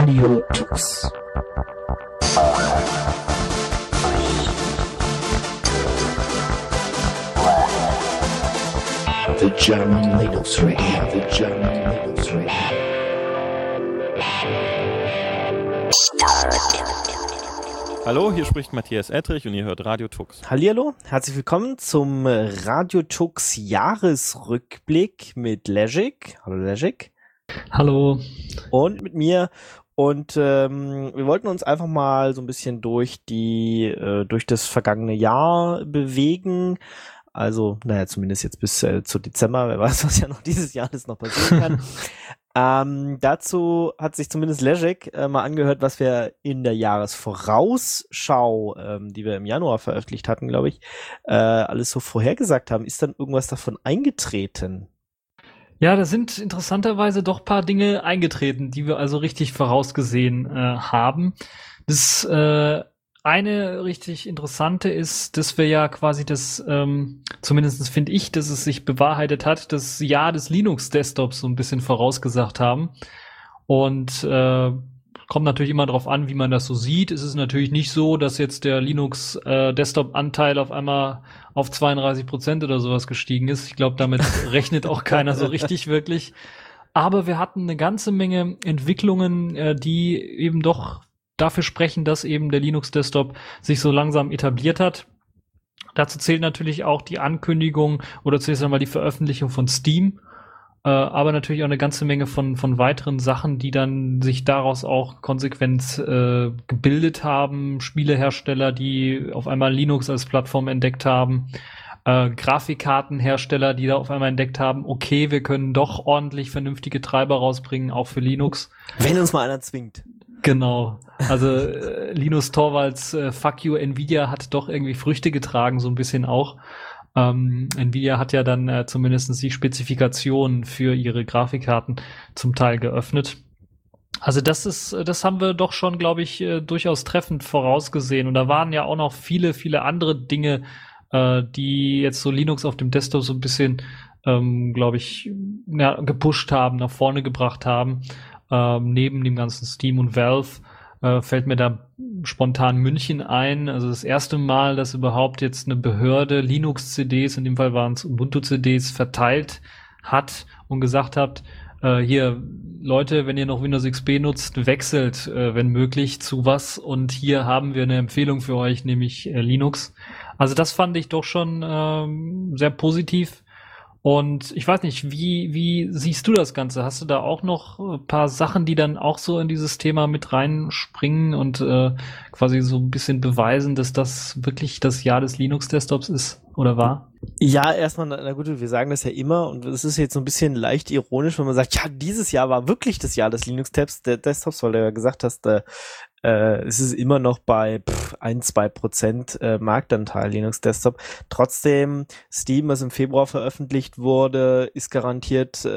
Radio Tux. The German Linux Radio. The German Linux Radio. Hallo, hier spricht Matthias Ettrich und ihr hört Radio Tux. Hallihallo, herzlich willkommen zum Radio Tux Jahresrückblick mit Ležik. Hallo Ležik. Hallo. Und mit mir. Und wir wollten uns einfach mal so ein bisschen durch das vergangene Jahr bewegen. Also, zumindest jetzt bis zu Dezember. Wer weiß, was ja noch dieses Jahr alles noch passieren kann. Dazu hat sich zumindest Ležik mal angehört, was wir in der Jahresvorausschau, die wir im Januar veröffentlicht hatten, glaube ich, alles so vorhergesagt haben. Ist dann irgendwas davon eingetreten? Ja, da sind interessanterweise doch ein paar Dinge eingetreten, die wir also richtig vorausgesehen haben. Das eine richtig interessante ist, dass wir ja quasi das, zumindest finde ich, dass es sich bewahrheitet hat, das Jahr des Linux-Desktops so ein bisschen vorausgesagt haben. Und kommt natürlich immer darauf an, wie man das so sieht. Es ist natürlich nicht so, dass jetzt der Linux-Desktop-Anteil auf einmal auf 32% oder sowas gestiegen ist. Ich glaube, damit rechnet auch keiner so richtig wirklich. Aber wir hatten eine ganze Menge Entwicklungen, die eben doch dafür sprechen, dass eben der Linux-Desktop sich so langsam etabliert hat. Dazu zählt natürlich auch die Ankündigung oder zunächst einmal die Veröffentlichung von Steam, aber natürlich auch eine ganze Menge von weiteren Sachen, die dann sich daraus auch konsequent gebildet haben. Spielehersteller, die auf einmal Linux als Plattform entdeckt haben. Grafikkartenhersteller, die da auf einmal entdeckt haben, okay, wir können doch ordentlich vernünftige Treiber rausbringen, auch für Linux. Wenn uns mal einer zwingt. Genau. Also Linus Torvalds Fuck you Nvidia hat doch irgendwie Früchte getragen, so ein bisschen auch. Nvidia hat ja dann zumindest die Spezifikationen für ihre Grafikkarten zum Teil geöffnet. Also das haben wir doch schon, glaube ich, durchaus treffend vorausgesehen. Und da waren ja auch noch viele, viele andere Dinge, die jetzt so Linux auf dem Desktop so ein bisschen, glaube ich, gepusht haben, nach vorne gebracht haben. Neben dem ganzen Steam und Valve fällt mir da spontan München ein. Also das erste Mal, dass überhaupt jetzt eine Behörde Linux-CDs, in dem Fall waren es Ubuntu-CDs, verteilt hat und gesagt hat, hier, Leute, wenn ihr noch Windows XP nutzt, wechselt, wenn möglich, zu was. Und hier haben wir eine Empfehlung für euch, nämlich Linux. Also das fand ich doch schon sehr positiv. Und ich weiß nicht, wie siehst du das Ganze? Hast du da auch noch ein paar Sachen, die dann auch so in dieses Thema mit reinspringen und quasi so ein bisschen beweisen, dass das wirklich das Jahr des Linux-Desktops ist oder war? Ja, erstmal, na gut, wir sagen das ja immer und es ist jetzt so ein bisschen leicht ironisch, wenn man sagt, ja, dieses Jahr war wirklich das Jahr des Linux-Desktops, weil du ja gesagt hast, es ist immer noch bei 1-2% Marktanteil Linux Desktop. Trotzdem, Steam, was im Februar veröffentlicht wurde, ist garantiert so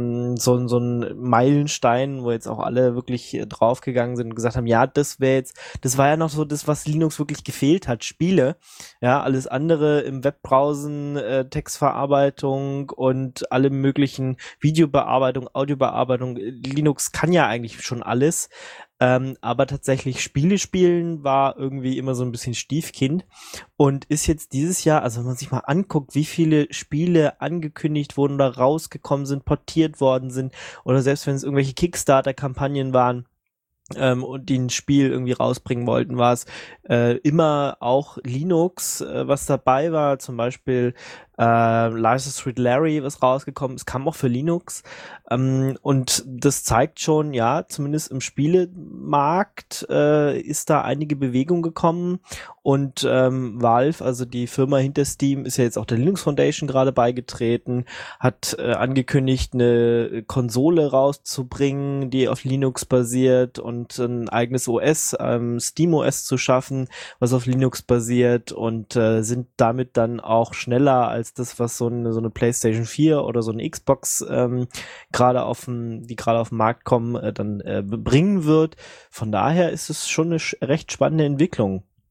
ein Meilenstein, wo jetzt auch alle wirklich draufgegangen sind und gesagt haben, ja, das war ja noch so das, was Linux wirklich gefehlt hat, Spiele. Ja, alles andere im Webbrowsen, Textverarbeitung und alle möglichen Videobearbeitung, Audiobearbeitung. Linux kann ja eigentlich schon alles. Aber tatsächlich Spiele spielen war irgendwie immer so ein bisschen Stiefkind und ist jetzt dieses Jahr, also wenn man sich mal anguckt, wie viele Spiele angekündigt wurden oder rausgekommen sind, portiert worden sind oder selbst wenn es irgendwelche Kickstarter-Kampagnen waren, und die ein Spiel irgendwie rausbringen wollten, war es immer auch Linux, was dabei war, zum Beispiel Liza Street Larry, was rausgekommen ist, kam auch für Linux, und das zeigt schon, ja, zumindest im Spielemarkt ist da einige Bewegung gekommen und Valve, also die Firma hinter Steam, ist ja jetzt auch der Linux Foundation gerade beigetreten, hat angekündigt, eine Konsole rauszubringen, die auf Linux basiert und ein eigenes OS, Steam OS zu schaffen, was auf Linux basiert und sind damit dann auch schneller als das, was so eine PlayStation 4 oder so eine Xbox die gerade auf den Markt kommen, dann bringen wird. Von daher ist es schon eine recht spannende Entwicklung.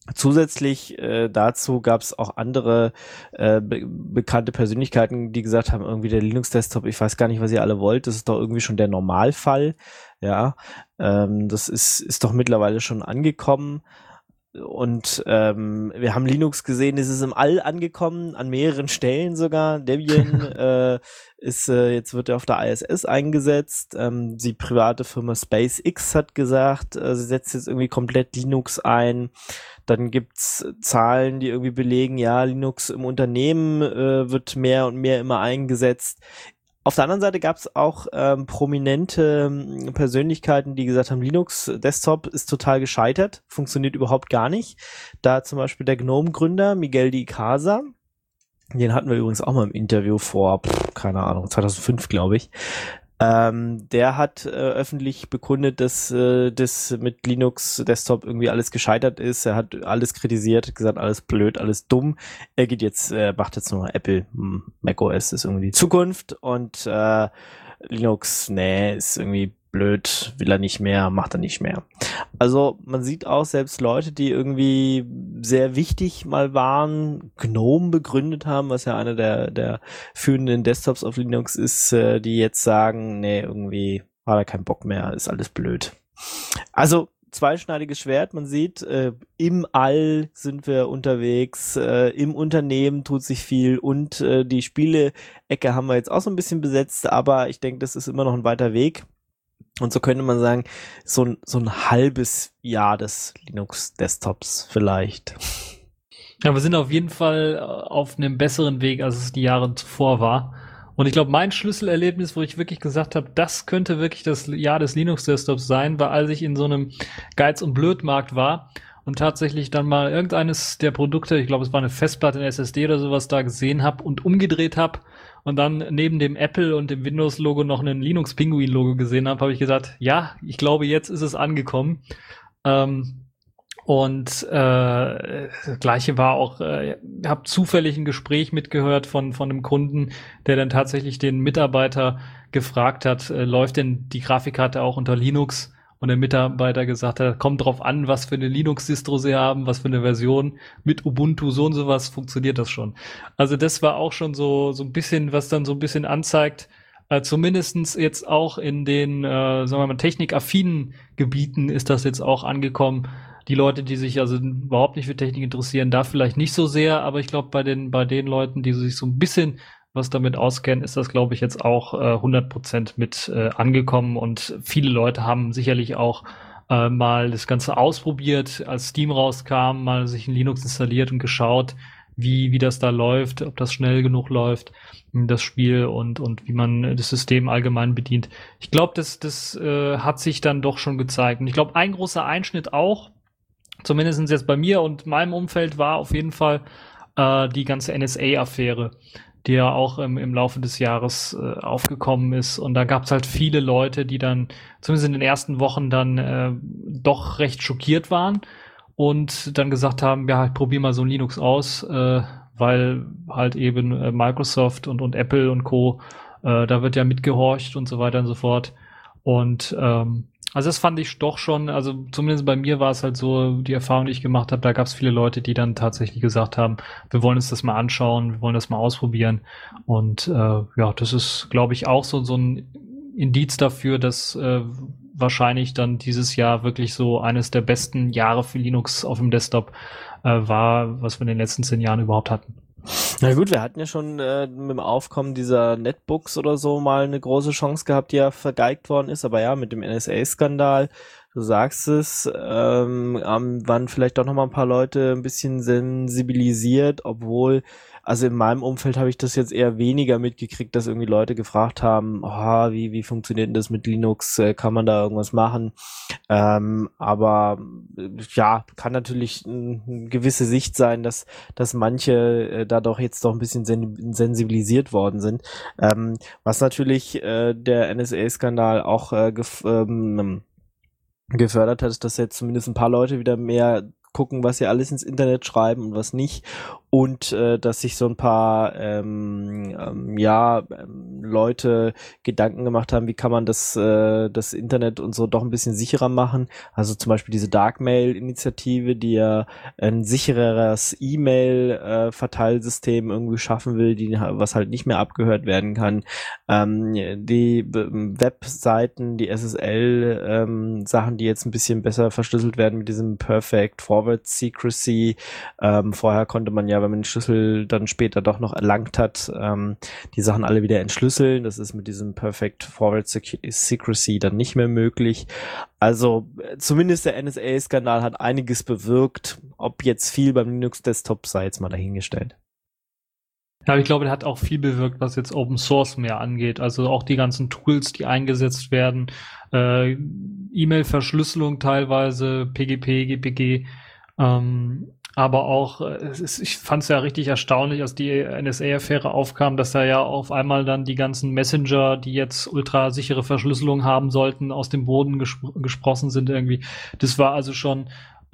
Zusätzlich dazu gab es auch andere bekannte Persönlichkeiten, die gesagt haben, irgendwie der Linux-Desktop, ich weiß gar nicht, was ihr alle wollt, das ist doch irgendwie schon der Normalfall. Ja, das ist doch mittlerweile schon angekommen. Und wir haben Linux gesehen, es ist im All angekommen, an mehreren Stellen sogar. Debian jetzt wird er auf der ISS eingesetzt. Die private Firma SpaceX hat gesagt, sie setzt jetzt irgendwie komplett Linux ein. Dann gibt's Zahlen, die irgendwie belegen, ja, Linux im Unternehmen wird mehr und mehr immer eingesetzt. Auf der anderen Seite gab es auch prominente Persönlichkeiten, die gesagt haben, Linux Desktop ist total gescheitert, funktioniert überhaupt gar nicht. Da zum Beispiel der GNOME-Gründer Miguel de Icaza, den hatten wir übrigens auch mal im Interview vor, keine Ahnung, 2005 glaube ich. Der hat öffentlich bekundet, dass das mit Linux Desktop irgendwie alles gescheitert ist. Er hat alles kritisiert, gesagt, alles blöd, alles dumm. Er macht jetzt nur Apple. macOS ist irgendwie die Zukunft und Linux, nee, ist irgendwie blöd, will er nicht mehr, macht er nicht mehr. Also man sieht auch selbst Leute, die irgendwie sehr wichtig mal waren, GNOME begründet haben, was ja einer der führenden Desktops auf Linux ist, die jetzt sagen, nee, irgendwie hat er keinen Bock mehr, ist alles blöd. Also zweischneidiges Schwert, man sieht, im All sind wir unterwegs, im Unternehmen tut sich viel und die Spiele-Ecke haben wir jetzt auch so ein bisschen besetzt, aber ich denke, das ist immer noch ein weiter Weg. Und so könnte man sagen, so ein halbes Jahr des Linux-Desktops vielleicht. Ja, wir sind auf jeden Fall auf einem besseren Weg, als es die Jahre zuvor war. Und ich glaube, mein Schlüsselerlebnis, wo ich wirklich gesagt habe, das könnte wirklich das Jahr des Linux-Desktops sein, war, als ich in so einem Geiz- und Blödmarkt war und tatsächlich dann mal irgendeines der Produkte, ich glaube, es war eine Festplatte, eine SSD oder sowas, da gesehen habe und umgedreht habe und dann neben dem Apple und dem Windows-Logo noch ein Linux-Pinguin-Logo gesehen habe ich gesagt, ja, ich glaube, jetzt ist es angekommen. Und das Gleiche war auch, habe zufällig ein Gespräch mitgehört von einem Kunden, der dann tatsächlich den Mitarbeiter gefragt hat, läuft denn die Grafikkarte auch unter Linux? Und der Mitarbeiter gesagt hat, kommt drauf an, was für eine Linux-Distro sie haben, was für eine Version. Mit Ubuntu so und sowas funktioniert das schon. Also das war auch schon so ein bisschen, was dann so ein bisschen anzeigt, zumindestens jetzt auch in den, sagen wir mal, technikaffinen Gebieten ist das jetzt auch angekommen. Die Leute, die sich also überhaupt nicht für Technik interessieren, da vielleicht nicht so sehr, aber ich glaube, bei den Leuten, die sich so ein bisschen was damit auskennen, ist das, glaube ich, jetzt auch 100% mit angekommen und viele Leute haben sicherlich auch mal das Ganze ausprobiert, als Steam rauskam, mal sich ein Linux installiert und geschaut, wie das da läuft, ob das schnell genug läuft, das Spiel und wie man das System allgemein bedient. Ich glaube, das hat sich dann doch schon gezeigt. Und ich glaube, ein großer Einschnitt auch, zumindest jetzt bei mir und meinem Umfeld, war auf jeden Fall die ganze NSA-Affäre, die ja auch im Laufe des Jahres aufgekommen ist. Und da gab es halt viele Leute, die dann zumindest in den ersten Wochen dann doch recht schockiert waren und dann gesagt haben, ja, ich probiere mal so ein Linux aus, weil halt eben Microsoft und Apple und Co., da wird ja mitgehorcht und so weiter und so fort. Und also das fand ich doch schon, also zumindest bei mir war es halt so, die Erfahrung, die ich gemacht habe, da gab es viele Leute, die dann tatsächlich gesagt haben, wir wollen uns das mal anschauen, wir wollen das mal ausprobieren. Und ja, das ist, glaube ich, auch so ein Indiz dafür, dass wahrscheinlich dann dieses Jahr wirklich so eines der besten Jahre für Linux auf dem Desktop war, was wir in den letzten 10 Jahren überhaupt hatten. Na gut, wir hatten ja schon mit dem Aufkommen dieser Netbooks oder so mal eine große Chance gehabt, die ja vergeigt worden ist. Aber ja, mit dem NSA-Skandal, du sagst es, waren vielleicht doch noch mal ein paar Leute ein bisschen sensibilisiert, obwohl, also in meinem Umfeld habe ich das jetzt eher weniger mitgekriegt, dass irgendwie Leute gefragt haben, oh, wie funktioniert denn das mit Linux, kann man da irgendwas machen? Aber ja, kann natürlich eine gewisse Sicht sein, dass manche da doch jetzt doch ein bisschen sensibilisiert worden sind. Was natürlich der NSA-Skandal auch gefördert hat, ist, dass jetzt zumindest ein paar Leute wieder mehr gucken, was sie alles ins Internet schreiben und was nicht. und dass sich so ein paar Leute Gedanken gemacht haben, wie kann man das Internet und so doch ein bisschen sicherer machen. Also zum Beispiel diese Darkmail-Initiative, die ja ein sichereres E-Mail-Verteilsystem irgendwie schaffen will, was halt nicht mehr abgehört werden kann. Die Webseiten, die SSL-Sachen, die jetzt ein bisschen besser verschlüsselt werden mit diesem Perfect Forward Secrecy. Vorher konnte man ja, wenn man den Schlüssel dann später doch noch erlangt hat, die Sachen alle wieder entschlüsseln. Das ist mit diesem Perfect Forward Secrecy dann nicht mehr möglich. Also zumindest der NSA-Skandal hat einiges bewirkt. Ob jetzt viel beim Linux-Desktop sei jetzt mal dahingestellt. Ja, ich glaube, der hat auch viel bewirkt, was jetzt Open Source mehr angeht. Also auch die ganzen Tools, die eingesetzt werden, E-Mail-Verschlüsselung teilweise, PGP, GPG, aber auch, ich fand es ja richtig erstaunlich, als die NSA-Affäre aufkam, dass da ja auf einmal dann die ganzen Messenger, die jetzt ultrasichere Verschlüsselung haben sollten, aus dem Boden gesprossen sind irgendwie. Das war also schon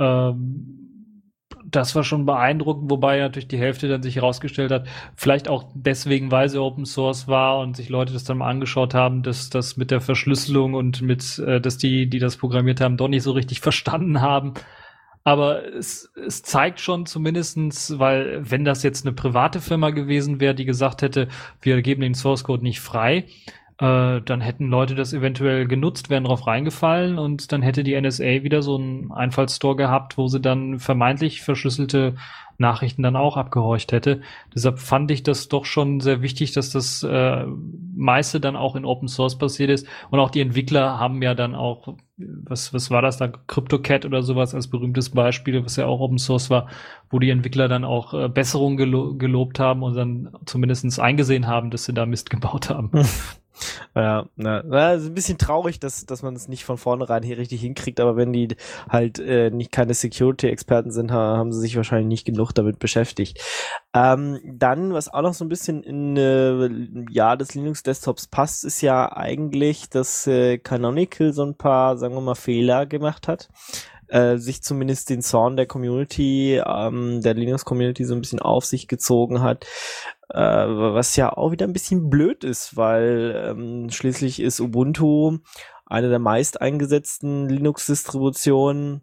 das war schon beeindruckend, wobei natürlich die Hälfte dann sich herausgestellt hat, vielleicht auch deswegen, weil sie Open Source war und sich Leute das dann mal angeschaut haben, dass das mit der Verschlüsselung und dass die das programmiert haben, doch nicht so richtig verstanden haben. Aber es zeigt schon zumindestens, weil wenn das jetzt eine private Firma gewesen wäre, die gesagt hätte, wir geben den Source Code nicht frei, dann hätten Leute das eventuell genutzt, wären drauf reingefallen und dann hätte die NSA wieder so einen Einfallstor gehabt, wo sie dann vermeintlich verschlüsselte Nachrichten dann auch abgehorcht hätte. Deshalb fand ich das doch schon sehr wichtig, dass das meiste dann auch in Open Source passiert ist. Und auch die Entwickler haben ja dann auch, was war das da, CryptoCat oder sowas als berühmtes Beispiel, was ja auch Open Source war, wo die Entwickler dann auch Besserungen gelobt haben und dann zumindest eingesehen haben, dass sie da Mist gebaut haben. Ja, ist ein bisschen traurig, dass man es nicht von vornherein hier richtig hinkriegt, aber wenn die halt nicht keine Security-Experten sind, haben sie sich wahrscheinlich nicht genug damit beschäftigt. Dann, was auch noch so ein bisschen in Jahr des Linux-Desktops passt, ist ja eigentlich, dass Canonical so ein paar, sagen wir mal, Fehler gemacht hat. Sich zumindest den Zorn der Community, der Linux-Community so ein bisschen auf sich gezogen hat, was ja auch wieder ein bisschen blöd ist, weil schließlich ist Ubuntu eine der meist eingesetzten Linux-Distributionen,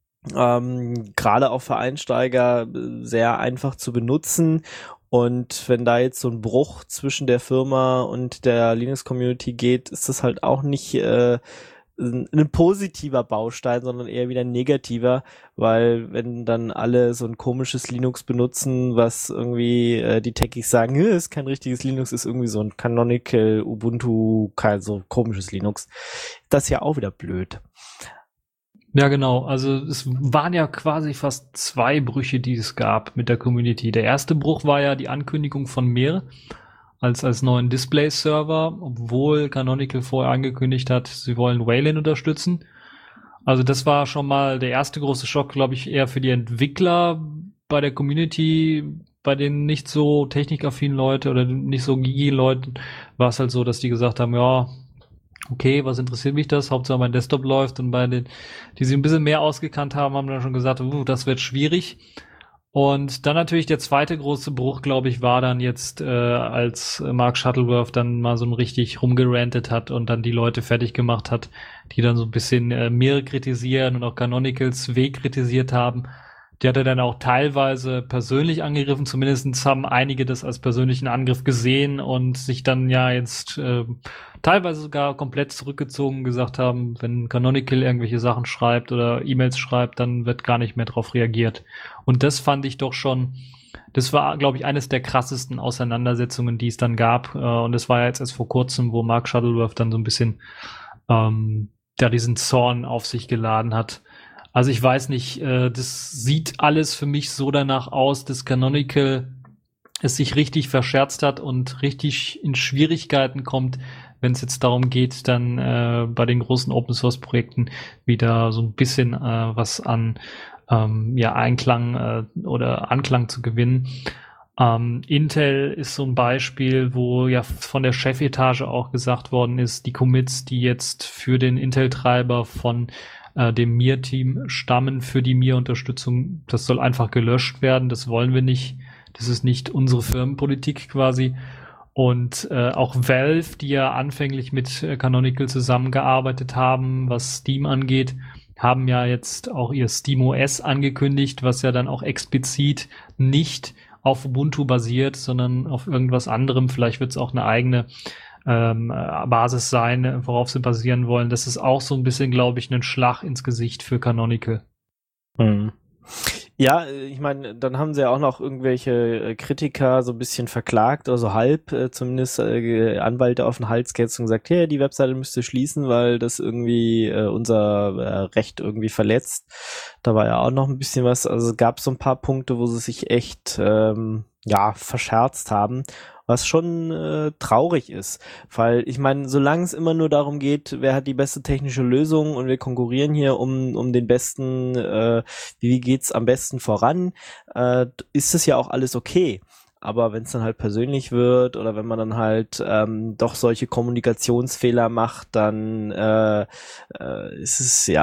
gerade auch für Einsteiger sehr einfach zu benutzen. Und wenn da jetzt so ein Bruch zwischen der Firma und der Linux-Community geht, ist das halt auch nicht ein positiver Baustein, sondern eher wieder ein negativer, weil wenn dann alle so ein komisches Linux benutzen, was irgendwie die Techies sagen, ist kein richtiges Linux, ist irgendwie so ein Canonical, Ubuntu, kein so komisches Linux, das ist ja auch wieder blöd. Ja, genau. Also es waren ja quasi fast 2 Brüche, die es gab mit der Community. Der erste Bruch war ja die Ankündigung von Mir als neuen Display-Server, obwohl Canonical vorher angekündigt hat, sie wollen Wayland unterstützen. Also das war schon mal der erste große Schock, glaube ich, eher für die Entwickler bei der Community, bei den nicht so technikaffinen Leute oder nicht so Gigi-Leuten war es halt so, dass die gesagt haben, ja, okay, was interessiert mich das? Hauptsache mein Desktop läuft. Und bei den, die sich ein bisschen mehr ausgekannt haben, haben dann schon gesagt, das wird schwierig. Und dann natürlich der zweite große Bruch, glaube ich, war dann jetzt, als Mark Shuttleworth dann mal so richtig rumgerantet hat und dann die Leute fertig gemacht hat, die dann so ein bisschen Mir kritisieren und auch Canonicals Weg kritisiert haben. Die hat er dann auch teilweise persönlich angegriffen, zumindest haben einige das als persönlichen Angriff gesehen und sich dann ja jetzt teilweise sogar komplett zurückgezogen und gesagt haben, wenn Canonical irgendwelche Sachen schreibt oder E-Mails schreibt, dann wird gar nicht mehr drauf reagiert. Und das fand ich doch schon, das war, glaube ich, eines der krassesten Auseinandersetzungen, die es dann gab. Und das war ja jetzt erst vor kurzem, wo Mark Shuttleworth dann so ein bisschen diesen Zorn auf sich geladen hat. Also ich weiß nicht, das sieht alles für mich so danach aus, dass Canonical es sich richtig verscherzt hat und richtig in Schwierigkeiten kommt, wenn es jetzt darum geht, dann bei den großen Open-Source-Projekten wieder so ein bisschen was an Einklang oder Anklang zu gewinnen. Intel ist so ein Beispiel, wo ja von der Chefetage auch gesagt worden ist, die Commits, die jetzt für den Intel-Treiber von dem Mir-Team stammen, für die Mir-Unterstützung, das soll einfach gelöscht werden, das wollen wir nicht. Das ist nicht unsere Firmenpolitik quasi. Und auch Valve, die ja anfänglich mit Canonical zusammengearbeitet haben, was Steam angeht, haben ja jetzt auch ihr SteamOS angekündigt, was ja dann auch explizit nicht auf Ubuntu basiert, sondern auf irgendwas anderem. Vielleicht wird es auch eine eigene Basis sein, worauf sie basieren wollen. Das ist auch so ein bisschen, glaube ich, ein Schlag ins Gesicht für Canonical. Ja, ich meine, dann haben sie ja auch noch irgendwelche Kritiker so ein bisschen verklagt, also halb, zumindest Anwälte auf den Hals gehetzt und gesagt, hey, die Webseite müsste schließen, weil das irgendwie unser Recht irgendwie verletzt. Da war ja auch noch ein bisschen was, also es gab so ein paar Punkte, wo sie sich echt verscherzt haben, was schon traurig ist, weil ich meine, solange es immer nur darum geht, wer hat die beste technische Lösung und wir konkurrieren hier um den besten, wie geht's am besten voran, ist es ja auch alles okay. Aber wenn es dann halt persönlich wird oder wenn man dann halt doch solche Kommunikationsfehler macht, dann ist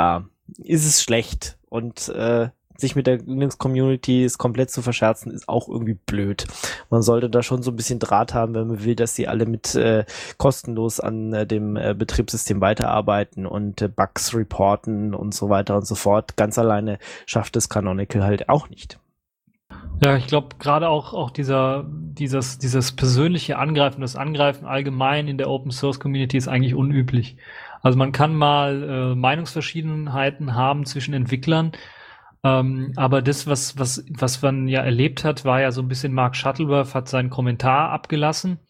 es schlecht und sich mit der Linux-Community komplett zu verscherzen, ist auch irgendwie blöd. Man sollte da schon so ein bisschen Draht haben, wenn man will, dass sie alle mit kostenlos an dem Betriebssystem weiterarbeiten und Bugs reporten und so weiter und so fort. Ganz alleine schafft es Canonical halt auch nicht. Ja, ich glaube, gerade auch dieses persönliche Angreifen, das Angreifen allgemein in der Open-Source-Community ist eigentlich unüblich. Also man kann mal Meinungsverschiedenheiten haben zwischen Entwicklern, aber das, was man ja erlebt hat, war ja so ein bisschen, Mark Shuttleworth hat seinen Kommentar abgelassen,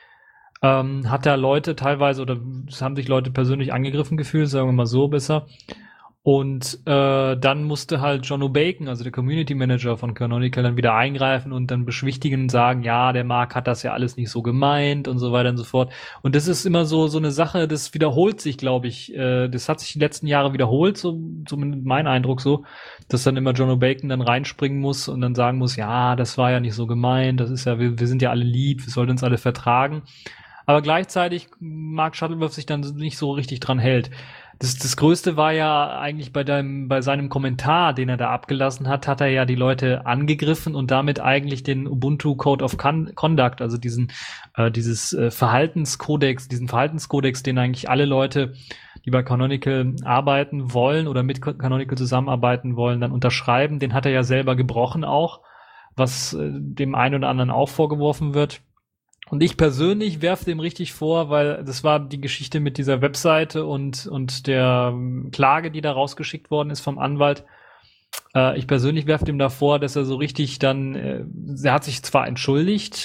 hat da Leute teilweise, oder es haben sich Leute persönlich angegriffen gefühlt, sagen wir mal so besser. Und dann musste halt John O'Bacon, also der Community Manager von Canonical, dann wieder eingreifen und dann beschwichtigen und sagen, ja, der Mark hat das ja alles nicht so gemeint und so weiter und so fort. Und das ist immer so eine Sache, das wiederholt sich, glaube ich. Das hat sich die letzten Jahre wiederholt, so zumindest mein Eindruck so, dass dann immer John O'Bacon dann reinspringen muss und dann sagen muss, ja, das war ja nicht so gemeint, das ist ja, wir sind ja alle lieb, wir sollten uns alle vertragen. Aber gleichzeitig Mark Shuttleworth sich dann nicht so richtig dran hält. Das Größte war ja eigentlich bei seinem Kommentar, den er da abgelassen hat er ja die Leute angegriffen und damit eigentlich den Ubuntu Code of Conduct, also diesen Verhaltenskodex, den eigentlich alle Leute, die bei Canonical arbeiten wollen oder mit Canonical zusammenarbeiten wollen, dann unterschreiben. Den hat er ja selber gebrochen auch, was dem einen oder anderen auch vorgeworfen wird. Und ich persönlich werfe dem richtig vor, weil das war die Geschichte mit dieser Webseite und der Klage, die da rausgeschickt worden ist vom Anwalt. Ich persönlich werfe dem davor, dass er so richtig dann, er hat sich zwar entschuldigt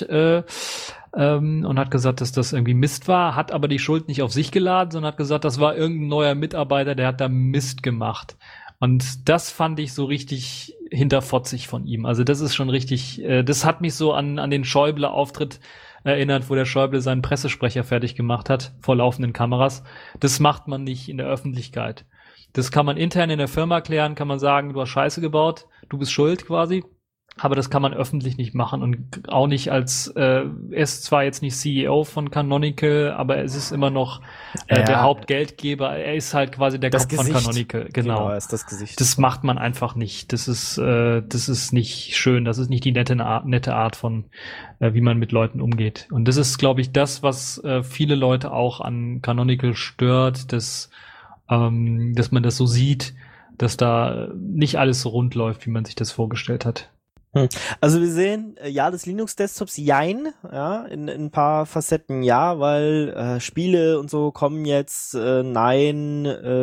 und hat gesagt, dass das irgendwie Mist war, hat aber die Schuld nicht auf sich geladen, sondern hat gesagt, das war irgendein neuer Mitarbeiter, der hat da Mist gemacht. Und das fand ich so richtig hinterfotzig von ihm. Also das ist schon richtig, das hat mich so an den Schäuble-Auftritt erinnert, wo der Schäuble seinen Pressesprecher fertig gemacht hat, vor laufenden Kameras. Das macht man nicht in der Öffentlichkeit. Das kann man intern in der Firma klären, kann man sagen, du hast Scheiße gebaut, du bist schuld quasi. Aber das kann man öffentlich nicht machen und auch nicht als, er ist zwar jetzt nicht CEO von Canonical, aber es ist immer noch der Hauptgeldgeber. Er ist halt quasi der Kopf von Canonical. Genau, er ist das Gesicht. Das macht man einfach nicht. Das ist nicht schön. Das ist nicht die nette Art von, wie man mit Leuten umgeht. Und das ist, glaube ich, das, was viele Leute auch an Canonical stört, dass man das so sieht, dass da nicht alles so rund läuft, wie man sich das vorgestellt hat. Also wir sehen, ja, des Linux-Desktops, jein, ja, in ein paar Facetten ja, weil Spiele und so kommen jetzt, nein,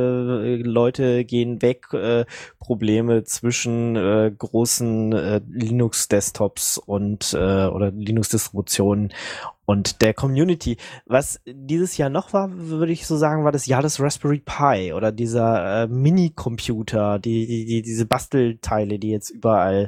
Leute gehen weg, Probleme zwischen großen Linux-Desktops und oder Linux-Distributionen und der Community. Was dieses Jahr noch war, würde ich so sagen, war das Jahr des Raspberry Pi oder dieser Mini-Computer, diese Bastelteile, die jetzt überall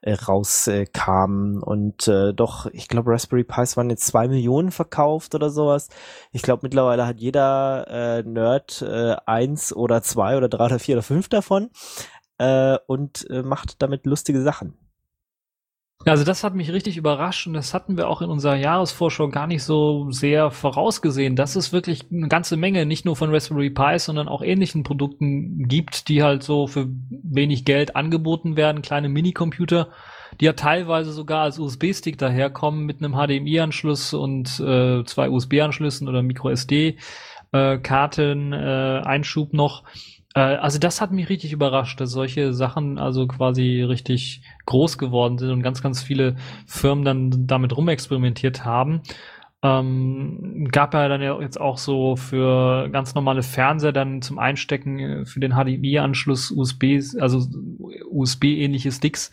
rauskamen und doch, ich glaube, Raspberry Pis waren jetzt 2 Millionen verkauft oder sowas. Ich glaube, mittlerweile hat jeder Nerd 1 oder 2 oder 3 oder 4 oder 5 davon und macht damit lustige Sachen. Also das hat mich richtig überrascht und das hatten wir auch in unserer Jahresvorschau gar nicht so sehr vorausgesehen, dass es wirklich eine ganze Menge nicht nur von Raspberry Pi, sondern auch ähnlichen Produkten gibt, die halt so für wenig Geld angeboten werden, kleine Minicomputer, die ja teilweise sogar als USB-Stick daherkommen mit einem HDMI-Anschluss und 2 USB-Anschlüssen oder Micro-SD-Karten, Einschub noch. Also das hat mich richtig überrascht, dass solche Sachen also quasi richtig groß geworden sind und ganz, ganz viele Firmen dann damit rumexperimentiert haben. Gab ja dann ja jetzt auch so für ganz normale Fernseher dann zum Einstecken für den HDMI-Anschluss also USB-ähnliche Sticks.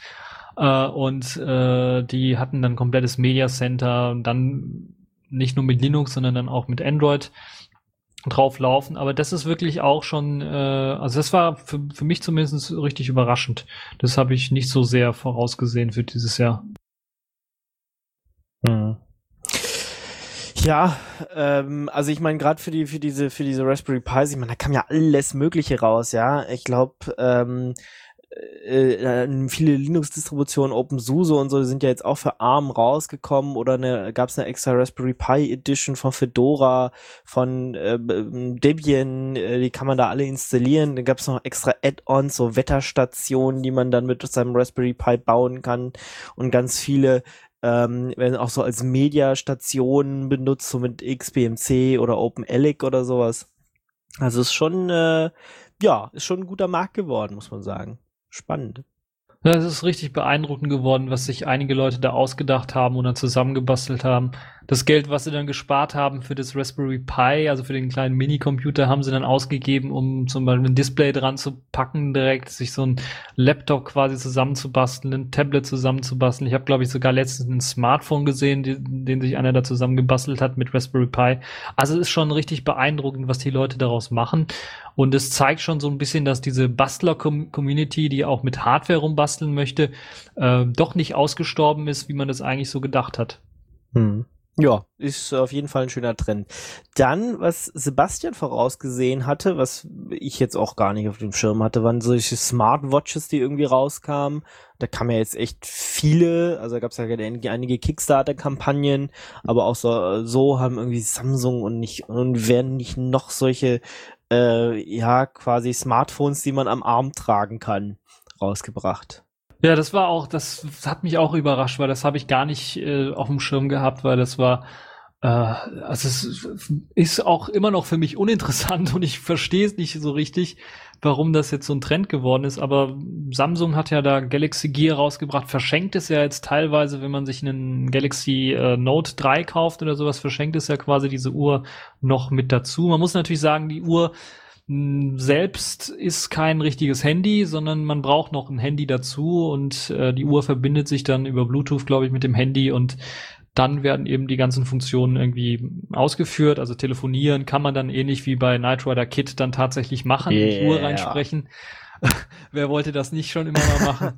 Die hatten dann komplettes Media Center und dann nicht nur mit Linux, sondern dann auch mit Android drauf laufen. Aber das ist wirklich auch schon, also das war für mich zumindest richtig überraschend. Das habe ich nicht so sehr vorausgesehen für dieses Jahr. Mhm. Ja, also ich meine, gerade für diese Raspberry Pis, ich meine, da kam ja alles Mögliche raus, ja. Ich glaube, viele Linux-Distributionen, OpenSUSE und so, sind ja jetzt auch für ARM rausgekommen oder gab es eine extra Raspberry Pi Edition von Fedora, von Debian, die kann man da alle installieren. Dann gab es noch extra Add-ons, so Wetterstationen, die man dann mit seinem Raspberry Pi bauen kann und ganz viele werden auch so als Mediastationen benutzt, so mit XBMC oder OpenELEC oder sowas. Also ist schon, ist schon ein guter Markt geworden, muss man sagen. Spannend. Ja, es ist richtig beeindruckend geworden, was sich einige Leute da ausgedacht haben und dann zusammengebastelt haben. Das Geld, was sie dann gespart haben für das Raspberry Pi, also für den kleinen Minicomputer, haben sie dann ausgegeben, um zum Beispiel ein Display dran zu packen, direkt sich so ein Laptop quasi zusammenzubasteln, ein Tablet zusammenzubasteln. Ich habe, glaube ich, sogar letztens ein Smartphone gesehen, den sich einer da zusammengebastelt hat mit Raspberry Pi. Also es ist schon richtig beeindruckend, was die Leute daraus machen. Und es zeigt schon so ein bisschen, dass diese Bastler-Community, die auch mit Hardware rumbasteln möchte, doch nicht ausgestorben ist, wie man das eigentlich so gedacht hat. Ja, ist auf jeden Fall ein schöner Trend. Dann, was Sebastian vorausgesehen hatte, was ich jetzt auch gar nicht auf dem Schirm hatte, waren solche Smartwatches, die irgendwie rauskamen. Da kamen ja jetzt echt viele, also da gab es ja einige Kickstarter-Kampagnen, aber auch so haben irgendwie Samsung und werden nicht noch solche quasi Smartphones, die man am Arm tragen kann, rausgebracht. Ja, das hat mich auch überrascht, weil das habe ich gar nicht auf dem Schirm gehabt, weil das war, also es ist auch immer noch für mich uninteressant und ich verstehe es nicht so richtig, warum das jetzt so ein Trend geworden ist, aber Samsung hat ja da Galaxy Gear rausgebracht, verschenkt es ja jetzt teilweise, wenn man sich einen Galaxy Note 3 kauft oder sowas, verschenkt es ja quasi diese Uhr noch mit dazu. Man muss natürlich sagen, die Uhr selbst ist kein richtiges Handy, sondern man braucht noch ein Handy dazu und die Uhr verbindet sich dann über Bluetooth, glaube ich, mit dem Handy und dann werden eben die ganzen Funktionen irgendwie ausgeführt. Also telefonieren kann man dann ähnlich wie bei Knight Rider Kit dann tatsächlich machen, in die Uhr reinsprechen. Wer wollte das nicht schon immer mal machen?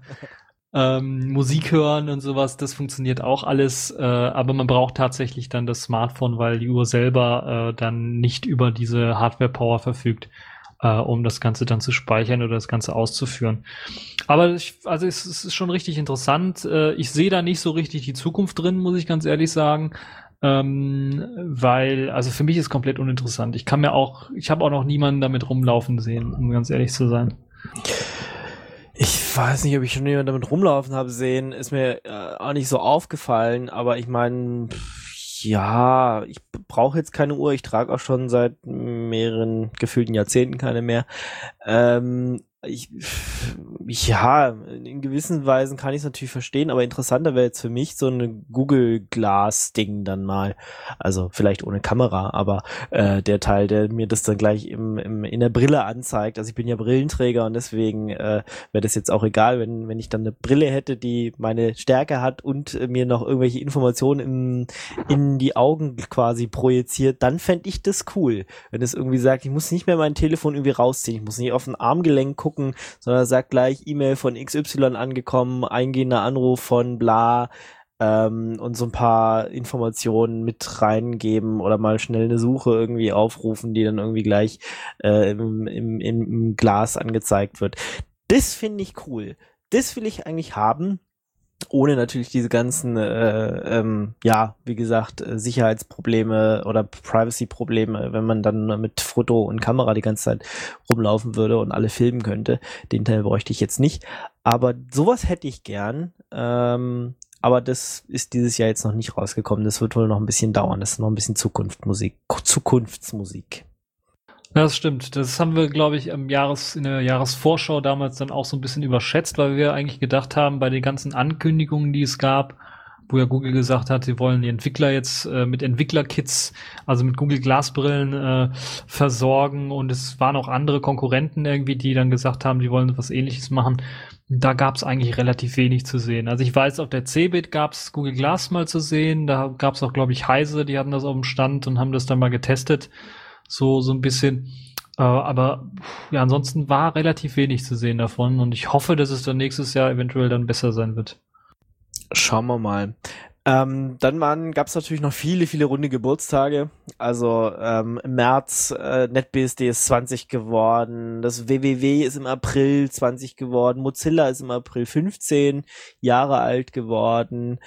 Musik hören und sowas, das funktioniert auch alles, aber man braucht tatsächlich dann das Smartphone, weil die Uhr selber dann nicht über diese Hardware-Power verfügt, um das Ganze dann zu speichern oder das Ganze auszuführen. Aber es ist schon richtig interessant. Ich sehe da nicht so richtig die Zukunft drin, muss ich ganz ehrlich sagen. Weil, also für mich ist komplett uninteressant. Ich habe auch noch niemanden damit rumlaufen sehen, um ganz ehrlich zu sein. Ich weiß nicht, ob ich schon jemanden damit rumlaufen habe sehen, ist mir auch nicht so aufgefallen, aber ich meine, ja, ich brauche jetzt keine Uhr, ich trage auch schon seit mehreren gefühlten Jahrzehnten keine mehr. In gewissen Weisen kann ich es natürlich verstehen, aber interessanter wäre jetzt für mich so eine Google Glass Ding dann mal. Also vielleicht ohne Kamera, aber der Teil, der mir das dann gleich in der Brille anzeigt. Also ich bin ja Brillenträger und deswegen wäre das jetzt auch egal, wenn ich dann eine Brille hätte, die meine Stärke hat und mir noch irgendwelche Informationen in die Augen quasi projiziert, dann fände ich das cool. Wenn es irgendwie sagt, ich muss nicht mehr mein Telefon irgendwie rausziehen, ich muss nicht auf ein Armgelenk gucken, sondern sagt gleich E-Mail von XY angekommen, eingehender Anruf von bla und so ein paar Informationen mit reingeben oder mal schnell eine Suche irgendwie aufrufen, die dann irgendwie gleich im Glas angezeigt wird. Das finde ich cool. Das will ich eigentlich haben. Ohne natürlich diese ganzen, wie gesagt, Sicherheitsprobleme oder Privacy-Probleme, wenn man dann mit Foto und Kamera die ganze Zeit rumlaufen würde und alle filmen könnte. Den Teil bräuchte ich jetzt nicht. Aber sowas hätte ich gern. Aber das ist dieses Jahr jetzt noch nicht rausgekommen. Das wird wohl noch ein bisschen dauern. Das ist noch ein bisschen Zukunftsmusik. Ja, das stimmt. Das haben wir, glaube ich, in der Jahresvorschau damals dann auch so ein bisschen überschätzt, weil wir eigentlich gedacht haben, bei den ganzen Ankündigungen, die es gab, wo ja Google gesagt hat, sie wollen die Entwickler jetzt mit Entwicklerkits, also mit Google Glasbrillen versorgen, und es waren auch andere Konkurrenten irgendwie, die dann gesagt haben, die wollen was Ähnliches machen. Da gab es eigentlich relativ wenig zu sehen. Also ich weiß, auf der CeBIT gab es Google Glass mal zu sehen, da gab es auch, glaube ich, Heise, die hatten das auf dem Stand und haben das dann mal getestet. So ein bisschen. Aber ja, ansonsten war relativ wenig zu sehen davon, und ich hoffe, dass es dann nächstes Jahr eventuell dann besser sein wird. Schauen wir mal. Dann gab es natürlich noch viele, viele runde Geburtstage. Also im März NetBSD ist 20 geworden, das WWW ist im April 20 geworden, Mozilla ist im April 15 Jahre alt geworden.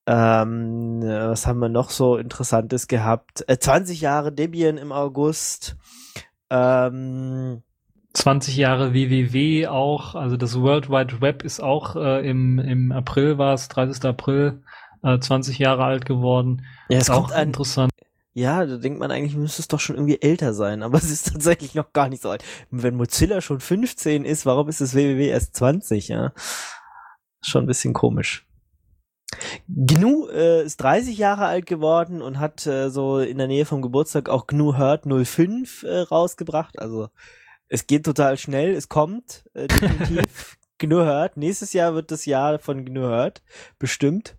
Was haben wir noch so Interessantes gehabt? 20 Jahre Debian im August. 20 Jahre WWW auch, also das World Wide Web ist auch im April, war es 30. April, 20 Jahre alt geworden. Ja, es auch kommt interessant. Ja, da denkt man eigentlich, müsste es doch schon irgendwie älter sein, aber es ist tatsächlich noch gar nicht so alt. Wenn Mozilla schon 15 ist, warum ist das WWW erst 20, ja? Schon ein bisschen komisch. GNU ist 30 Jahre alt geworden und hat so in der Nähe vom Geburtstag auch GNU Hurt 05 rausgebracht. Also es geht total schnell, es kommt definitiv. GNU Hurt, nächstes Jahr wird das Jahr von GNU Hurt, bestimmt.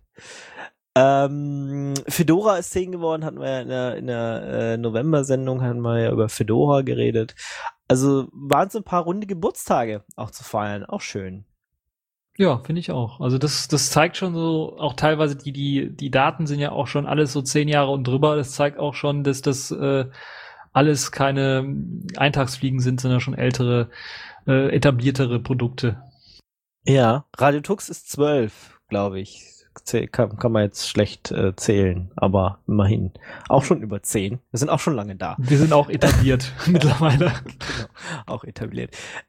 Fedora ist 10 geworden, hatten wir ja in der November-Sendung, hatten wir ja über Fedora geredet. Also waren so ein paar runde Geburtstage auch zu feiern, auch schön. Ja, finde ich auch. Also das zeigt schon so, auch teilweise die Daten sind ja auch schon alles so 10 Jahre und drüber. Das zeigt auch schon, dass das alles keine Eintagsfliegen sind, sondern schon ältere, etabliertere Produkte. Ja, Radio Tux ist 12, glaube ich. Kann man jetzt schlecht zählen, aber immerhin. Auch schon über 10. Wir sind auch schon lange da. Wir sind auch etabliert mittlerweile. Genau, auch etabliert.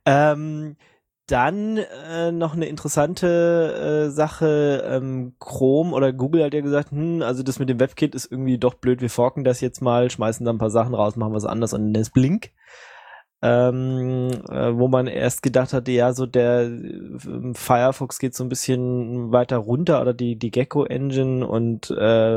Dann noch eine interessante Sache, Chrome oder Google hat ja gesagt, also das mit dem WebKit ist irgendwie doch blöd, wir forken das jetzt mal, schmeißen da ein paar Sachen raus, machen was anderes und nennen es Blink. Wo man erst gedacht hatte, ja, so der Firefox geht so ein bisschen weiter runter oder die Gecko-Engine und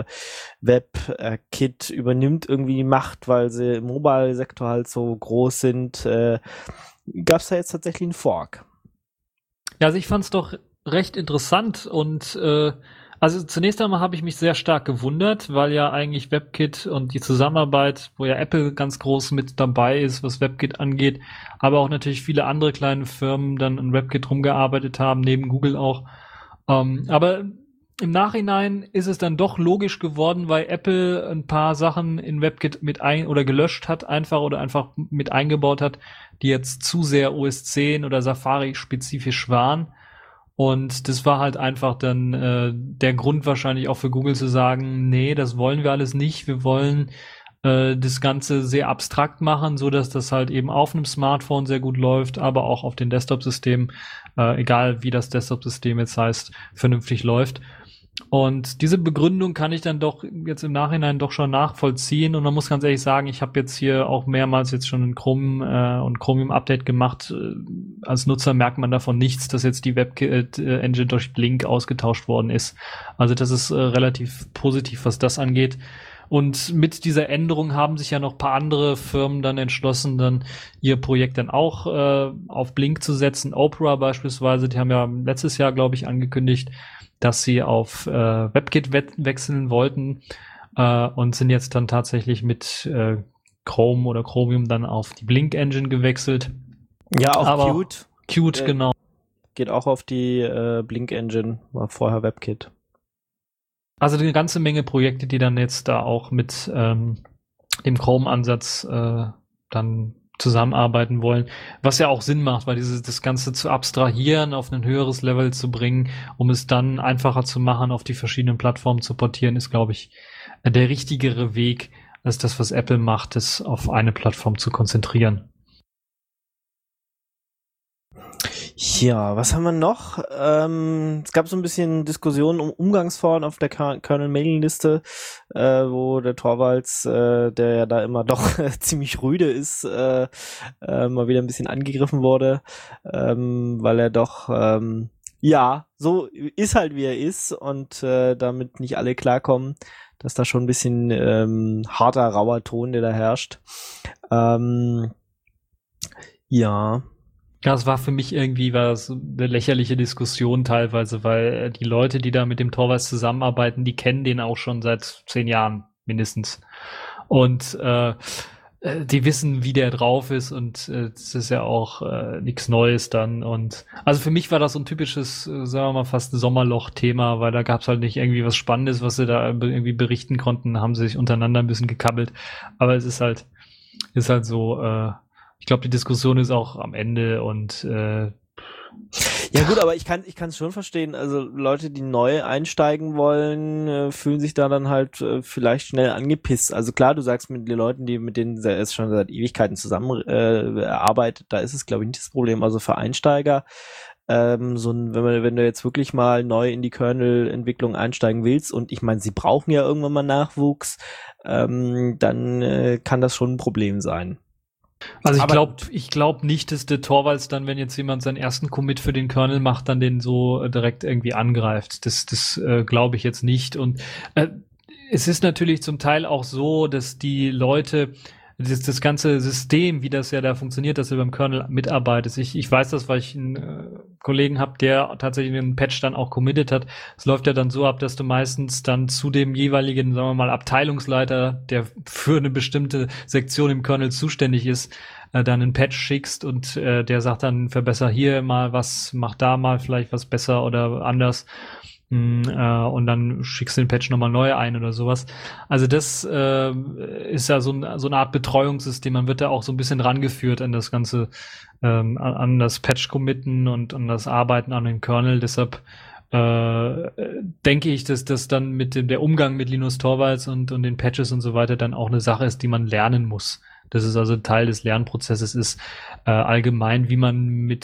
WebKit übernimmt irgendwie die Macht, weil sie im Mobile-Sektor halt so groß sind. Gab es da jetzt tatsächlich einen Fork? Ja, also ich fand es doch recht interessant, und also zunächst einmal habe ich mich sehr stark gewundert, weil ja eigentlich WebKit und die Zusammenarbeit, wo ja Apple ganz groß mit dabei ist, was WebKit angeht, aber auch natürlich viele andere kleine Firmen dann an WebKit rumgearbeitet haben, neben Google auch. Aber im Nachhinein ist es dann doch logisch geworden, weil Apple ein paar Sachen in WebKit oder gelöscht hat einfach oder einfach mit eingebaut hat, die jetzt zu sehr OS 10 oder Safari spezifisch waren. Und das war halt einfach dann der Grund wahrscheinlich auch für Google zu sagen, nee, das wollen wir alles nicht. Wir wollen das Ganze sehr abstrakt machen, so dass das halt eben auf einem Smartphone sehr gut läuft, aber auch auf den Desktop-Systemen, egal wie das Desktop-System jetzt heißt, vernünftig läuft. Und diese Begründung kann ich dann doch jetzt im Nachhinein doch schon nachvollziehen. Und man muss ganz ehrlich sagen, ich habe jetzt hier auch mehrmals jetzt schon ein Chrome und Chromium-Update gemacht. Als Nutzer merkt man davon nichts, dass jetzt die WebKit-Engine durch Blink ausgetauscht worden ist. Also das ist relativ positiv, was das angeht. Und mit dieser Änderung haben sich ja noch ein paar andere Firmen dann entschlossen, dann ihr Projekt dann auch auf Blink zu setzen. Opera beispielsweise, die haben ja letztes Jahr, glaube ich, angekündigt, dass sie auf WebKit wechseln wollten und sind jetzt dann tatsächlich mit Chrome oder Chromium dann auf die Blink-Engine gewechselt. Ja, auch aber Qt. Qt, genau. Geht auch auf die Blink-Engine, war vorher WebKit. Also eine ganze Menge Projekte, die dann jetzt da auch mit dem Chrome-Ansatz dann zusammenarbeiten wollen, was ja auch Sinn macht, weil das Ganze zu abstrahieren, auf ein höheres Level zu bringen, um es dann einfacher zu machen, auf die verschiedenen Plattformen zu portieren, ist, glaube ich, der richtigere Weg, als das, was Apple macht, es auf eine Plattform zu konzentrieren. Ja, was haben wir noch? Es gab so ein bisschen Diskussionen um Umgangsformen auf der Kernel-Mailing-Liste, wo der Torvalds, der ja da immer doch ziemlich rüde ist, mal wieder ein bisschen angegriffen wurde, weil er doch, ja, so ist halt, wie er ist und damit nicht alle klarkommen, dass da schon ein bisschen harter, rauer Ton, der da herrscht. Ja. Ja, es war für mich irgendwie was eine lächerliche Diskussion teilweise, weil die Leute, die da mit dem Torvalds zusammenarbeiten, die kennen den auch schon seit 10 Jahren mindestens. Und die wissen, wie der drauf ist und das ist ja auch nichts Neues dann. Und also für mich war das so ein typisches, sagen wir mal, fast ein Sommerloch-Thema, weil da gab es halt nicht irgendwie was Spannendes, was sie da irgendwie berichten konnten, haben sie sich untereinander ein bisschen gekabbelt. Aber es ist halt so, ich glaube, die Diskussion ist auch am Ende und ja gut, aber ich kann es schon verstehen. Also Leute, die neu einsteigen wollen, fühlen sich da dann halt vielleicht schnell angepisst. Also klar, du sagst mit den Leuten, mit denen er jetzt schon seit Ewigkeiten zusammen arbeitet, da ist es, glaube ich, nicht das Problem. Also für Einsteiger, wenn du jetzt wirklich mal neu in die Kernel-Entwicklung einsteigen willst und ich meine, sie brauchen ja irgendwann mal Nachwuchs, dann kann das schon ein Problem sein. Also ich glaube nicht, dass der Torvalds dann, wenn jetzt jemand seinen ersten Commit für den Kernel macht, dann den so direkt irgendwie angreift. Das glaube ich jetzt nicht. Und es ist natürlich zum Teil auch so, dass die Leute das ganze System, wie das ja da funktioniert, dass er beim Kernel mitarbeitet. Ich weiß das, weil ich einen Kollegen habe, der tatsächlich einen Patch dann auch committed hat. Es läuft ja dann so ab, dass du meistens dann zu dem jeweiligen, sagen wir mal, Abteilungsleiter, der für eine bestimmte Sektion im Kernel zuständig ist, dann einen Patch schickst und der sagt dann, verbessere hier mal was, mach da mal vielleicht was besser oder anders. Und dann schickst du den Patch nochmal neu ein oder sowas. Also das ist ja so eine Art Betreuungssystem. Man wird da auch so ein bisschen rangeführt an das Ganze, an das Patch-Committen und an das Arbeiten an den Kernel. Deshalb denke ich, dass das dann mit der Umgang mit Linus Torvalds und den Patches und so weiter dann auch eine Sache ist, die man lernen muss. Das ist also Teil des Lernprozesses ist allgemein, wie man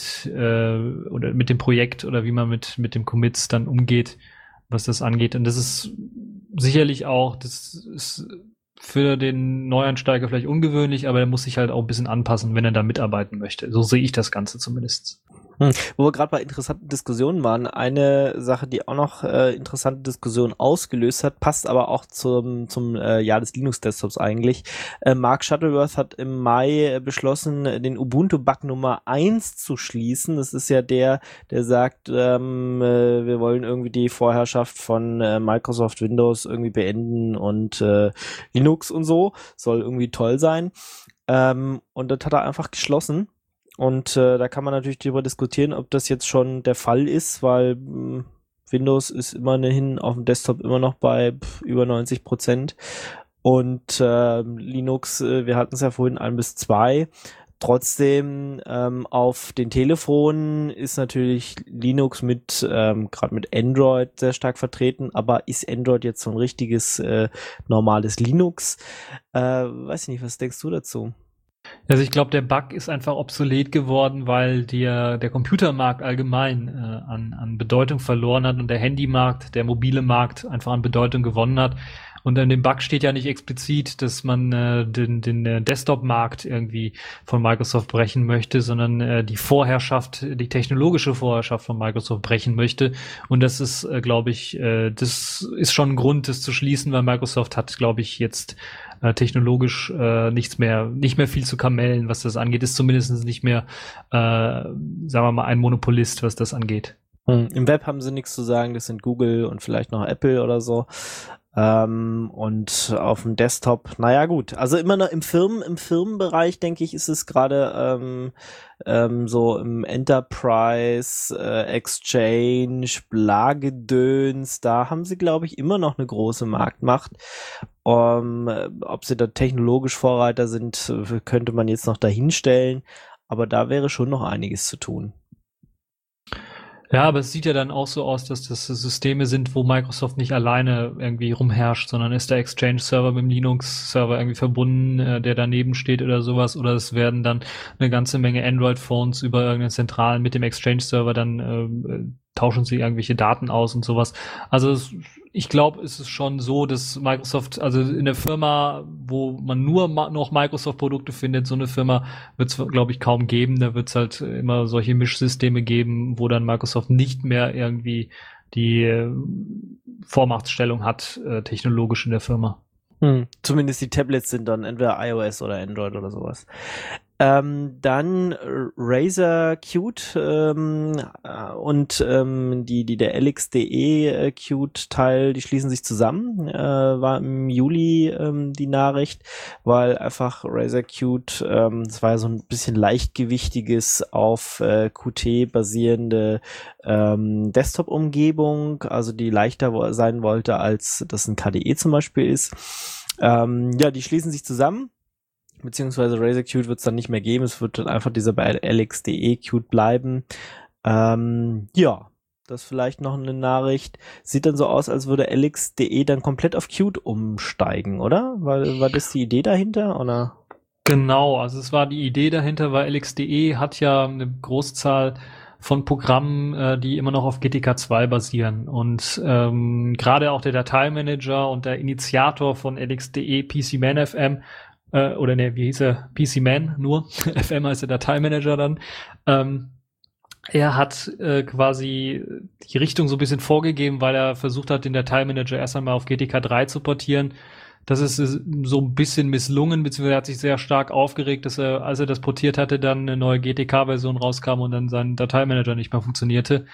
oder mit dem Projekt oder wie man mit dem Commits dann umgeht, was das angeht. Und das ist sicherlich auch, das ist für den Neueinsteiger vielleicht ungewöhnlich, aber er muss sich halt auch ein bisschen anpassen, wenn er da mitarbeiten möchte. So sehe ich das Ganze zumindest. Wo wir gerade bei interessanten Diskussionen waren, eine Sache, die auch noch interessante Diskussionen ausgelöst hat, passt aber auch zum Jahr des Linux-Desktops eigentlich. Mark Shuttleworth hat im Mai beschlossen, den Ubuntu-Bug Nummer 1 zu schließen. Das ist ja der sagt, wir wollen irgendwie die Vorherrschaft von Microsoft Windows irgendwie beenden und Linux und so. Soll irgendwie toll sein. Und das hat er einfach geschlossen. Und da kann man natürlich darüber diskutieren, ob das jetzt schon der Fall ist, weil Windows ist immerhin auf dem Desktop immer noch bei über 90%. Und Linux, wir hatten es ja vorhin 1-2. Trotzdem auf den Telefonen ist natürlich Linux gerade mit Android sehr stark vertreten, aber ist Android jetzt so ein richtiges normales Linux? Weiß ich nicht, was denkst du dazu? Also ich glaube, der Bug ist einfach obsolet geworden, weil der Computermarkt allgemein an Bedeutung verloren hat und der Handymarkt, der mobile Markt einfach an Bedeutung gewonnen hat. Und in dem Bug steht ja nicht explizit, dass man den Desktop-Markt irgendwie von Microsoft brechen möchte, sondern die technologische Vorherrschaft von Microsoft brechen möchte. Und das ist, glaube ich, das ist schon ein Grund, das zu schließen, weil Microsoft hat, glaube ich, jetzt technologisch nicht mehr viel zu kamellen, was das angeht. Ist zumindest nicht mehr, sagen wir mal, ein Monopolist, was das angeht. Im Web haben sie nichts zu sagen, das sind Google und vielleicht noch Apple oder so. Und auf dem Desktop, naja gut, also immer noch im Firmenbereich, denke ich, ist es gerade so im Enterprise, Exchange, Blagedöns, da haben sie, glaube ich, immer noch eine große Marktmacht. Ob sie da technologisch Vorreiter sind, könnte man jetzt noch dahinstellen, aber da wäre schon noch einiges zu tun. Ja, aber es sieht ja dann auch so aus, dass das Systeme sind, wo Microsoft nicht alleine irgendwie rumherrscht, sondern ist der Exchange-Server mit dem Linux-Server irgendwie verbunden, der daneben steht oder sowas, oder es werden dann eine ganze Menge Android-Phones über irgendeinen Zentralen mit dem Exchange-Server dann tauschen sie irgendwelche Daten aus und sowas. Also ich glaube, es ist schon so, dass Microsoft, also in der Firma, wo man nur noch Microsoft-Produkte findet, so eine Firma wird es, glaube ich, kaum geben. Da wird es halt immer solche Mischsysteme geben, wo dann Microsoft nicht mehr irgendwie die Vormachtstellung hat, technologisch in der Firma. Zumindest die Tablets sind dann entweder iOS oder Android oder sowas. Dann Razer Qt und der LXDE Qt Teil, die schließen sich zusammen, war im Juli die Nachricht, weil einfach Razer Qt, das war ja so ein bisschen leichtgewichtiges auf Qt basierende Desktop-Umgebung, also die leichter sein wollte, als das ein KDE zum Beispiel ist. Ja, die schließen sich zusammen, beziehungsweise Razer Qt wird es dann nicht mehr geben, es wird dann einfach dieser bei LXDE Qt bleiben. Ja, das ist vielleicht noch eine Nachricht. Sieht dann so aus, als würde LXDE dann komplett auf Qt umsteigen, oder? War das die Idee dahinter, oder? Genau, also es war die Idee dahinter, weil LXDE hat ja eine Großzahl von Programmen, die immer noch auf GTK 2 basieren. Und gerade auch der Dateimanager und der Initiator von LXDE, PCMan FM, oder ne, wie hieß er? PCMan nur, FM heißt der Dateimanager dann. Er hat quasi die Richtung so ein bisschen vorgegeben, weil er versucht hat, den Dateimanager erst einmal auf GTK 3 zu portieren. Das ist so ein bisschen misslungen, beziehungsweise er hat sich sehr stark aufgeregt, dass er, als er das portiert hatte, dann eine neue GTK-Version rauskam und dann sein Dateimanager nicht mehr funktionierte.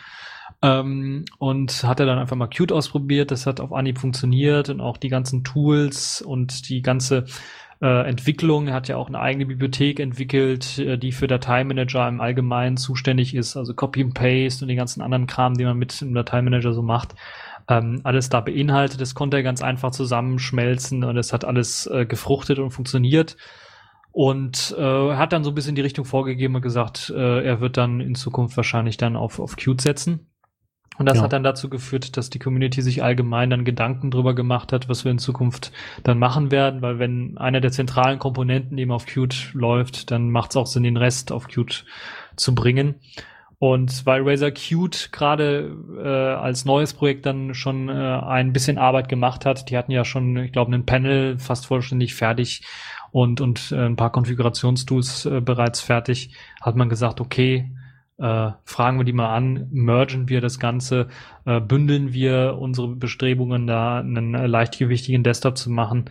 Und hat er dann einfach mal Qt ausprobiert. Das hat auf Anhieb funktioniert und auch die ganzen Tools und die ganze Entwicklung. Er hat ja auch eine eigene Bibliothek entwickelt, die für Dateimanager im Allgemeinen zuständig ist, also Copy and Paste und den ganzen anderen Kram, den man mit dem Dateimanager so macht. Alles da beinhaltet, das konnte er ganz einfach zusammenschmelzen und es hat alles gefruchtet und funktioniert. Und hat dann so ein bisschen die Richtung vorgegeben und gesagt, er wird dann in Zukunft wahrscheinlich dann auf Qt setzen. Und das hat dann dazu geführt, dass die Community sich allgemein dann Gedanken drüber gemacht hat, was wir in Zukunft dann machen werden, weil wenn einer der zentralen Komponenten eben auf Qt läuft, dann macht es auch Sinn, den Rest auf Qt zu bringen. Und weil Razer Qt gerade als neues Projekt dann schon ein bisschen Arbeit gemacht hat, die hatten ja schon, ich glaube, ein Panel fast vollständig fertig und ein paar Konfigurationstools bereits fertig, hat man gesagt, okay, fragen wir die mal an, mergen wir das Ganze, bündeln wir unsere Bestrebungen, da einen leichtgewichtigen Desktop zu machen,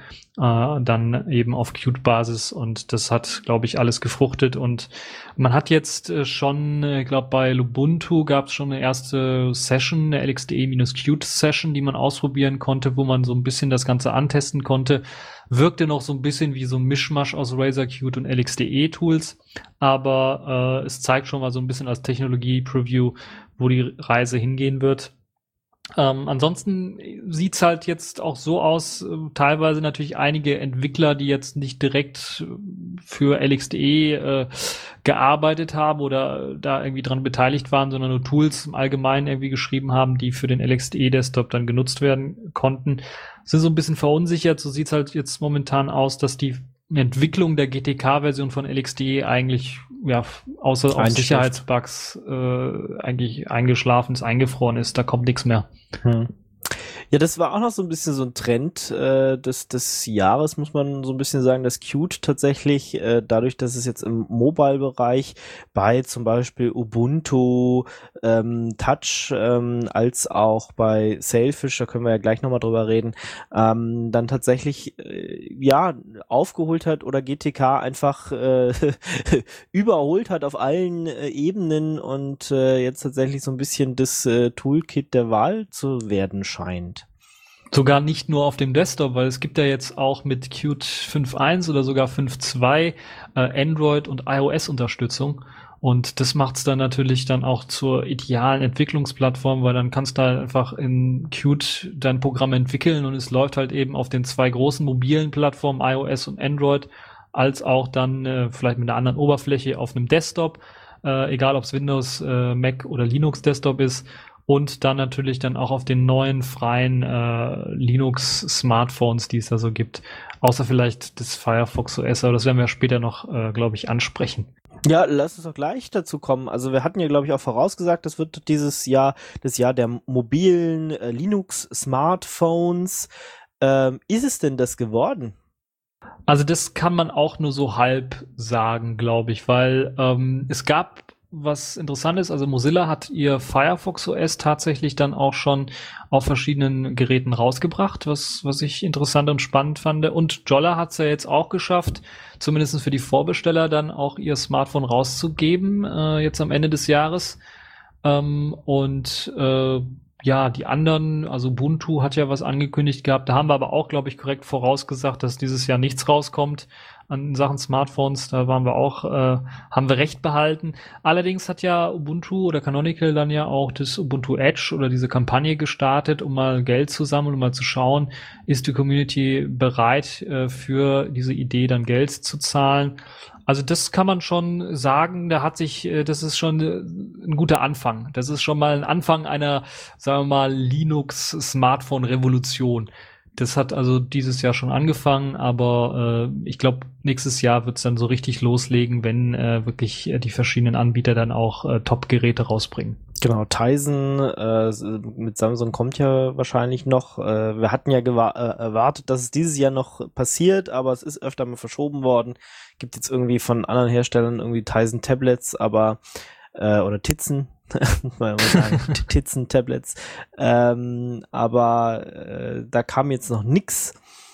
dann eben auf Qt-Basis, und das hat, glaube ich, alles gefruchtet. Und man hat jetzt schon, ich glaube, bei Lubuntu gab es schon eine erste Session, eine LXDE-Qt-Session, die man ausprobieren konnte, wo man so ein bisschen das Ganze antesten konnte. Wirkte noch so ein bisschen wie so ein Mischmasch aus Razer Qt und LXDE-Tools, aber es zeigt schon mal so ein bisschen als Technologie-Preview, wo die Reise hingehen wird. Ansonsten sieht's halt jetzt auch so aus, teilweise natürlich einige Entwickler, die jetzt nicht direkt für LXDE gearbeitet haben oder da irgendwie dran beteiligt waren, sondern nur Tools im Allgemeinen irgendwie geschrieben haben, die für den LXDE-Desktop dann genutzt werden konnten, sind so ein bisschen verunsichert. So sieht's halt jetzt momentan aus, dass die Entwicklung der GTK-Version von LXDE eigentlich, ja, außer auf Sicherheitsbugs eigentlich eingeschlafen ist, eingefroren ist. Da kommt nichts mehr. Ja, das war auch noch so ein bisschen so ein Trend des Jahres, muss man so ein bisschen sagen, dass Qt tatsächlich, dadurch, dass es jetzt im Mobile-Bereich bei zum Beispiel Ubuntu, Touch, als auch bei Sailfish, da können wir ja gleich nochmal drüber reden, dann tatsächlich, ja, aufgeholt hat oder GTK einfach überholt hat auf allen Ebenen und jetzt tatsächlich so ein bisschen das Toolkit der Wahl zu werden scheint. Sogar nicht nur auf dem Desktop, weil es gibt ja jetzt auch mit Qt 5.1 oder sogar 5.2 Android- und iOS-Unterstützung. Und das macht es dann natürlich dann auch zur idealen Entwicklungsplattform, weil dann kannst du halt einfach in Qt dein Programm entwickeln und es läuft halt eben auf den zwei großen mobilen Plattformen, iOS und Android, als auch dann vielleicht mit einer anderen Oberfläche auf einem Desktop, egal ob es Windows, Mac oder Linux Desktop ist. Und dann natürlich dann auch auf den neuen freien Linux-Smartphones, die es da so gibt. Außer vielleicht das Firefox OS, aber das werden wir später noch, glaube ich, ansprechen. Ja, lass uns doch gleich dazu kommen. Also wir hatten ja, glaube ich, auch vorausgesagt, das wird dieses Jahr das Jahr der mobilen Linux-Smartphones. Ist es denn das geworden? Also das kann man auch nur so halb sagen, glaube ich, weil es gab was interessant ist, also Mozilla hat ihr Firefox OS tatsächlich dann auch schon auf verschiedenen Geräten rausgebracht, was ich interessant und spannend fand. Und Jolla hat es ja jetzt auch geschafft, zumindest für die Vorbesteller dann auch ihr Smartphone rauszugeben, jetzt am Ende des Jahres. Ja, die anderen, also Ubuntu hat ja was angekündigt gehabt, da haben wir aber auch, glaube ich, korrekt vorausgesagt, dass dieses Jahr nichts rauskommt an Sachen Smartphones, da waren wir auch, haben wir recht behalten. Allerdings hat ja Ubuntu oder Canonical dann ja auch das Ubuntu Edge oder diese Kampagne gestartet, um mal Geld zu sammeln, um mal zu schauen, ist die Community bereit, für diese Idee dann Geld zu zahlen. Also das kann man schon sagen, das ist schon ein guter Anfang. Das ist schon mal ein Anfang einer, sagen wir mal, Linux-Smartphone-Revolution. Das hat also dieses Jahr schon angefangen, aber ich glaube, nächstes Jahr wird es dann so richtig loslegen, wenn wirklich die verschiedenen Anbieter dann auch Top-Geräte rausbringen. Genau, Tizen mit Samsung kommt ja wahrscheinlich noch. Wir hatten ja erwartet, dass es dieses Jahr noch passiert, aber es ist öfter mal verschoben worden. Gibt jetzt irgendwie von anderen Herstellern irgendwie Tizen Tablets, aber oder Tizen, muss man mal sagen, Tizen Tablets. Aber da kam jetzt noch nix.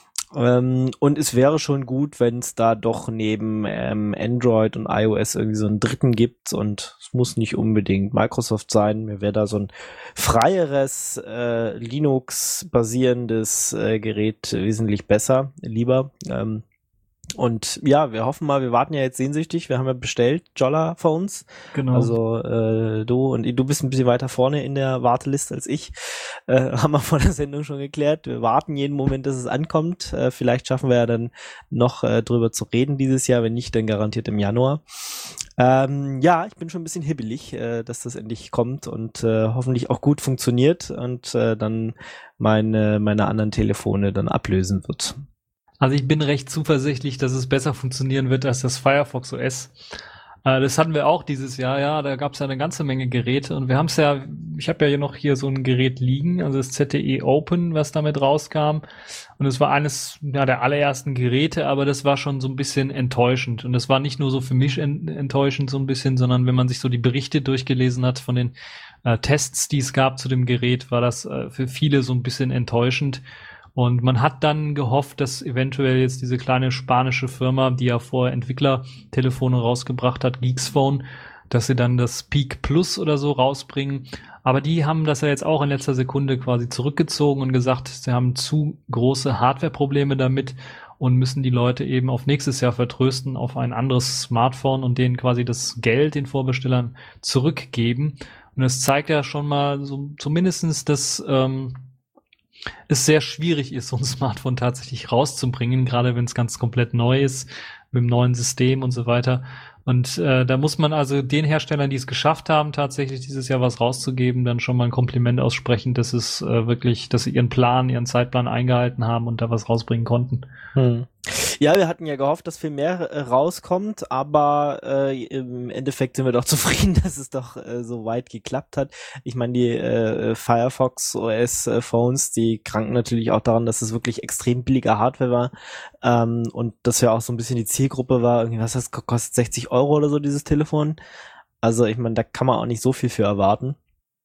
Und es wäre schon gut, wenn es da doch neben Android und iOS irgendwie so einen dritten gibt, und es muss nicht unbedingt Microsoft sein. Mir wäre da so ein freieres Linux-basierendes Gerät wesentlich lieber. Und ja, wir hoffen mal, wir warten ja jetzt sehnsüchtig. Wir haben ja bestellt, Jolla Phones. Genau. Also du bist ein bisschen weiter vorne in der Warteliste als ich. Haben wir vor der Sendung schon geklärt. Wir warten jeden Moment, dass es ankommt. Vielleicht schaffen wir ja dann noch drüber zu reden dieses Jahr. Wenn nicht, dann garantiert im Januar. Ja, ich bin schon ein bisschen hibbelig, dass das endlich kommt und hoffentlich auch gut funktioniert und dann meine anderen Telefone dann ablösen wird. Also ich bin recht zuversichtlich, dass es besser funktionieren wird als das Firefox OS. Das hatten wir auch dieses Jahr, ja, da gab es ja eine ganze Menge Geräte und wir haben es ja, ich habe ja noch hier so ein Gerät liegen, also das ZTE Open, was damit rauskam, und es war eines der allerersten Geräte, aber das war schon so ein bisschen enttäuschend, und das war nicht nur so für mich enttäuschend so ein bisschen, sondern wenn man sich so die Berichte durchgelesen hat von den Tests, die es gab zu dem Gerät, war das für viele so ein bisschen enttäuschend. Und man hat dann gehofft, dass eventuell jetzt diese kleine spanische Firma, die ja vorher Entwicklertelefone rausgebracht hat, Geeksphone, dass sie dann das Peak Plus oder so rausbringen. Aber die haben das ja jetzt auch in letzter Sekunde quasi zurückgezogen und gesagt, sie haben zu große Hardware-Probleme damit und müssen die Leute eben auf nächstes Jahr vertrösten auf ein anderes Smartphone und denen quasi das Geld den Vorbestellern zurückgeben. Und das zeigt ja schon mal so zumindestens, dass es sehr schwierig ist, so ein Smartphone tatsächlich rauszubringen, gerade wenn es ganz komplett neu ist, mit dem neuen System und so weiter. Und da muss man also den Herstellern, die es geschafft haben, tatsächlich dieses Jahr was rauszugeben, dann schon mal ein Kompliment aussprechen, dass es wirklich, dass sie ihren Zeitplan eingehalten haben und da was rausbringen konnten. Ja, wir hatten ja gehofft, dass viel mehr rauskommt, aber im Endeffekt sind wir doch zufrieden, dass es doch so weit geklappt hat. Ich meine, die Firefox OS Phones, die kranken natürlich auch daran, dass es wirklich extrem billige Hardware war und das ja auch so ein bisschen die Zielgruppe war. Irgendwie, was das kostet, 60 Euro oder so, dieses Telefon. Also ich meine, da kann man auch nicht so viel für erwarten.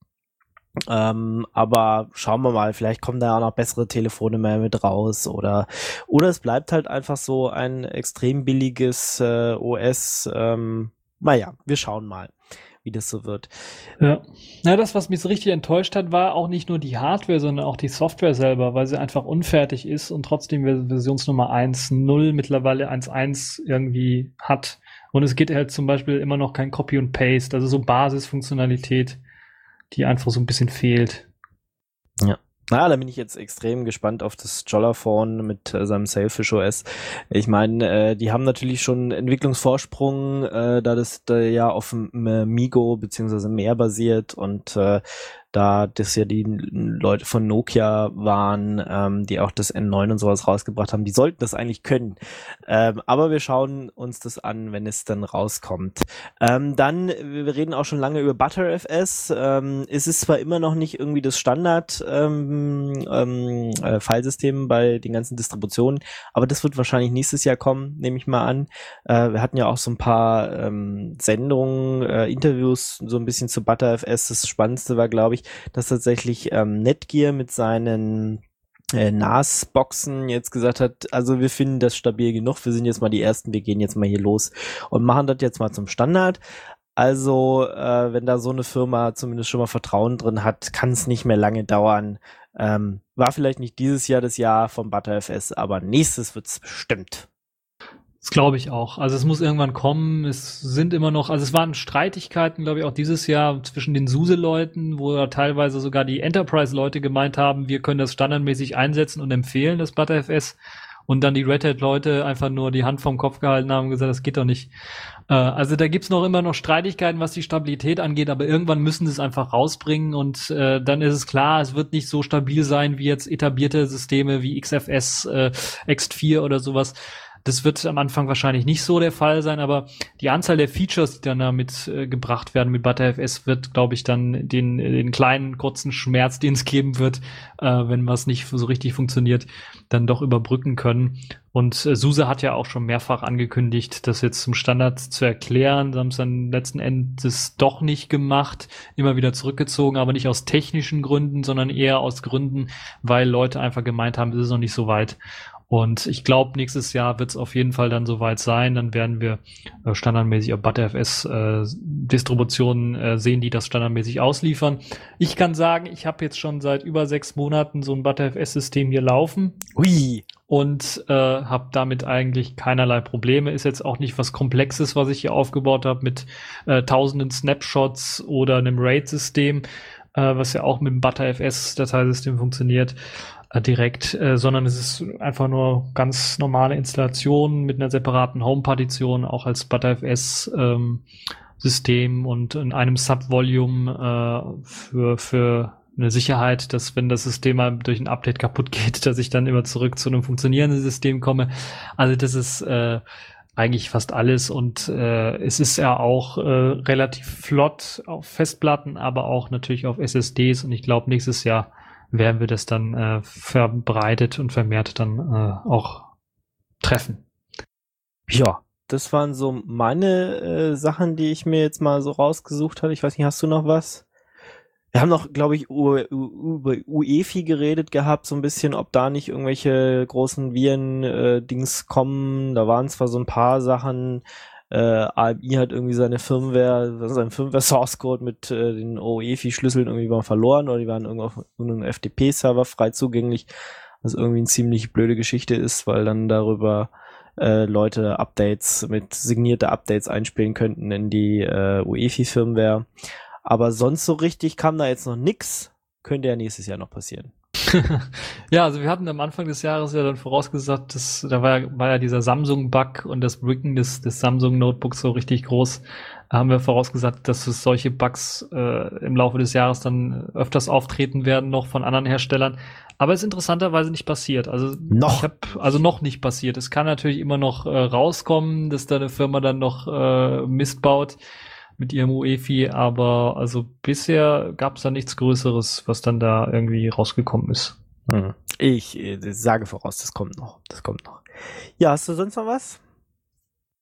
Aber schauen wir mal, vielleicht kommen da ja auch noch bessere Telefone mehr mit raus oder es bleibt halt einfach so ein extrem billiges OS. Naja, wir schauen mal. wie das so wird. Ja. Na, das, was mich so richtig enttäuscht hat, war auch nicht nur die Hardware, sondern auch die Software selber, weil sie einfach unfertig ist und trotzdem Versionsnummer 1.0 mittlerweile 1.1 irgendwie hat. Und es geht halt zum Beispiel immer noch kein Copy und Paste, also so Basisfunktionalität, die einfach so ein bisschen fehlt. Ja. Na, da bin ich jetzt extrem gespannt auf das Jollaphone mit seinem Sailfish OS. Ich meine, die haben natürlich schon Entwicklungsvorsprung, da das da ja auf Migo beziehungsweise mehr basiert und da das ja die Leute von Nokia waren, die auch das N9 und sowas rausgebracht haben, die sollten das eigentlich können. Aber wir schauen uns das an, wenn es dann rauskommt. Dann, wir reden auch schon lange über ButterFS. Es ist zwar immer noch nicht irgendwie das Standard Filesystem bei den ganzen Distributionen, aber das wird wahrscheinlich nächstes Jahr kommen, nehme ich mal an. Wir hatten ja auch so ein paar Sendungen, Interviews so ein bisschen zu ButterFS. Das Spannendste war, glaube ich, dass tatsächlich Netgear mit seinen NAS-Boxen jetzt gesagt hat, also wir finden das stabil genug, wir sind jetzt mal die Ersten, wir gehen jetzt mal hier los und machen das jetzt mal zum Standard. Also wenn da so eine Firma zumindest schon mal Vertrauen drin hat, kann es nicht mehr lange dauern. War vielleicht nicht dieses Jahr das Jahr vom ButterFS, aber nächstes wird's bestimmt. Das glaube ich auch. Also es muss irgendwann kommen. Es sind immer noch, also es waren Streitigkeiten, glaube ich, auch dieses Jahr zwischen den SUSE-Leuten, wo ja teilweise sogar die Enterprise-Leute gemeint haben, wir können das standardmäßig einsetzen und empfehlen, das ButterFS. Und dann die Red Hat-Leute einfach nur die Hand vom Kopf gehalten haben und gesagt, das geht doch nicht. Also da gibt's noch immer noch Streitigkeiten, was die Stabilität angeht, aber irgendwann müssen sie es einfach rausbringen und dann ist es klar, es wird nicht so stabil sein wie jetzt etablierte Systeme wie XFS, X4 oder sowas. Das wird am Anfang wahrscheinlich nicht so der Fall sein, aber die Anzahl der Features, die dann damit gebracht werden mit ButterFS, wird, glaube ich, dann den kleinen, kurzen Schmerz, den es geben wird, wenn was nicht so richtig funktioniert, dann doch überbrücken können. Und SUSE hat ja auch schon mehrfach angekündigt, das jetzt zum Standard zu erklären. Sie haben es dann letzten Endes doch nicht gemacht, immer wieder zurückgezogen, aber nicht aus technischen Gründen, sondern eher aus Gründen, weil Leute einfach gemeint haben, es ist noch nicht so weit. Und ich glaube, nächstes Jahr wird es auf jeden Fall dann soweit sein. Dann werden wir standardmäßig auf ButterFS-Distributionen sehen, die das standardmäßig ausliefern. Ich kann sagen, ich habe jetzt schon seit über 6 Monaten so ein ButterFS-System hier laufen. Ui. Und habe damit eigentlich keinerlei Probleme. Ist jetzt auch nicht was Komplexes, was ich hier aufgebaut habe mit tausenden Snapshots oder einem RAID-System, was ja auch mit dem ButterFS-Dateisystem funktioniert. Direkt, sondern es ist einfach nur ganz normale Installation mit einer separaten Home-Partition, auch als ButterFS-System und in einem Subvolume für eine Sicherheit, dass wenn das System mal durch ein Update kaputt geht, dass ich dann immer zurück zu einem funktionierenden System komme. Also das ist eigentlich fast alles und es ist ja auch relativ flott auf Festplatten, aber auch natürlich auf SSDs und ich glaube nächstes Jahr werden wir das dann verbreitet und vermehrt dann auch treffen. Ja, das waren so meine Sachen, die ich mir jetzt mal so rausgesucht hatte. Ich weiß nicht, hast du noch was? Wir haben noch, glaube ich, über UEFI geredet gehabt, so ein bisschen, ob da nicht irgendwelche großen Viren-Dings kommen. Da waren zwar so ein paar Sachen, AMI hat irgendwie seine Firmware-Source-Code mit den UEFI-Schlüsseln irgendwie mal verloren oder die waren irgendwo auf einem FTP-Server frei zugänglich, was irgendwie eine ziemlich blöde Geschichte ist, weil dann darüber Leute Updates mit signierte Updates einspielen könnten in die UEFI-Firmware. Aber sonst so richtig kam da jetzt noch nix. Könnte ja nächstes Jahr noch passieren. Ja, also wir hatten am Anfang des Jahres ja dann vorausgesagt, da war ja dieser Samsung-Bug und das Bricken des Samsung-Notebooks so richtig groß. Da haben wir vorausgesagt, dass es solche Bugs im Laufe des Jahres dann öfters auftreten werden, noch von anderen Herstellern. Aber es ist interessanterweise nicht passiert. Also noch nicht passiert. Es kann natürlich immer noch rauskommen, dass da eine Firma dann noch Mist baut mit ihrem UEFI, aber also bisher gab es da nichts Größeres, was dann da irgendwie rausgekommen ist. Ich sage voraus, das kommt noch. Ja, hast du sonst noch was?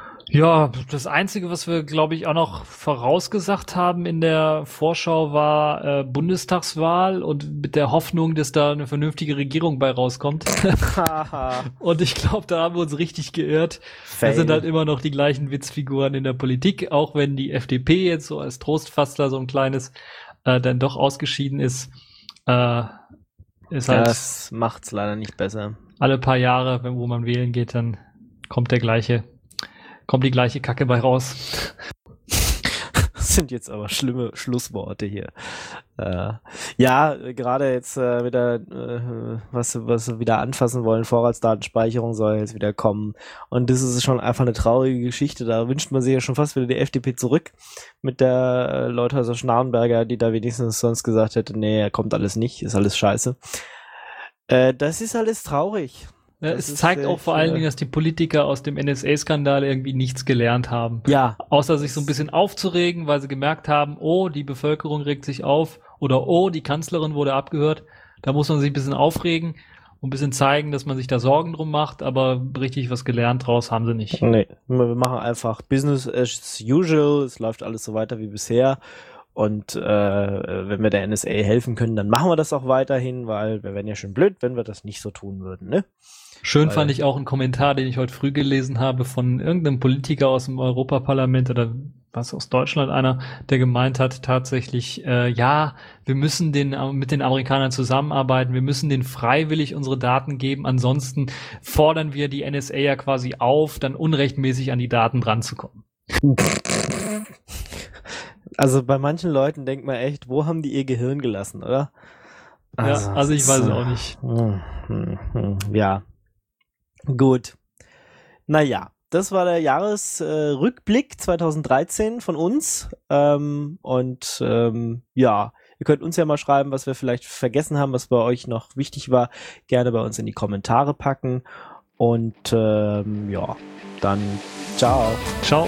Ja, das Einzige, was wir, glaube ich, auch noch vorausgesagt haben in der Vorschau war Bundestagswahl und mit der Hoffnung, dass da eine vernünftige Regierung bei rauskommt. Und ich glaube, da haben wir uns richtig geirrt. Da sind halt immer noch die gleichen Witzfiguren in der Politik, auch wenn die FDP jetzt so als Trostpflaster so ein kleines dann doch ausgeschieden ist. Ist halt Das macht's leider nicht besser. alle paar Jahre, wo man wählen geht, dann kommt die gleiche Kacke bei raus. Das sind jetzt aber schlimme Schlussworte hier. Ja, gerade jetzt wieder, was wir wieder anfassen wollen, Vorratsdatenspeicherung soll jetzt wieder kommen. Und das ist schon einfach eine traurige Geschichte. Da wünscht man sich ja schon fast wieder die FDP zurück mit der Leuthäuser-Schnarrenberger, die da wenigstens sonst gesagt hätte, nee, kommt alles nicht, ist alles scheiße. Das ist alles traurig. Ja, Das es zeigt ist auch vor allen Dingen, dass die Politiker aus dem NSA-Skandal irgendwie nichts gelernt haben. Ja. Außer sich so ein bisschen aufzuregen, weil sie gemerkt haben, oh, die Bevölkerung regt sich auf oder oh, die Kanzlerin wurde abgehört. Da muss man sich ein bisschen aufregen und ein bisschen zeigen, dass man sich da Sorgen drum macht, aber richtig was gelernt draus haben sie nicht. Nee, wir machen einfach Business as usual, es läuft alles so weiter wie bisher. Und wenn wir der NSA helfen können, dann machen wir das auch weiterhin, weil wir wären ja schon blöd, wenn wir das nicht so tun würden, ne? Schön fand ich auch einen Kommentar, den ich heute früh gelesen habe von irgendeinem Politiker aus dem Europaparlament oder was aus Deutschland einer, der gemeint hat tatsächlich, ja, wir müssen mit den Amerikanern zusammenarbeiten, wir müssen denen freiwillig unsere Daten geben, ansonsten fordern wir die NSA ja quasi auf, dann unrechtmäßig an die Daten dran zu kommen. Also bei manchen Leuten denkt man echt, wo haben die ihr Gehirn gelassen, oder? Ja, also ich weiß es auch nicht. Ja. Gut. Naja, das war der Jahresrückblick 2013 von uns. Ja, ihr könnt uns ja mal schreiben, was wir vielleicht vergessen haben, was bei euch noch wichtig war. Gerne bei uns in die Kommentare packen. Und ja, dann ciao. Ciao.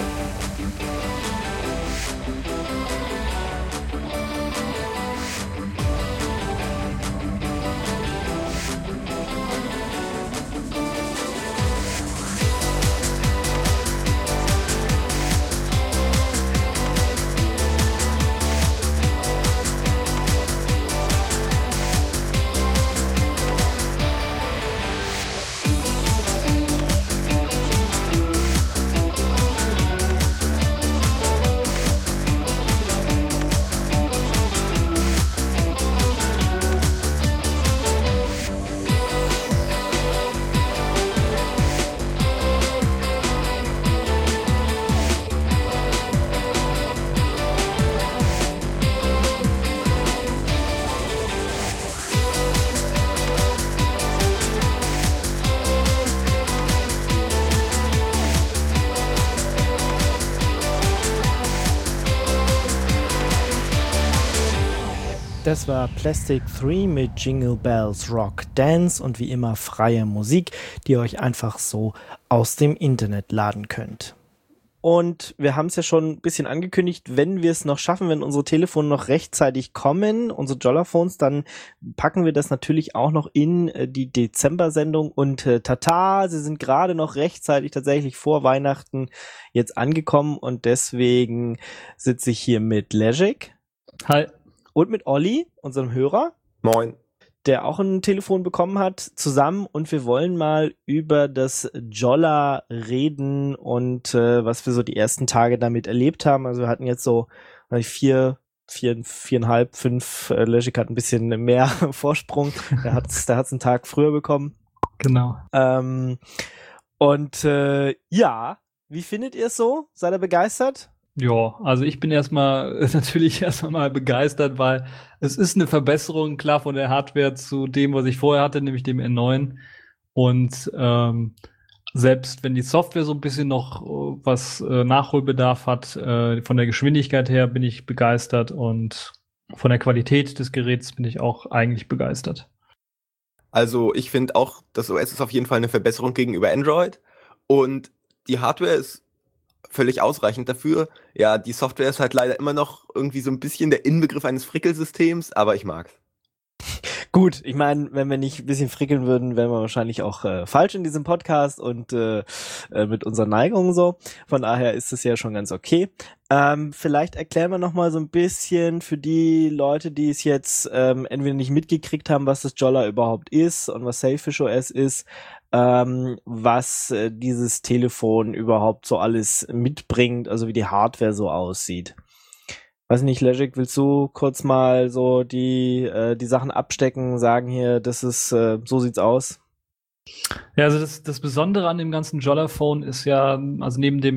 Das war Plastic 3 mit Jingle Bells Rock Dance und wie immer freie Musik, die ihr euch einfach so aus dem Internet laden könnt. Und wir haben es ja schon ein bisschen angekündigt, wenn wir es noch schaffen, wenn unsere Telefone noch rechtzeitig kommen, unsere Jolla-Phones, dann packen wir das natürlich auch noch in die Dezember-Sendung. Und tata, sie sind gerade noch rechtzeitig tatsächlich vor Weihnachten jetzt angekommen. Und deswegen sitze ich hier mit Lejek. Hi. Und mit Olli, unserem Hörer. Moin. Der auch ein Telefon bekommen hat, zusammen. Und wir wollen mal über das Jolla reden und was wir so die ersten Tage damit erlebt haben. Also wir hatten jetzt so 4,5, 5. Lejek hat ein bisschen mehr Vorsprung. Der hat's einen Tag früher bekommen. Genau. Ja, wie findet ihr es so? Seid ihr begeistert? Ja, also ich bin natürlich erstmal mal begeistert, weil es ist eine Verbesserung, klar, von der Hardware zu dem, was ich vorher hatte, nämlich dem N9. Und selbst wenn die Software so ein bisschen noch was Nachholbedarf hat, von der Geschwindigkeit her bin ich begeistert und von der Qualität des Geräts bin ich auch eigentlich begeistert. Also ich finde auch, das OS ist auf jeden Fall eine Verbesserung gegenüber Android und die Hardware ist völlig ausreichend dafür. Ja, die Software ist halt leider immer noch irgendwie so ein bisschen der Inbegriff eines Frickelsystems, aber ich mag's. Gut, ich meine, wenn wir nicht ein bisschen frickeln würden, wären wir wahrscheinlich auch falsch in diesem Podcast und mit unseren Neigungen so. Von daher ist es ja schon ganz okay. Vielleicht erklären wir nochmal so ein bisschen für die Leute, die es jetzt entweder nicht mitgekriegt haben, was das Jolla überhaupt ist und was Sailfish OS ist, was dieses Telefon überhaupt so alles mitbringt, also wie die Hardware so aussieht. Weiß nicht, Legic, willst du kurz mal so die Sachen abstecken, sagen hier, das ist, so sieht's aus? Ja, also das Besondere an dem ganzen Jolla-Phone ist ja, also neben dem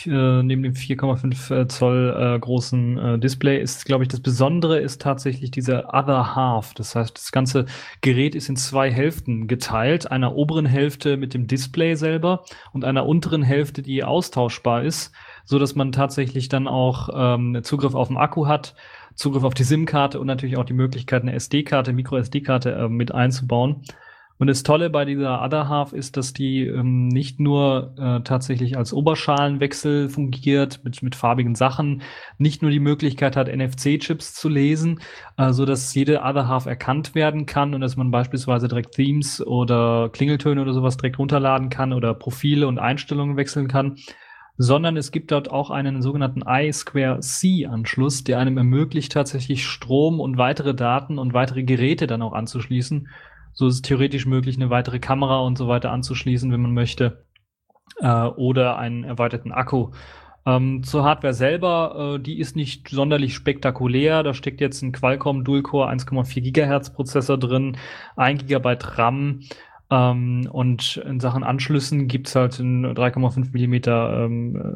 4,5 Zoll großen Display ist, glaube ich, das Besondere ist tatsächlich dieser Other Half. Das heißt, das ganze Gerät ist in 2 Hälften geteilt. Einer oberen Hälfte mit dem Display selber und einer unteren Hälfte, die austauschbar ist, so dass man tatsächlich dann auch Zugriff auf den Akku hat, Zugriff auf die SIM-Karte und natürlich auch die Möglichkeit, eine SD-Karte, Micro-SD-Karte mit einzubauen. Und das Tolle bei dieser Other Half ist, dass die nicht nur tatsächlich als Oberschalenwechsel fungiert mit farbigen Sachen, nicht nur die Möglichkeit hat, NFC-Chips zu lesen, so dass jede Other Half erkannt werden kann und dass man beispielsweise direkt Themes oder Klingeltöne oder sowas direkt runterladen kann oder Profile und Einstellungen wechseln kann, sondern es gibt dort auch einen sogenannten I2C-Anschluss, der einem ermöglicht, tatsächlich Strom und weitere Daten und weitere Geräte dann auch anzuschließen. So ist es theoretisch möglich, eine weitere Kamera und so weiter anzuschließen, wenn man möchte, oder einen erweiterten Akku. Zur Hardware selber, die ist nicht sonderlich spektakulär. Da steckt jetzt ein Qualcomm Dual-Core 1,4 GHz Prozessor drin, 1 GB RAM, und in Sachen Anschlüssen gibt's halt einen 3,5 Millimeter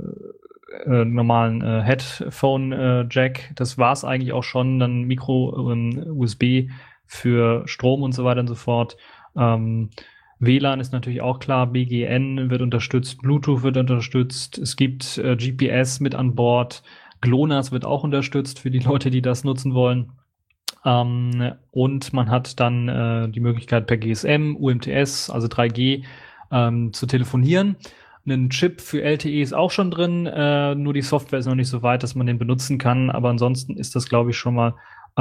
normalen Headphone-Jack. Das war's eigentlich auch schon. Dann Micro USB für Strom und so weiter und so fort. WLAN ist natürlich auch klar, BGN wird unterstützt, Bluetooth wird unterstützt, es gibt GPS mit an Bord, GLONASS wird auch unterstützt für die Leute, die das nutzen wollen. Und man hat dann die Möglichkeit per GSM, UMTS, also 3G, zu telefonieren. Ein Chip für LTE ist auch schon drin, nur die Software ist noch nicht so weit, dass man den benutzen kann, aber ansonsten ist das, glaube ich, schon mal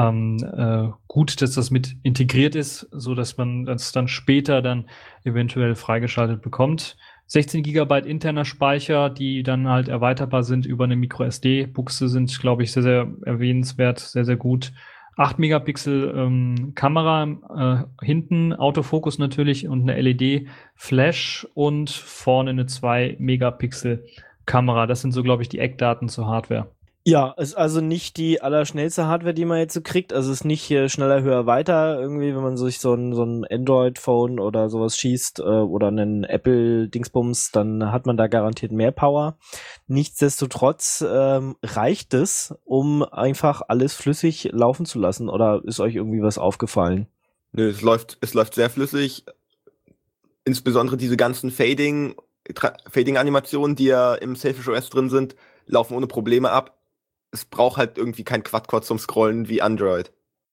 gut, dass das mit integriert ist, so dass man das dann später dann eventuell freigeschaltet bekommt. 16 GB interner Speicher, die dann halt erweiterbar sind über eine Micro-SD-Buchse, sind, glaube ich, sehr, sehr erwähnenswert, sehr, sehr gut. 8 Megapixel Kamera hinten, Autofokus natürlich und eine LED-Flash und vorne eine 2 Megapixel Kamera. Das sind so, glaube ich, die Eckdaten zur Hardware. Ja, ist also nicht die allerschnellste Hardware, die man jetzt so kriegt. Also ist nicht schneller, höher, weiter irgendwie, wenn man sich so ein Android-Phone oder sowas schießt oder einen Apple-Dingsbums, dann hat man da garantiert mehr Power. Nichtsdestotrotz reicht es, um einfach alles flüssig laufen zu lassen. Oder ist euch irgendwie was aufgefallen? Nö, es läuft sehr flüssig. Insbesondere diese ganzen Fading-Animationen, die ja im Sailfish OS drin sind, laufen ohne Probleme ab. Es braucht halt irgendwie kein Quad-Core zum Scrollen wie Android.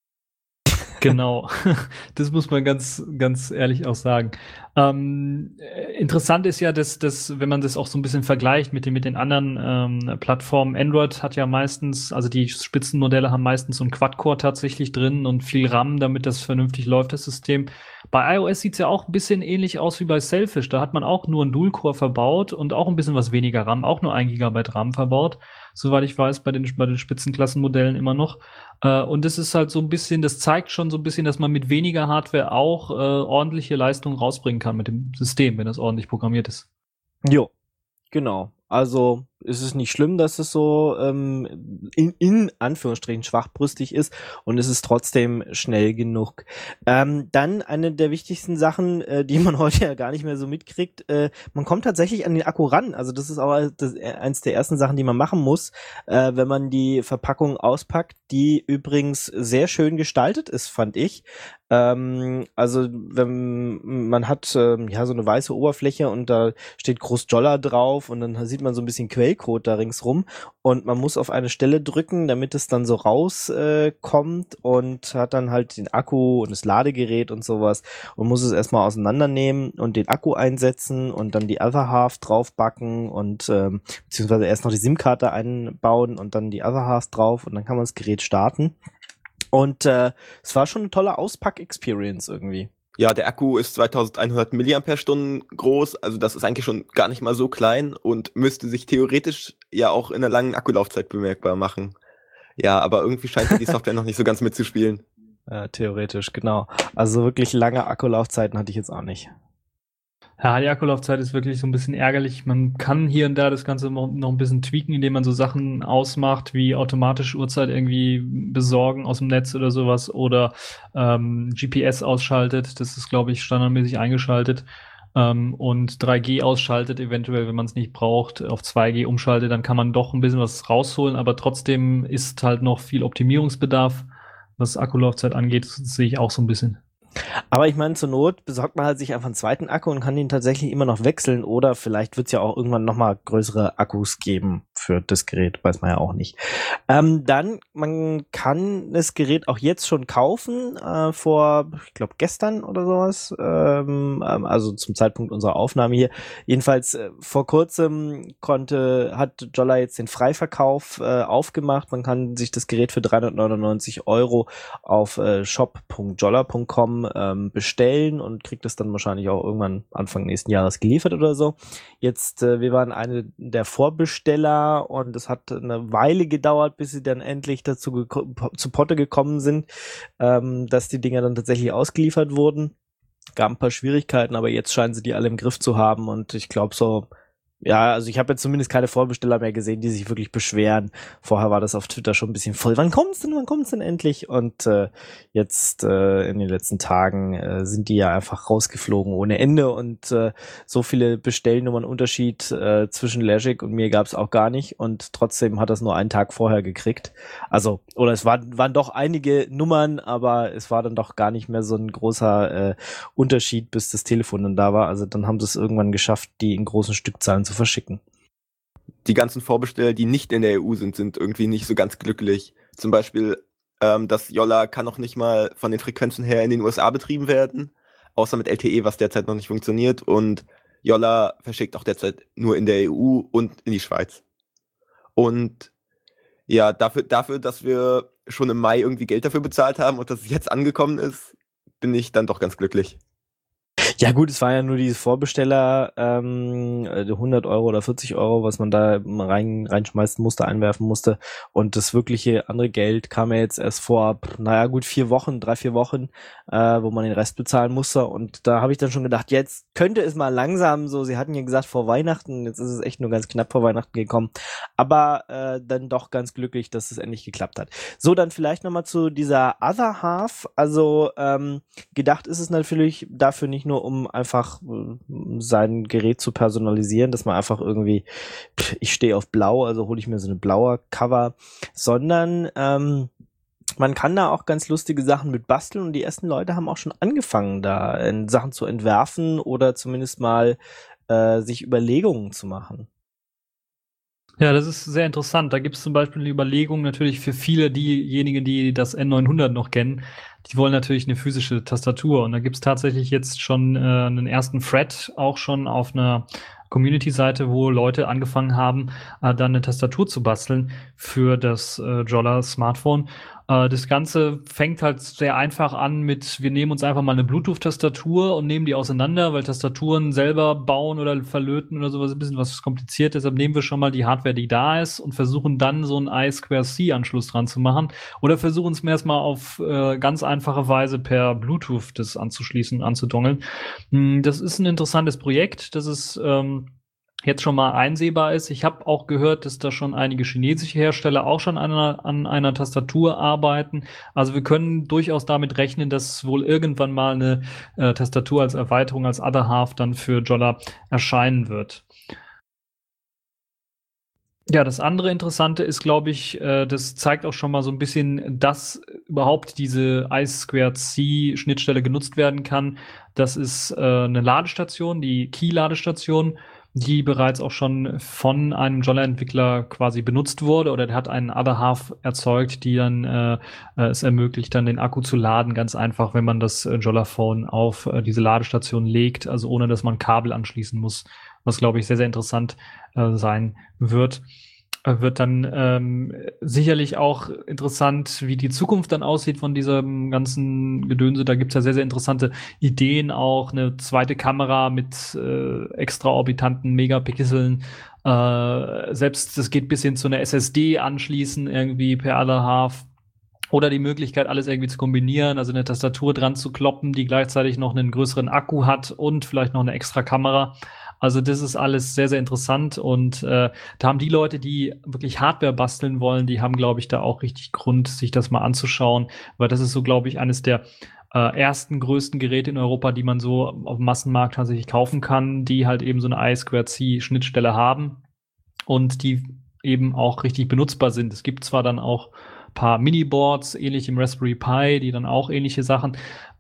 Genau, das muss man ganz, ganz ehrlich auch sagen. Interessant ist ja, dass wenn man das auch so ein bisschen vergleicht mit den anderen Plattformen, Android hat ja meistens, also die Spitzenmodelle haben meistens so ein Quad-Core tatsächlich drin und viel RAM, damit das vernünftig läuft, das System. Bei iOS sieht's ja auch ein bisschen ähnlich aus wie bei Sailfish. Da hat man auch nur einen Dual-Core verbaut und auch ein bisschen was weniger RAM, auch nur 1 GB RAM verbaut, soweit ich weiß, bei den Spitzenklassenmodellen immer noch. Und das ist halt so ein bisschen, das zeigt schon so ein bisschen, dass man mit weniger Hardware auch ordentliche Leistung rausbringen kann mit dem System, wenn das ordentlich programmiert ist. Jo, genau. Also ist es nicht schlimm, dass es so in Anführungsstrichen schwachbrüstig ist und es ist trotzdem schnell genug. Dann eine der wichtigsten Sachen, die man heute ja gar nicht mehr so mitkriegt, man kommt tatsächlich an den Akku ran. Also das ist auch eins der ersten Sachen, die man machen muss, wenn man die Verpackung auspackt, die übrigens sehr schön gestaltet ist, fand ich. Also wenn man hat so eine weiße Oberfläche und da steht groß Jolla drauf und dann sieht man so ein bisschen Quellcode da ringsrum und man muss auf eine Stelle drücken, damit es dann so rauskommt und hat dann halt den Akku und das Ladegerät und sowas und muss es erstmal auseinandernehmen und den Akku einsetzen und dann die Other Half draufbacken und beziehungsweise erst noch die SIM-Karte einbauen und dann die Other Half drauf und dann kann man das Gerät starten. Und es war schon eine tolle Auspack-Experience irgendwie. Ja, der Akku ist 2100 mAh groß, also das ist eigentlich schon gar nicht mal so klein und müsste sich theoretisch ja auch in einer langen Akkulaufzeit bemerkbar machen. Ja, aber irgendwie scheint die Software noch nicht so ganz mitzuspielen. Theoretisch, genau. Also wirklich lange Akkulaufzeiten hatte ich jetzt auch nicht. Ja, die Akkulaufzeit ist wirklich so ein bisschen ärgerlich. Man kann hier und da das Ganze noch ein bisschen tweaken, indem man so Sachen ausmacht, wie automatisch Uhrzeit irgendwie besorgen aus dem Netz oder sowas oder GPS ausschaltet. Das ist, glaube ich, standardmäßig eingeschaltet. Und 3G ausschaltet, eventuell, wenn man es nicht braucht, auf 2G umschaltet, dann kann man doch ein bisschen was rausholen, aber trotzdem ist halt noch viel Optimierungsbedarf, was Akkulaufzeit angeht, das sehe ich auch so ein bisschen. Aber ich meine, zur Not besorgt man halt sich einfach einen zweiten Akku und kann den tatsächlich immer noch wechseln oder vielleicht wird es ja auch irgendwann nochmal größere Akkus geben für das Gerät, weiß man ja auch nicht. Dann, man kann das Gerät auch jetzt schon kaufen, vor, ich glaube gestern oder sowas, also zum Zeitpunkt unserer Aufnahme hier. Jedenfalls vor kurzem hat Jolla jetzt den Freiverkauf aufgemacht. Man kann sich das Gerät für 399 € auf shop.jolla.com bestellen und kriegt es dann wahrscheinlich auch irgendwann Anfang nächsten Jahres geliefert oder so. Jetzt, wir waren eine der Vorbesteller und es hat eine Weile gedauert, bis sie dann endlich dazu zu Potte gekommen sind, dass die Dinger dann tatsächlich ausgeliefert wurden. Gab ein paar Schwierigkeiten, aber jetzt scheinen sie die alle im Griff zu haben und ich glaube so, ja, also ich habe jetzt zumindest keine Vorbesteller mehr gesehen, die sich wirklich beschweren. Vorher war das auf Twitter schon ein bisschen voll. Wann kommt's denn endlich? Und jetzt in den letzten Tagen sind die ja einfach rausgeflogen ohne Ende und so viele Bestellnummern Unterschied zwischen Legic und mir gab's auch gar nicht und trotzdem hat das nur einen Tag vorher gekriegt. Also, oder es waren doch einige Nummern, aber es war dann doch gar nicht mehr so ein großer Unterschied, bis das Telefon dann da war. Also dann haben sie es irgendwann geschafft, die in großen Stückzahlen zu verschicken. Die ganzen Vorbesteller, die nicht in der EU sind irgendwie nicht so ganz glücklich. Zum Beispiel, das Jolla kann noch nicht mal von den Frequenzen her in den USA betrieben werden, außer mit LTE, was derzeit noch nicht funktioniert. Und Jolla verschickt auch derzeit nur in der EU und in die Schweiz. Und ja, dafür, dass wir schon im Mai irgendwie Geld dafür bezahlt haben und dass es jetzt angekommen ist, bin ich dann doch ganz glücklich. Ja gut, es war ja nur diese Vorbesteller, 100 € oder 40 €, was man da reinschmeißen musste, einwerfen musste. Und das wirkliche andere Geld kam ja jetzt erst vor, 3-4 Wochen, wo man den Rest bezahlen musste. Und da habe ich dann schon gedacht, jetzt könnte es mal langsam so, sie hatten ja gesagt vor Weihnachten, jetzt ist es echt nur ganz knapp vor Weihnachten gekommen. Aber dann doch ganz glücklich, dass es endlich geklappt hat. So, dann vielleicht nochmal zu dieser Other Half. Also gedacht ist es natürlich dafür nicht nur, um einfach sein Gerät zu personalisieren, dass man einfach irgendwie, ich stehe auf blau, also hole ich mir so eine blaue Cover, sondern man kann da auch ganz lustige Sachen mit basteln und die ersten Leute haben auch schon angefangen, da Sachen zu entwerfen oder zumindest mal sich Überlegungen zu machen. Ja, das ist sehr interessant. Da gibt es zum Beispiel eine Überlegung natürlich für viele diejenigen, die das N900 noch kennen. Die wollen natürlich eine physische Tastatur. Und da gibt es tatsächlich jetzt schon einen ersten Thread auch schon auf einer Community-Seite, wo Leute angefangen haben, dann eine Tastatur zu basteln für das Jolla Smartphone. Das Ganze fängt halt sehr einfach an mit, wir nehmen uns einfach mal eine Bluetooth-Tastatur und nehmen die auseinander, weil Tastaturen selber bauen oder verlöten oder sowas ist ein bisschen was kompliziert. Deshalb nehmen wir schon mal die Hardware, die da ist und versuchen dann so einen I2C-Anschluss dran zu machen oder versuchen es mir erstmal auf ganz einfache Weise per Bluetooth das anzuschließen, anzudongeln. Das ist ein interessantes Projekt. Das ist jetzt schon mal einsehbar ist. Ich habe auch gehört, dass da schon einige chinesische Hersteller auch schon an einer Tastatur arbeiten. Also wir können durchaus damit rechnen, dass wohl irgendwann mal eine Tastatur als Erweiterung, als Other Half dann für Jolla erscheinen wird. Ja, das andere Interessante ist, glaube ich, das zeigt auch schon mal so ein bisschen, dass überhaupt diese I2C-Schnittstelle genutzt werden kann. Das ist eine Ladestation, die Key-Ladestation, die bereits auch schon von einem Jolla-Entwickler quasi benutzt wurde oder der hat einen Other Half erzeugt, die dann es ermöglicht, dann den Akku zu laden, ganz einfach, wenn man das Jolla-Phone auf diese Ladestation legt, also ohne, dass man Kabel anschließen muss, was, glaube ich, sehr, sehr interessant sein wird. Wird dann sicherlich auch interessant, wie die Zukunft dann aussieht von diesem ganzen Gedönse. Da gibt's ja sehr, sehr interessante Ideen auch. Eine zweite Kamera mit extraorbitanten Megapixeln. Selbst das geht bis hin zu einer SSD anschließen, irgendwie per Allerhalf. Oder die Möglichkeit, alles irgendwie zu kombinieren, also eine Tastatur dran zu kloppen, die gleichzeitig noch einen größeren Akku hat und vielleicht noch eine extra Kamera. Also das ist alles sehr, sehr interessant und da haben die Leute, die wirklich Hardware basteln wollen, die haben, glaube ich, da auch richtig Grund, sich das mal anzuschauen, weil das ist so, glaube ich, eines der ersten größten Geräte in Europa, die man so auf dem Massenmarkt tatsächlich kaufen kann, die halt eben so eine I2C-Schnittstelle haben und die eben auch richtig benutzbar sind. Es gibt zwar dann auch ein paar Miniboards, ähnlich im Raspberry Pi, die dann auch ähnliche Sachen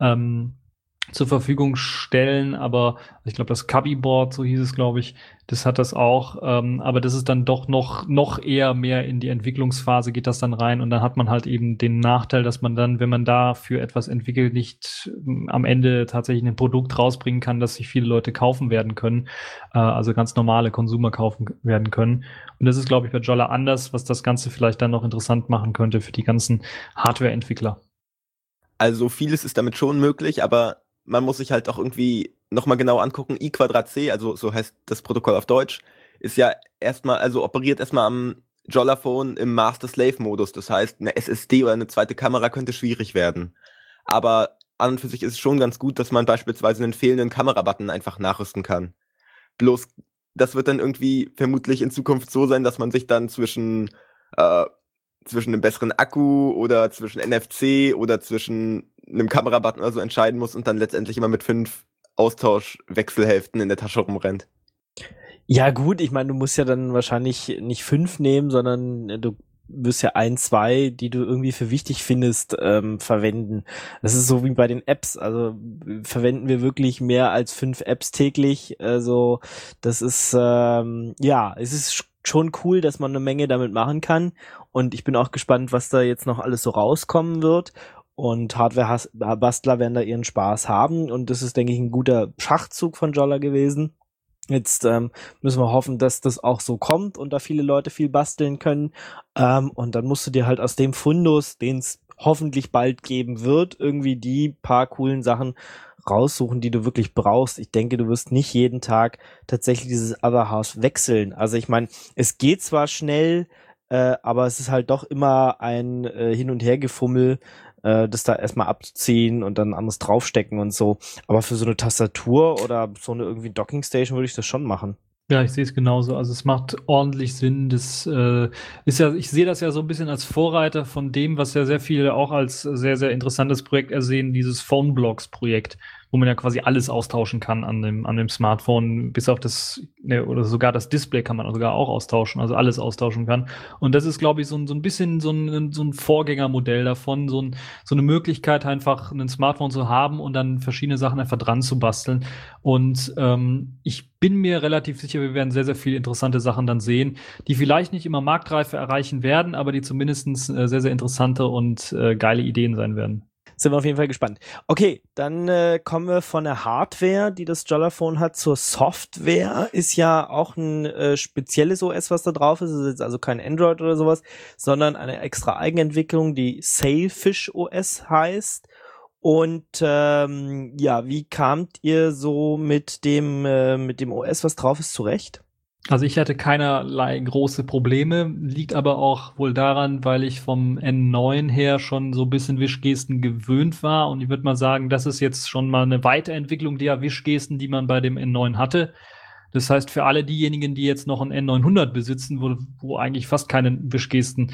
zur Verfügung stellen, aber ich glaube, das Cubby-Board, so hieß es, glaube ich, das hat das auch, aber das ist dann doch noch eher mehr in die Entwicklungsphase geht das dann rein und dann hat man halt eben den Nachteil, dass man dann, wenn man dafür etwas entwickelt, nicht am Ende tatsächlich ein Produkt rausbringen kann, das sich viele Leute kaufen werden können, also ganz normale Konsumer kaufen werden können. Und das ist, glaube ich, bei Jolla anders, was das Ganze vielleicht dann noch interessant machen könnte für die ganzen Hardware-Entwickler. Also vieles ist damit schon möglich, aber man muss sich halt auch irgendwie nochmal genau angucken. I2C, also so heißt das Protokoll auf Deutsch, ist ja erstmal, also operiert erstmal am Jollaphone im Master-Slave-Modus. Das heißt, eine SSD oder eine zweite Kamera könnte schwierig werden. Aber an und für sich ist es schon ganz gut, dass man beispielsweise einen fehlenden Kamerabutton einfach nachrüsten kann. Bloß, das wird dann irgendwie vermutlich in Zukunft so sein, dass man sich dann zwischen einem besseren Akku oder zwischen NFC oder zwischen einem Kamerabutton oder so entscheiden muss und dann letztendlich immer mit 5 Austauschwechselhälften in der Tasche rumrennt. Ja gut, ich meine, du musst ja dann wahrscheinlich nicht 5 nehmen, sondern du wirst ja 1, 2, die du irgendwie für wichtig findest, verwenden. Das ist so wie bei den Apps, also verwenden wir wirklich mehr als 5 Apps täglich, also das ist, es ist schon cool, dass man eine Menge damit machen kann und ich bin auch gespannt, was da jetzt noch alles so rauskommen wird. Und Hardware-Bastler werden da ihren Spaß haben. Und das ist, denke ich, ein guter Schachzug von Jolla gewesen. Jetzt müssen wir hoffen, dass das auch so kommt und da viele Leute viel basteln können. Und dann musst du dir halt aus dem Fundus, den es hoffentlich bald geben wird, irgendwie die paar coolen Sachen raussuchen, die du wirklich brauchst. Ich denke, du wirst nicht jeden Tag tatsächlich dieses Other House wechseln. Also ich meine, es geht zwar schnell, aber es ist halt doch immer ein Hin- und Hergefummel, das da erstmal abzuziehen und dann anderes draufstecken und so. Aber für so eine Tastatur oder so eine irgendwie Dockingstation würde ich das schon machen. Ja, ich sehe es genauso. Also es macht ordentlich Sinn. Das ist ja, ich sehe das ja so ein bisschen als Vorreiter von dem, was ja sehr viele auch als sehr, sehr interessantes Projekt ersehen, dieses Phone-Blocks-Projekt, wo man ja quasi alles austauschen kann an dem Smartphone, bis auf das, oder sogar das Display kann man sogar auch austauschen, also alles austauschen kann. Und das ist, glaube ich, so ein bisschen so ein Vorgängermodell davon, so eine Möglichkeit, einfach ein Smartphone zu haben und dann verschiedene Sachen einfach dran zu basteln. Und ich bin mir relativ sicher, wir werden sehr, sehr viele interessante Sachen dann sehen, die vielleicht nicht immer Marktreife erreichen werden, aber die zumindest sehr, sehr interessante und geile Ideen sein werden. Sind wir auf jeden Fall gespannt. Okay, dann kommen wir von der Hardware, die das Jollaphone hat, zur Software. Ist ja auch ein spezielles OS, was da drauf ist. Es ist jetzt also kein Android oder sowas, sondern eine extra Eigenentwicklung, die Sailfish OS heißt. Und wie kamt ihr so mit dem OS, was drauf ist, zurecht? Also ich hatte keinerlei große Probleme, liegt aber auch wohl daran, weil ich vom N9 her schon so ein bisschen Wischgesten gewöhnt war und ich würde mal sagen, das ist jetzt schon mal eine Weiterentwicklung der Wischgesten, die man bei dem N9 hatte. Das heißt, für alle diejenigen, die jetzt noch ein N900 besitzen, wo eigentlich fast keine Wischgesten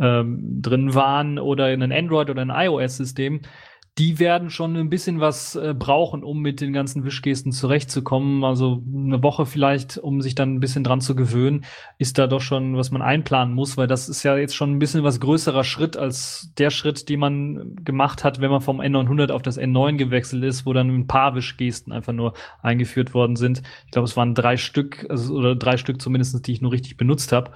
drin waren oder in ein Android- oder ein iOS-System, die werden schon ein bisschen was brauchen, um mit den ganzen Wischgesten zurechtzukommen. Also eine Woche vielleicht, um sich dann ein bisschen dran zu gewöhnen, ist da doch schon, was man einplanen muss, weil das ist ja jetzt schon ein bisschen was größerer Schritt als der Schritt, den man gemacht hat, wenn man vom N900 auf das N9 gewechselt ist, wo dann ein paar Wischgesten einfach nur eingeführt worden sind. Ich glaube, es waren 3 Stück, oder 3 Stück zumindest, die ich nur richtig benutzt habe.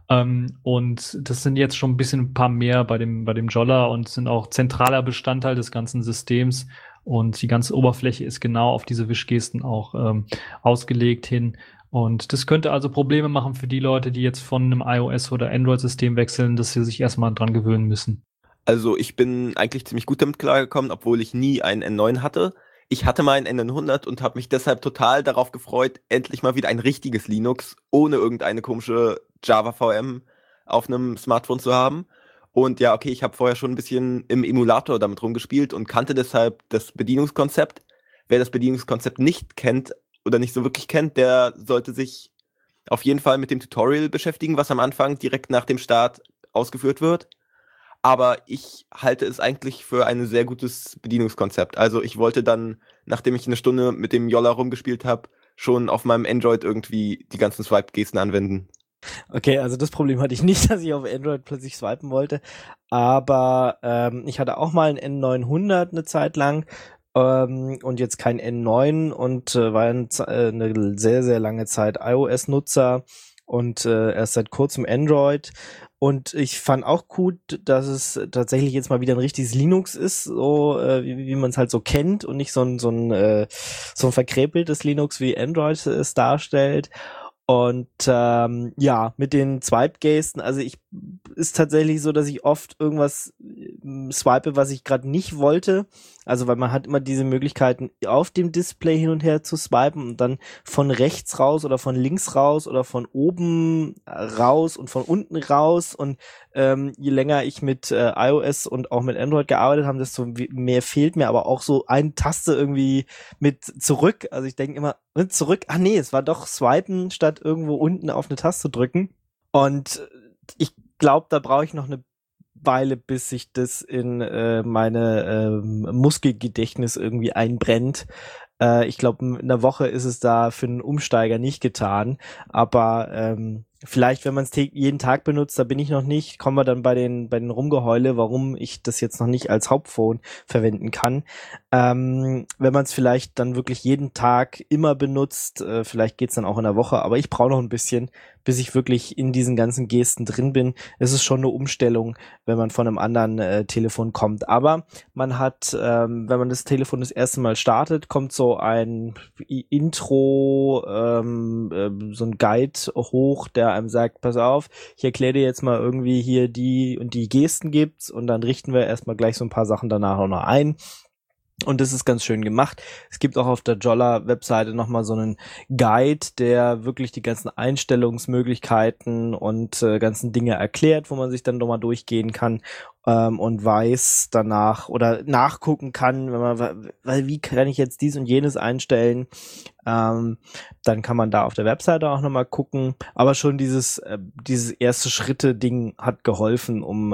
Und das sind jetzt schon ein paar mehr bei dem Jolla und sind auch zentraler Bestandteil des ganzen Systems. Und die ganze Oberfläche ist genau auf diese Wischgesten auch ausgelegt hin. Und das könnte also Probleme machen für die Leute, die jetzt von einem iOS- oder Android-System wechseln, dass sie sich erstmal dran gewöhnen müssen. Also ich bin eigentlich ziemlich gut damit klargekommen, obwohl ich nie einen N9 hatte. Ich hatte mal einen N900 und habe mich deshalb total darauf gefreut, endlich mal wieder ein richtiges Linux ohne irgendeine komische Java-VM auf einem Smartphone zu haben. Und ja, okay, ich habe vorher schon ein bisschen im Emulator damit rumgespielt und kannte deshalb das Bedienungskonzept. Wer das Bedienungskonzept nicht kennt oder nicht so wirklich kennt, der sollte sich auf jeden Fall mit dem Tutorial beschäftigen, was am Anfang direkt nach dem Start ausgeführt wird. Aber ich halte es eigentlich für ein sehr gutes Bedienungskonzept. Also ich wollte dann, nachdem ich eine Stunde mit dem Jolla rumgespielt habe, schon auf meinem Android irgendwie die ganzen Swipe-Gesten anwenden. Okay, also das Problem hatte ich nicht, dass ich auf Android plötzlich swipen wollte, aber ich hatte auch mal ein N900 eine Zeit lang und jetzt kein N9 und war eine sehr, sehr lange Zeit iOS-Nutzer und erst seit kurzem Android. Und ich fand auch gut, dass es tatsächlich jetzt mal wieder ein richtiges Linux ist, so wie man es halt so kennt und nicht so ein verkrepeltes Linux wie Android es darstellt. Und ja, mit den Swipe-Gesten, also ist tatsächlich so, dass ich oft irgendwas swipe, was ich gerade nicht wollte. Also weil man hat immer diese Möglichkeiten, auf dem Display hin und her zu swipen und dann von rechts raus oder von links raus oder von oben raus und von unten raus. Und je länger ich mit iOS und auch mit Android gearbeitet habe, desto mehr fehlt mir aber auch so eine Taste irgendwie mit zurück. Also ich denke immer, zurück, ach nee, es war doch swipen, statt irgendwo unten auf eine Taste drücken. Und ich glaube, da brauche ich noch eine Weile, bis sich das in meine Muskelgedächtnis irgendwie einbrennt. Ich glaube, in einer Woche ist es da für einen Umsteiger nicht getan. Aber vielleicht, wenn man es jeden Tag benutzt, da bin ich noch nicht, kommen wir dann bei den Rumgeheule, warum ich das jetzt noch nicht als Hauptphone verwenden kann. Wenn man es vielleicht dann wirklich jeden Tag immer benutzt, vielleicht geht's dann auch in der Woche, aber ich brauche noch ein bisschen, bis ich wirklich in diesen ganzen Gesten drin bin. Es ist schon eine Umstellung, wenn man von einem anderen Telefon kommt. Aber man hat, wenn man das Telefon das erste Mal startet, kommt so ein Intro, so ein Guide hoch, der einem sagt, pass auf, ich erkläre dir jetzt mal irgendwie hier die und die Gesten gibt's und dann richten wir erstmal gleich so ein paar Sachen danach auch noch ein. Und das ist ganz schön gemacht. Es gibt auch auf der Jolla-Webseite nochmal so einen Guide, der wirklich die ganzen Einstellungsmöglichkeiten und ganzen Dinge erklärt, wo man sich dann nochmal durchgehen kann und weiß danach oder nachgucken kann, wenn man, weil wie kann ich jetzt dies und jenes einstellen, dann kann man da auf der Webseite auch nochmal gucken. Aber schon dieses erste Schritte-Ding hat geholfen, um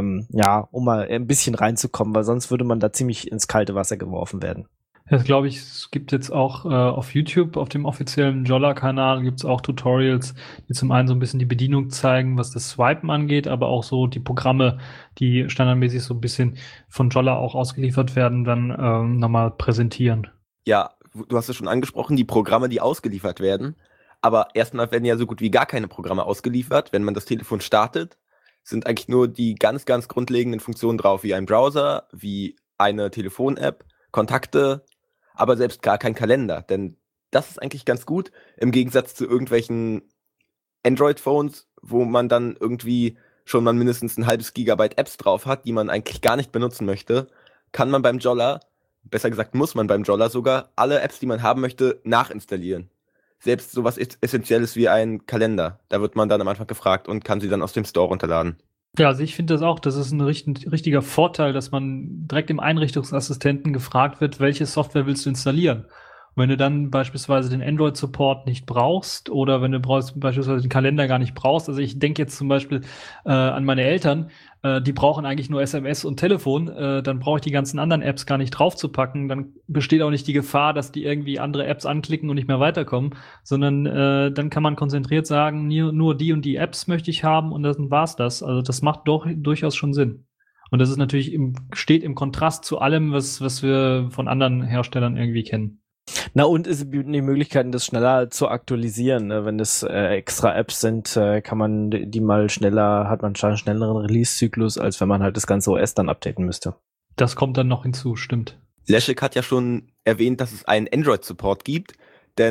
mal ein bisschen reinzukommen, weil sonst würde man da ziemlich ins kalte Wasser geworfen werden. Ja, glaube ich, es gibt jetzt auch auf YouTube, auf dem offiziellen Jolla-Kanal, gibt es auch Tutorials, die zum einen so ein bisschen die Bedienung zeigen, was das Swipen angeht, aber auch so die Programme, die standardmäßig so ein bisschen von Jolla auch ausgeliefert werden, dann nochmal präsentieren. Ja, du hast es schon angesprochen, die Programme, die ausgeliefert werden. Aber erstmal werden ja so gut wie gar keine Programme ausgeliefert. Wenn man das Telefon startet, sind eigentlich nur die ganz, ganz grundlegenden Funktionen drauf, wie ein Browser, wie eine Telefon-App, Kontakte, aber selbst gar kein Kalender. Denn das ist eigentlich ganz gut, im Gegensatz zu irgendwelchen Android-Phones, wo man dann irgendwie schon mal mindestens ein halbes Gigabyte Apps drauf hat, die man eigentlich gar nicht benutzen möchte, kann man beim Jolla, besser gesagt muss man beim Jolla sogar, alle Apps, die man haben möchte, nachinstallieren. Selbst sowas Essentielles wie ein Kalender. Da wird man dann am Anfang gefragt und kann sie dann aus dem Store runterladen. Ja, also ich finde das auch, das ist ein richtiger Vorteil, dass man direkt im Einrichtungsassistenten gefragt wird, welche Software willst du installieren? Und wenn du dann beispielsweise den Android-Support nicht brauchst oder wenn du beispielsweise den Kalender gar nicht brauchst, also ich denke jetzt zum Beispiel an meine Eltern, die brauchen eigentlich nur SMS und Telefon, dann brauche ich die ganzen anderen Apps gar nicht draufzupacken, dann besteht auch nicht die Gefahr, dass die irgendwie andere Apps anklicken und nicht mehr weiterkommen, sondern dann kann man konzentriert sagen, nur die und die Apps möchte ich haben und dann war's das. Also das macht doch durchaus schon Sinn. Und das ist natürlich steht im Kontrast zu allem, was wir von anderen Herstellern irgendwie kennen. Na und es gibt die Möglichkeiten, das schneller zu aktualisieren. Ne? Wenn das extra Apps sind, kann man die mal schneller, hat man einen schnelleren Release-Zyklus, als wenn man halt das ganze OS dann updaten müsste. Das kommt dann noch hinzu, stimmt. Leszek hat ja schon erwähnt, dass es einen Android-Support gibt, denn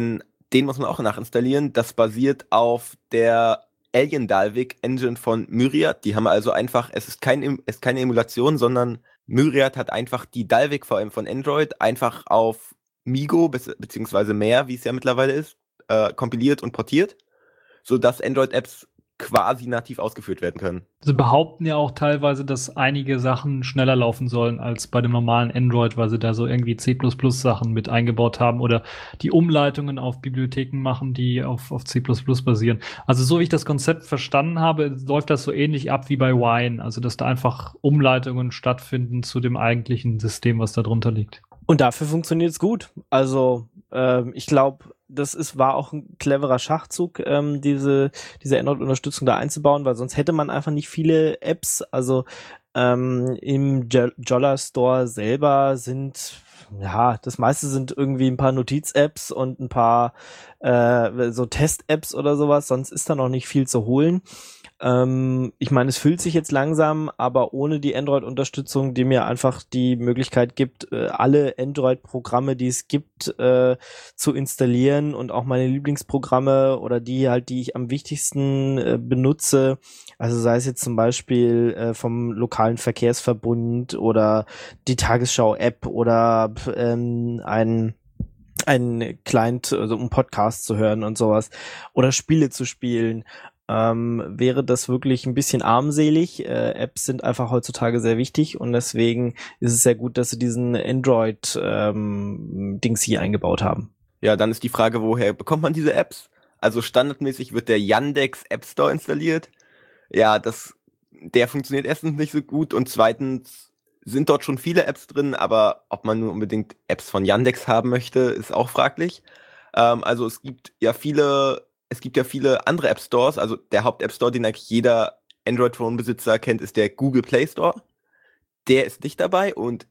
Den muss man auch nachinstallieren. Das basiert auf der Alien Dalvik Engine von Myriad. Die haben also einfach, es ist keine Emulation, sondern Myriad hat einfach die Dalvik VM von Android einfach auf Migo, beziehungsweise mehr, wie es ja mittlerweile ist, kompiliert und portiert, sodass Android-Apps quasi nativ ausgeführt werden können. Sie behaupten ja auch teilweise, dass einige Sachen schneller laufen sollen als bei dem normalen Android, weil sie da so irgendwie C++-Sachen mit eingebaut haben oder die Umleitungen auf Bibliotheken machen, die auf C++ basieren. Also so wie ich das Konzept verstanden habe, läuft das so ähnlich ab wie bei Wine, also dass da einfach Umleitungen stattfinden zu dem eigentlichen System, was da drunter liegt. Und dafür funktioniert es gut. Also ich glaube, war auch ein cleverer Schachzug, diese Android-Unterstützung da einzubauen, weil sonst hätte man einfach nicht viele Apps. Also im Jolla Store selber sind, ja, das meiste sind irgendwie ein paar Notiz-Apps und ein paar so Test-Apps oder sowas, sonst ist da noch nicht viel zu holen. Ich meine, es fühlt sich jetzt langsam, aber ohne die Android-Unterstützung, die mir einfach die Möglichkeit gibt, alle Android-Programme, die es gibt, zu installieren und auch meine Lieblingsprogramme oder die ich am wichtigsten benutze, also sei es jetzt zum Beispiel vom lokalen Verkehrsverbund oder die Tagesschau-App oder ein Client, also um Podcast zu hören und sowas oder Spiele zu spielen, wäre das wirklich ein bisschen armselig. Apps sind einfach heutzutage sehr wichtig und deswegen ist es sehr gut, dass sie diesen Android-Dings hier eingebaut haben. Ja, dann ist die Frage, woher bekommt man diese Apps? Also standardmäßig wird der Yandex App Store installiert. Ja, der funktioniert erstens nicht so gut und zweitens sind dort schon viele Apps drin, aber ob man nur unbedingt Apps von Yandex haben möchte, ist auch fraglich. Also es gibt ja viele andere App Stores. Also der Haupt-App Store, den eigentlich jeder Android-Phone-Besitzer kennt, ist der Google Play Store. Der ist nicht dabei und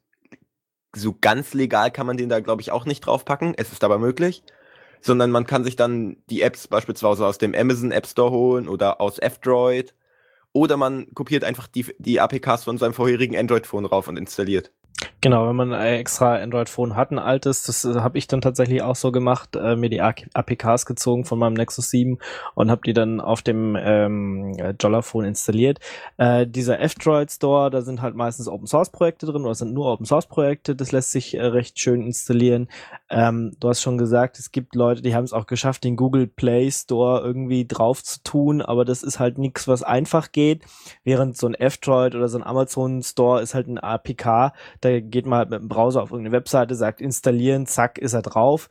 so ganz legal kann man den da, glaube ich, auch nicht draufpacken. Es ist aber möglich. Sondern man kann sich dann die Apps beispielsweise aus dem Amazon App Store holen oder aus F-Droid. Oder man kopiert einfach die APKs von seinem vorherigen Android-Phone rauf und installiert. Genau, wenn man ein extra Android-Phone hat, ein altes, das habe ich dann tatsächlich auch so gemacht, mir die APKs gezogen von meinem Nexus 7 und habe die dann auf dem Jolla-Phone installiert. Dieser F-Droid Store, da sind halt meistens Open-Source-Projekte drin oder sind nur Open-Source-Projekte, das lässt sich recht schön installieren. Du hast schon gesagt, es gibt Leute, die haben es auch geschafft, den Google Play Store irgendwie drauf zu tun, aber das ist halt nichts, was einfach geht, während so ein F-Droid oder so ein Amazon Store ist halt ein APK, da geht man halt mit dem Browser auf irgendeine Webseite, sagt installieren, zack, ist er drauf.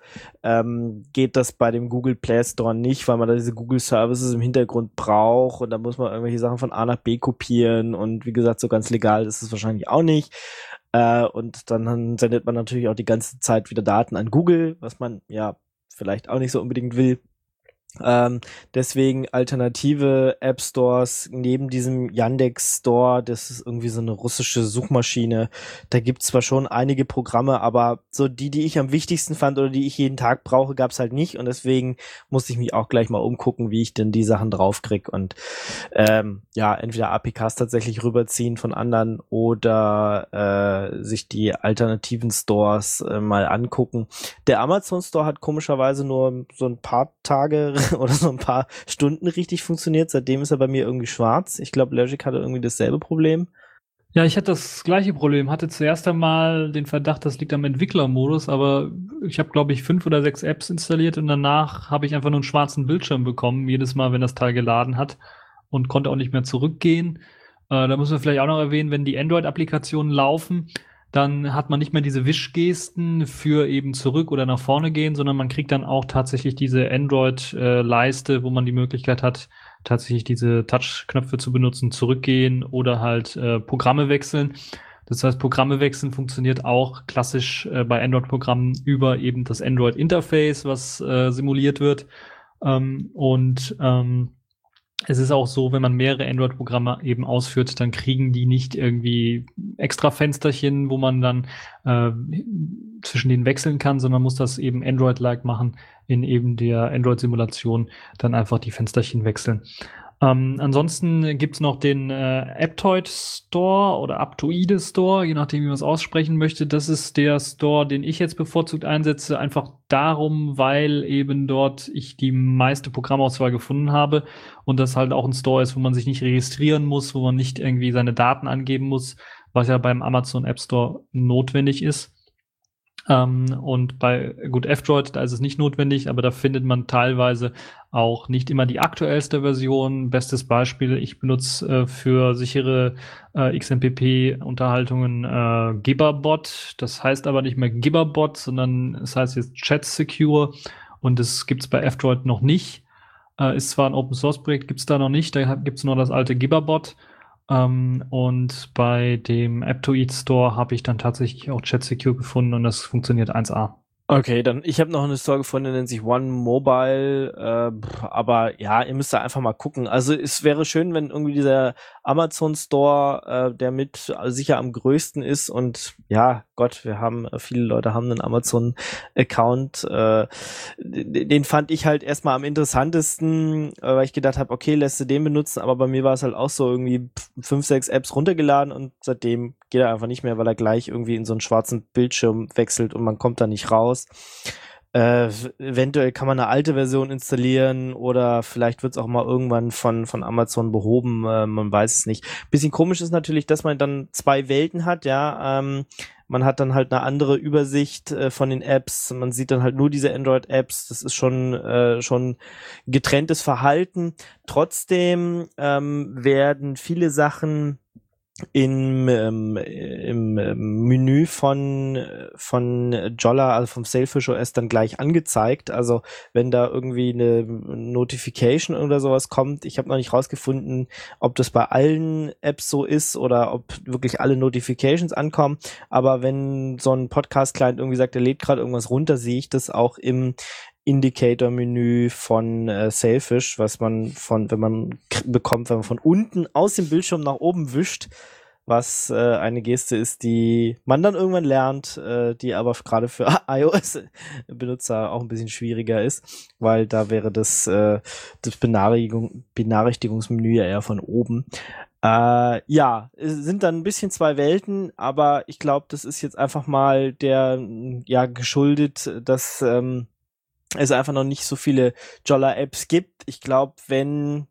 Geht das bei dem Google Play Store nicht, weil man da diese Google Services im Hintergrund braucht und da muss man irgendwelche Sachen von A nach B kopieren und wie gesagt, so ganz legal ist es wahrscheinlich auch nicht. Und dann sendet man natürlich auch die ganze Zeit wieder Daten an Google, was man ja vielleicht auch nicht so unbedingt will. Deswegen alternative App Stores neben diesem Yandex Store, das ist irgendwie so eine russische Suchmaschine. Da gibt's zwar schon einige Programme, aber so die ich am wichtigsten fand oder die ich jeden Tag brauche, gab's halt nicht und deswegen musste ich mich auch gleich mal umgucken, wie ich denn die Sachen draufkrieg und entweder APKs tatsächlich rüberziehen von anderen oder sich die alternativen Stores mal angucken. Der Amazon Store hat komischerweise nur so ein paar Tage oder so ein paar Stunden richtig funktioniert. Seitdem ist er bei mir irgendwie schwarz. Ich glaube, Logic hatte irgendwie dasselbe Problem. Ja, ich hatte das gleiche Problem. Hatte zuerst einmal den Verdacht, das liegt am Entwicklermodus, aber ich habe, glaube ich, 5 oder 6 Apps installiert und danach habe ich einfach nur einen schwarzen Bildschirm bekommen, jedes Mal, wenn das Teil geladen hat und konnte auch nicht mehr zurückgehen. Da muss man vielleicht auch noch erwähnen, wenn die Android-Applikationen laufen, dann hat man nicht mehr diese Wischgesten für eben zurück oder nach vorne gehen, sondern man kriegt dann auch tatsächlich diese Android-Leiste, wo man die Möglichkeit hat, tatsächlich diese Touch-Knöpfe zu benutzen, zurückgehen oder halt Programme wechseln. Das heißt, Programme wechseln funktioniert auch klassisch bei Android-Programmen über eben das Android-Interface, was simuliert wird. Es ist auch so, wenn man mehrere Android-Programme eben ausführt, dann kriegen die nicht irgendwie extra Fensterchen, wo man dann zwischen denen wechseln kann, sondern muss das eben Android-like machen, in eben der Android-Simulation dann einfach die Fensterchen wechseln. Ansonsten gibt's noch den Aptoide Store oder Aptoide Store, je nachdem, wie man es aussprechen möchte. Das ist der Store, den ich jetzt bevorzugt einsetze, einfach darum, weil eben dort ich die meiste Programmauswahl gefunden habe und das halt auch ein Store ist, wo man sich nicht registrieren muss, wo man nicht irgendwie seine Daten angeben muss, was ja beim Amazon App Store notwendig ist. Und bei F-Droid, da ist es nicht notwendig, aber da findet man teilweise auch nicht immer die aktuellste Version. Bestes Beispiel, ich benutze für sichere XMPP-Unterhaltungen Gibbabot. Das heißt aber nicht mehr Gibbabot, sondern es heißt jetzt Chat Secure und das gibt's bei F-Droid noch nicht. Ist zwar ein Open-Source-Projekt, gibt's da noch nicht, da gibt's nur das alte Gibbabot. Und bei dem Aptoide Store habe ich dann tatsächlich auch Chat Secure gefunden und das funktioniert 1A. Okay, dann ich habe noch eine Store gefunden, die nennt sich One Mobile, aber ja, ihr müsst da einfach mal gucken. Also es wäre schön, wenn irgendwie dieser Amazon Store, der mit sicher am größten ist und ja, Gott, viele Leute haben einen Amazon Account, den fand ich halt erstmal am interessantesten, weil ich gedacht habe, okay, lässt du den benutzen, aber bei mir war es halt auch so irgendwie 5, 6 Apps runtergeladen und seitdem geht er einfach nicht mehr, weil er gleich irgendwie in so einen schwarzen Bildschirm wechselt und man kommt da nicht raus. Eventuell kann man eine alte Version installieren oder vielleicht wird es auch mal irgendwann von Amazon behoben, man weiß es nicht. Bisschen komisch ist natürlich, dass man dann 2 Welten hat, ja, man hat dann halt eine andere Übersicht von den Apps, man sieht dann halt nur diese Android-Apps, das ist schon getrenntes Verhalten. Trotzdem werden viele Sachen im Menü von Jolla, also vom Sailfish OS, dann gleich angezeigt. Also wenn da irgendwie eine Notification oder sowas kommt, ich habe noch nicht rausgefunden, ob das bei allen Apps so ist oder ob wirklich alle Notifications ankommen. Aber wenn so ein Podcast-Client irgendwie sagt, er lädt gerade irgendwas runter, sehe ich das auch im Indicator-Menü von Sailfish, was man wenn man von unten aus dem Bildschirm nach oben wischt, was eine Geste ist, die man dann irgendwann lernt, die aber gerade für iOS-Benutzer auch ein bisschen schwieriger ist, weil da wäre das Benachrichtigungsmenü ja eher von oben. Ja, es sind dann ein bisschen 2 Welten, aber ich glaube, das ist jetzt einfach mal geschuldet, dass es einfach noch nicht so viele Jolla-Apps gibt. Ich glaube, wenn,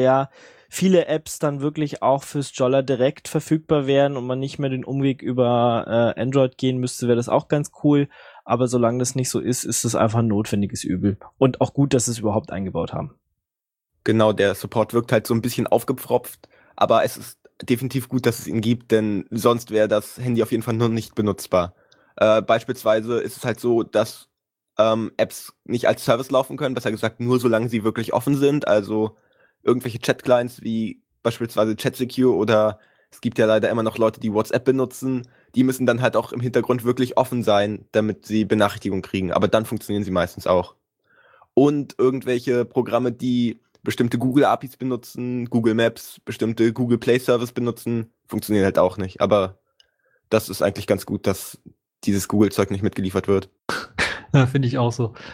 viele Apps dann wirklich auch fürs Jolla direkt verfügbar wären und man nicht mehr den Umweg über Android gehen müsste, wäre das auch ganz cool. Aber solange das nicht so ist, ist es einfach ein notwendiges Übel. Und auch gut, dass sie es überhaupt eingebaut haben. Genau, der Support wirkt halt so ein bisschen aufgepfropft, aber es ist definitiv gut, dass es ihn gibt, denn sonst wäre das Handy auf jeden Fall nur nicht benutzbar. Beispielsweise ist es halt so, dass Apps nicht als Service laufen können, besser gesagt nur solange sie wirklich offen sind, also irgendwelche Chat-Clients wie beispielsweise Chat Secure oder es gibt ja leider immer noch Leute, die WhatsApp benutzen, die müssen dann halt auch im Hintergrund wirklich offen sein, damit sie Benachrichtigungen kriegen, aber dann funktionieren sie meistens auch. Und irgendwelche Programme, die bestimmte Google-APIs benutzen, Google Maps, bestimmte Google Play-Service benutzen, funktionieren halt auch nicht, aber das ist eigentlich ganz gut, dass dieses Google-Zeug nicht mitgeliefert wird. Ja, finde ich auch so.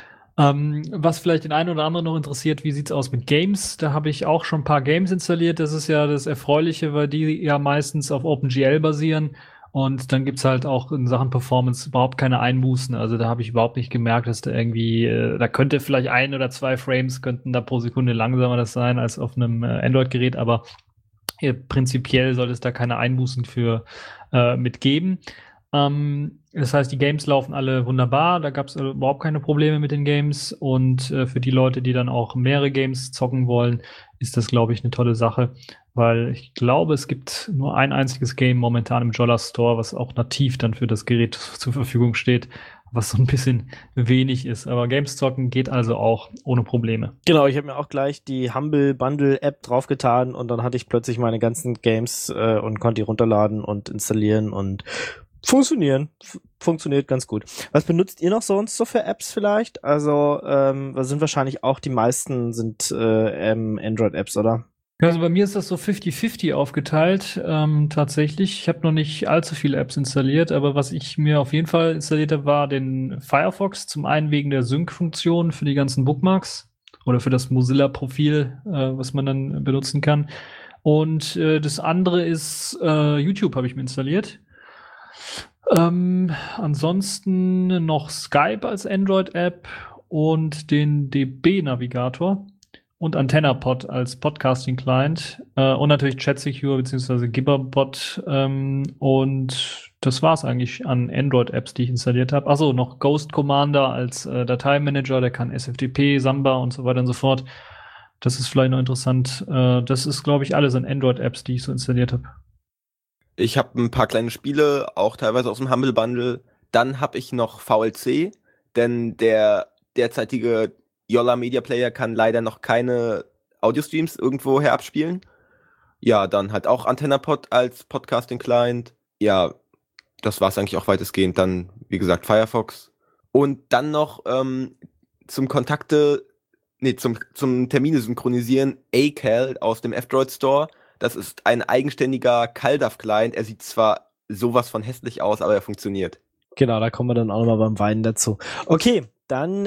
Was vielleicht den einen oder anderen noch interessiert, wie sieht's aus mit Games? Da habe ich auch schon ein paar Games installiert. Das ist ja das Erfreuliche, weil die ja meistens auf OpenGL basieren. Und dann gibt's halt auch in Sachen Performance überhaupt keine Einbußen. Also da habe ich überhaupt nicht gemerkt, dass da irgendwie, da könnte vielleicht 1 oder 2 Frames könnten da pro Sekunde langsamer das sein als auf einem Android-Gerät, aber prinzipiell sollte es da keine Einbußen für mitgeben. Das heißt, die Games laufen alle wunderbar, da gab es überhaupt keine Probleme mit den Games und für die Leute, die dann auch mehrere Games zocken wollen, ist das, glaube ich, eine tolle Sache, weil ich glaube, es gibt nur ein einziges Game momentan im Jolla Store, was auch nativ dann für das Gerät zur Verfügung steht, was so ein bisschen wenig ist. Aber Games zocken geht also auch ohne Probleme. Genau, ich habe mir auch gleich die Humble Bundle App draufgetan und dann hatte ich plötzlich meine ganzen Games und konnte die runterladen und installieren und funktioniert ganz gut. Was benutzt ihr noch sonst so für Apps vielleicht? Also, sind wahrscheinlich auch die meisten sind Android-Apps, oder? Also bei mir ist das so 50-50 aufgeteilt, tatsächlich. Ich habe noch nicht allzu viele Apps installiert, aber was ich mir auf jeden Fall installiert habe, war den Firefox. Zum einen wegen der Sync-Funktion für die ganzen Bookmarks oder für das Mozilla-Profil, was man dann benutzen kann. Und das andere ist YouTube habe ich mir installiert. Ansonsten noch Skype als Android-App und den DB-Navigator und AntennaPod als Podcasting-Client und natürlich ChatSecure bzw. Gibberbot und das war's eigentlich an Android-Apps, die ich installiert habe. Achso, noch Ghost Commander als Dateimanager, der kann SFTP, Samba und so weiter und so fort. Das ist vielleicht noch interessant. Das ist, glaube ich, alles an Android-Apps, die ich so installiert habe. Ich habe ein paar kleine Spiele, auch teilweise aus dem Humble Bundle. Dann habe ich noch VLC, denn der derzeitige Yolla Media Player kann leider noch keine Audio-Streams irgendwoher abspielen. Ja, dann halt auch AntennaPod als Podcasting-Client. Ja, das war's eigentlich auch weitestgehend. Dann, wie gesagt, Firefox. Und dann noch zum Termine synchronisieren, ACAL aus dem F-Droid Store. Das ist ein eigenständiger CalDAV-Client. Er sieht zwar sowas von hässlich aus, aber er funktioniert. Genau, da kommen wir dann auch nochmal beim Weinen dazu. Okay, dann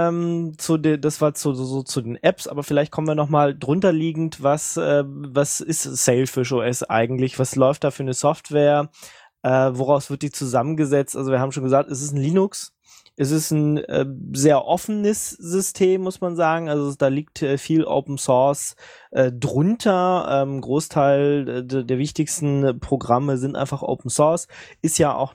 das war zu den Apps, aber vielleicht kommen wir nochmal drunter liegend, was ist Sailfish OS eigentlich? Was läuft da für eine Software? Woraus wird die zusammengesetzt? Also wir haben schon gesagt, es ist ein Linux. Es ist ein sehr offenes System, muss man sagen. Also da liegt viel Open Source drunter. Großteil der wichtigsten Programme sind einfach Open Source. Ist ja auch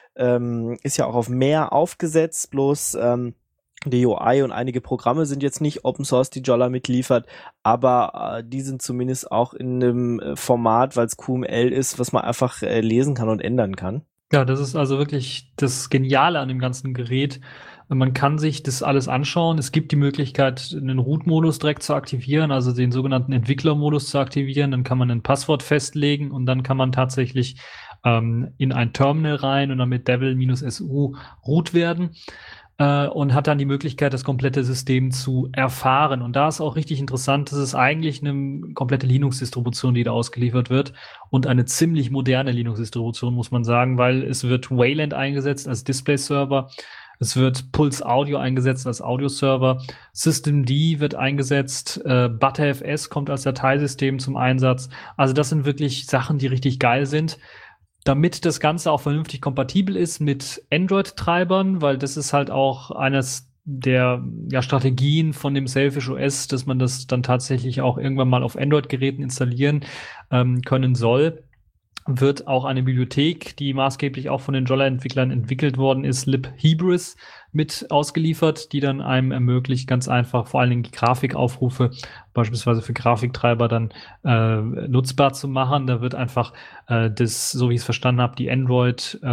auf mehr aufgesetzt. Bloß die UI und einige Programme sind jetzt nicht Open Source, die Jolla mitliefert, aber die sind zumindest auch in einem Format, weil es QML ist, was man einfach lesen kann und ändern kann. Ja, das ist also wirklich das Geniale an dem ganzen Gerät. Man kann sich das alles anschauen. Es gibt die Möglichkeit, einen Root-Modus direkt zu aktivieren, also den sogenannten Entwickler-Modus zu aktivieren. Dann kann man ein Passwort festlegen und dann kann man tatsächlich in ein Terminal rein und dann mit devil-su root werden. Und hat dann die Möglichkeit, das komplette System zu erfahren. Und da ist auch richtig interessant, das ist eigentlich eine komplette Linux-Distribution, die da ausgeliefert wird und eine ziemlich moderne Linux-Distribution, muss man sagen, weil es wird Wayland eingesetzt als Display-Server, es wird Pulse Audio eingesetzt als Audio-Server, Systemd wird eingesetzt, ButterFS kommt als Dateisystem zum Einsatz. Also das sind wirklich Sachen, die richtig geil sind. Damit das Ganze auch vernünftig kompatibel ist mit Android-Treibern, weil das ist halt auch eines der Strategien von dem Sailfish OS, dass man das dann tatsächlich auch irgendwann mal auf Android-Geräten installieren können soll, wird auch eine Bibliothek, die maßgeblich auch von den Jolla-Entwicklern entwickelt worden ist, libHebris, mit ausgeliefert, die dann einem ermöglicht, ganz einfach vor allen Dingen die Grafikaufrufe beispielsweise für Grafiktreiber dann nutzbar zu machen. Da wird einfach das, so wie ich es verstanden habe, die Android, ich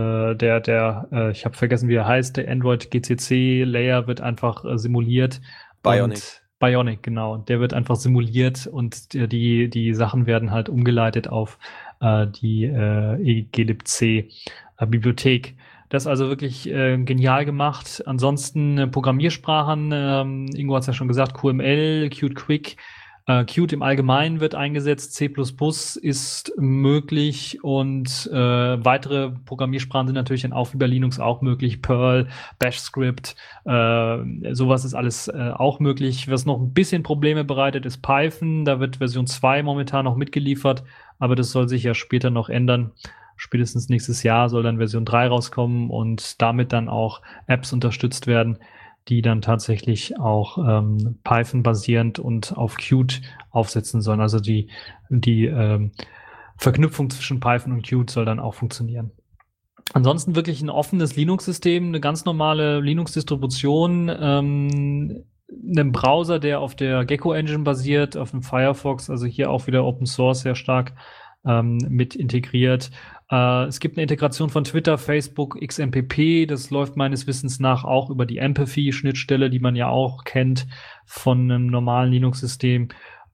habe vergessen, wie er heißt, der Android GCC-Layer wird einfach simuliert. Bionic, genau. Der wird einfach simuliert und die Sachen werden halt umgeleitet auf die glibc-Bibliothek. Das ist also wirklich genial gemacht. Ansonsten Programmiersprachen, Ingo hat es ja schon gesagt, QML, Qt Quick, Qt im Allgemeinen wird eingesetzt, C++ ist möglich und weitere Programmiersprachen sind natürlich dann auch wie bei Linux auch möglich, Perl, Bash-Script, sowas ist alles auch möglich. Was noch ein bisschen Probleme bereitet, ist Python, da wird Version 2 momentan noch mitgeliefert, aber das soll sich ja später noch ändern. Spätestens nächstes Jahr soll dann Version 3 rauskommen und damit dann auch Apps unterstützt werden, die dann tatsächlich auch Python-basierend und auf Qt aufsetzen sollen. Also die Verknüpfung zwischen Python und Qt soll dann auch funktionieren. Ansonsten wirklich ein offenes Linux-System, eine ganz normale Linux-Distribution, einen Browser, der auf der Gecko-Engine basiert, auf dem Firefox, also hier auch wieder Open Source sehr stark mit integriert. Es gibt eine Integration von Twitter, Facebook, XMPP. Das läuft meines Wissens nach auch über die Empathy-Schnittstelle, die man ja auch kennt von einem normalen Linux-System.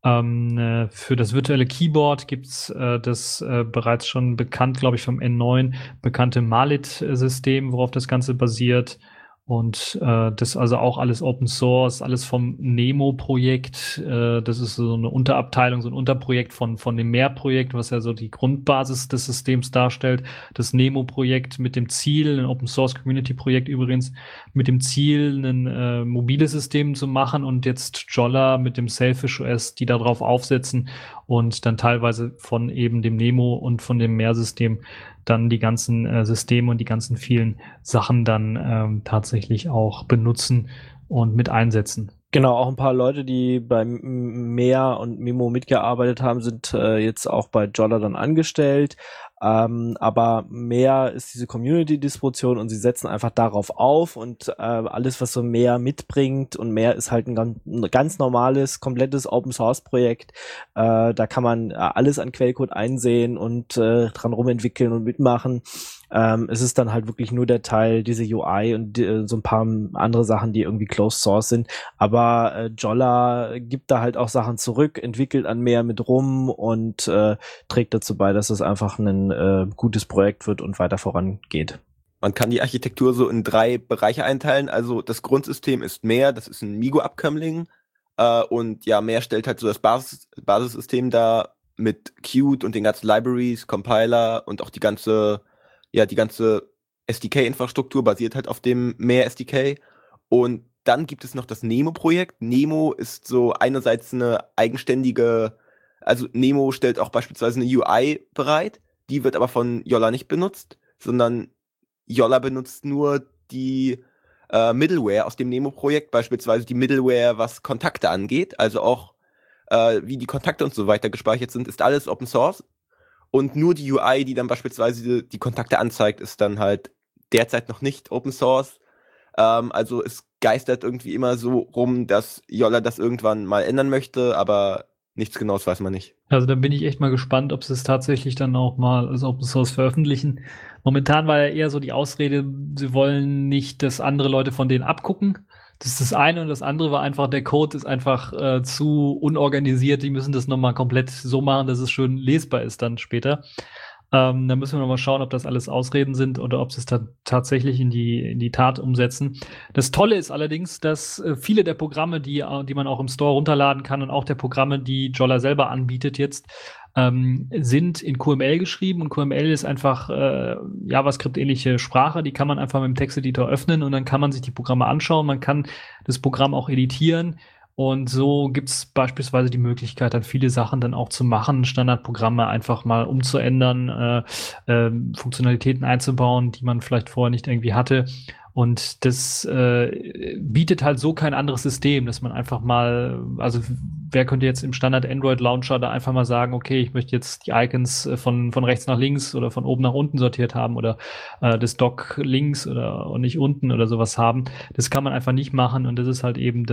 Für das virtuelle Keyboard gibt's das bereits schon bekannt, glaube ich, vom N9 bekannte Malit-System, worauf das Ganze basiert. Und das also auch alles Open Source, alles vom Nemo-Projekt. Das ist so eine Unterabteilung, so ein Unterprojekt von dem Mehr-Projekt, was ja so die Grundbasis des Systems darstellt. Das Nemo-Projekt mit dem Ziel, ein Open Source Community-Projekt übrigens, mit dem Ziel, ein mobiles System zu machen, und jetzt Jolla mit dem Sailfish OS, die darauf aufsetzen und dann teilweise von eben dem Nemo und von dem Mehr-System dann die ganzen Systeme und die ganzen vielen Sachen dann tatsächlich auch benutzen und mit einsetzen. Genau, auch ein paar Leute, die beim Mehr und Memo mitgearbeitet haben, sind jetzt auch bei Jolla dann angestellt. Aber Mehr ist diese Community-Distribution und sie setzen einfach darauf auf und alles, was so Mehr mitbringt, und Mehr ist halt ein ganz normales, komplettes Open-Source-Projekt. Da kann man alles an Quellcode einsehen und dran rumentwickeln und mitmachen. Es ist dann halt wirklich nur der Teil, diese UI und so ein paar andere Sachen, die irgendwie Closed Source sind. Aber Jolla gibt da halt auch Sachen zurück, entwickelt an Mehr mit rum und trägt dazu bei, dass es einfach ein gutes Projekt wird und weiter vorangeht. Man kann die Architektur so in 3 Bereiche einteilen. Also das Grundsystem ist Mehr, das ist ein Migo-Abkömmling. Und ja, Mehr stellt halt so das Basissystem dar mit Qt und den ganzen Libraries, Compiler und auch die ganze SDK-Infrastruktur basiert halt auf dem Mehr SDK. Und dann gibt es noch das Nemo-Projekt. Nemo ist so einerseits eine eigenständige, also Nemo stellt auch beispielsweise eine UI bereit, die wird aber von Jolla nicht benutzt, sondern Jolla benutzt nur die Middleware aus dem Nemo-Projekt, beispielsweise die Middleware, was Kontakte angeht, also auch wie die Kontakte und so weiter gespeichert sind, ist alles Open Source. Und nur die UI, die dann beispielsweise die Kontakte anzeigt, ist dann halt derzeit noch nicht Open Source. Also es geistert irgendwie immer so rum, dass Jolla das irgendwann mal ändern möchte, aber nichts Genaues weiß man nicht. Also da bin ich echt mal gespannt, ob sie es tatsächlich dann auch mal als Open Source veröffentlichen. Momentan war ja eher so die Ausrede, sie wollen nicht, dass andere Leute von denen abgucken. Das ist das eine, und das andere war einfach, der Code ist einfach zu unorganisiert. Die müssen das nochmal komplett so machen, dass es schön lesbar ist dann später. Da müssen wir nochmal schauen, ob das alles Ausreden sind oder ob sie es dann tatsächlich in die Tat umsetzen. Das Tolle ist allerdings, dass viele der Programme, die man auch im Store runterladen kann, und auch der Programme, die Jolla selber anbietet jetzt, sind in QML geschrieben, und QML ist einfach JavaScript-ähnliche Sprache, die kann man einfach mit dem Texteditor öffnen und dann kann man sich die Programme anschauen, man kann das Programm auch editieren, und so gibt's beispielsweise die Möglichkeit, dann viele Sachen dann auch zu machen, Standardprogramme einfach mal umzuändern, Funktionalitäten einzubauen, die man vielleicht vorher nicht irgendwie hatte. Und das bietet halt so kein anderes System, dass man einfach mal, also wer könnte jetzt im Standard Android Launcher da einfach mal sagen, okay, ich möchte jetzt die Icons von rechts nach links oder von oben nach unten sortiert haben oder das Dock links oder und nicht unten oder sowas haben. Das kann man einfach nicht machen, und das ist halt eben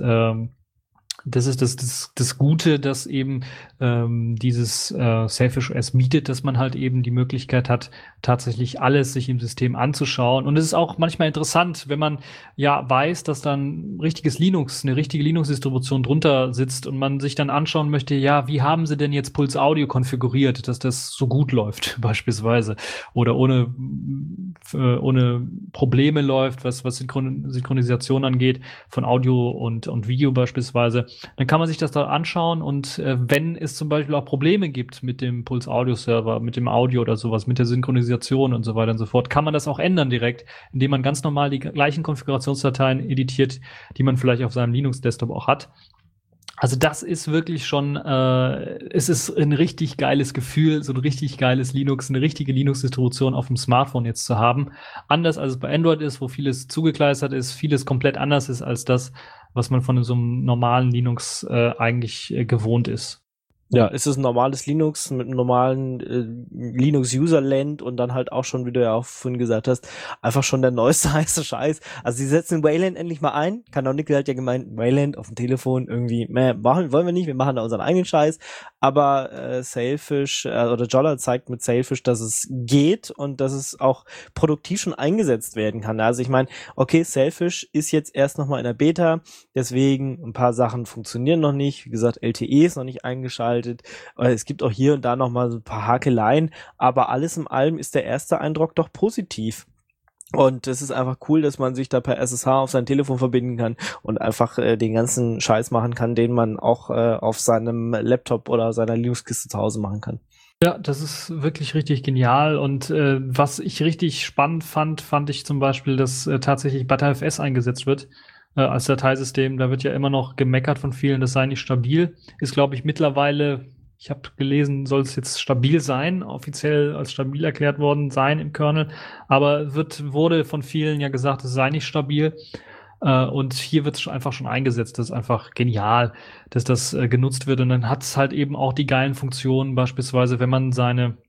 das ist das Gute, dass eben dieses Sailfish OS bietet, dass man halt eben die Möglichkeit hat, tatsächlich alles sich im System anzuschauen. Und es ist auch manchmal interessant, wenn man ja weiß, dass dann eine richtige Linux-Distribution drunter sitzt und man sich dann anschauen möchte, ja, wie haben sie denn jetzt Puls Audio konfiguriert, dass das so gut läuft, beispielsweise, oder ohne Probleme läuft, was Synchronisation angeht, von Audio und Video beispielsweise. Dann kann man sich das da anschauen, und wenn es zum Beispiel auch Probleme gibt mit dem Puls Audio Server, mit dem Audio oder sowas, mit der Synchronisation und so weiter und so fort, kann man das auch ändern direkt, indem man ganz normal die gleichen Konfigurationsdateien editiert, die man vielleicht auf seinem Linux-Desktop auch hat. Also das ist wirklich schon, es ist ein richtig geiles Gefühl, so ein richtig geiles Linux, eine richtige Linux-Distribution auf dem Smartphone jetzt zu haben. Anders als es bei Android ist, wo vieles zugekleistert ist, vieles komplett anders ist als das, was man von so einem normalen Linux eigentlich gewohnt ist. Ja, es ist ein normales Linux mit einem normalen Linux-Userland und dann halt auch schon, wie du ja auch vorhin gesagt hast, einfach schon der neueste heiße Scheiß. Also sie setzen Wayland endlich mal ein. Canonical hat ja gemeint, Wayland auf dem Telefon irgendwie, wollen wir nicht, wir machen da unseren eigenen Scheiß. Aber Sailfish oder Jolla zeigt mit Sailfish, dass es geht und dass es auch produktiv schon eingesetzt werden kann. Also ich meine, okay, Sailfish ist jetzt erst nochmal in der Beta, deswegen ein paar Sachen funktionieren noch nicht. Wie gesagt, LTE ist noch nicht eingeschaltet. Es gibt auch hier und da noch mal so ein paar Hakeleien, aber alles in allem ist der erste Eindruck doch positiv. Und es ist einfach cool, dass man sich da per SSH auf sein Telefon verbinden kann und einfach den ganzen Scheiß machen kann, den man auch auf seinem Laptop oder seiner Linux-Kiste zu Hause machen kann. Ja, das ist wirklich richtig genial. Und was ich richtig spannend fand ich zum Beispiel, dass tatsächlich ButterFS eingesetzt wird als Dateisystem. Da wird ja immer noch gemeckert von vielen, das sei nicht stabil. Ist, glaube ich, mittlerweile, ich habe gelesen, soll es jetzt stabil sein, offiziell als stabil erklärt worden sein im Kernel. Aber wurde von vielen ja gesagt, es sei nicht stabil. Und hier wird es einfach schon eingesetzt. Das ist einfach genial, dass das genutzt wird. Und dann hat es halt eben auch die geilen Funktionen, beispielsweise, wenn man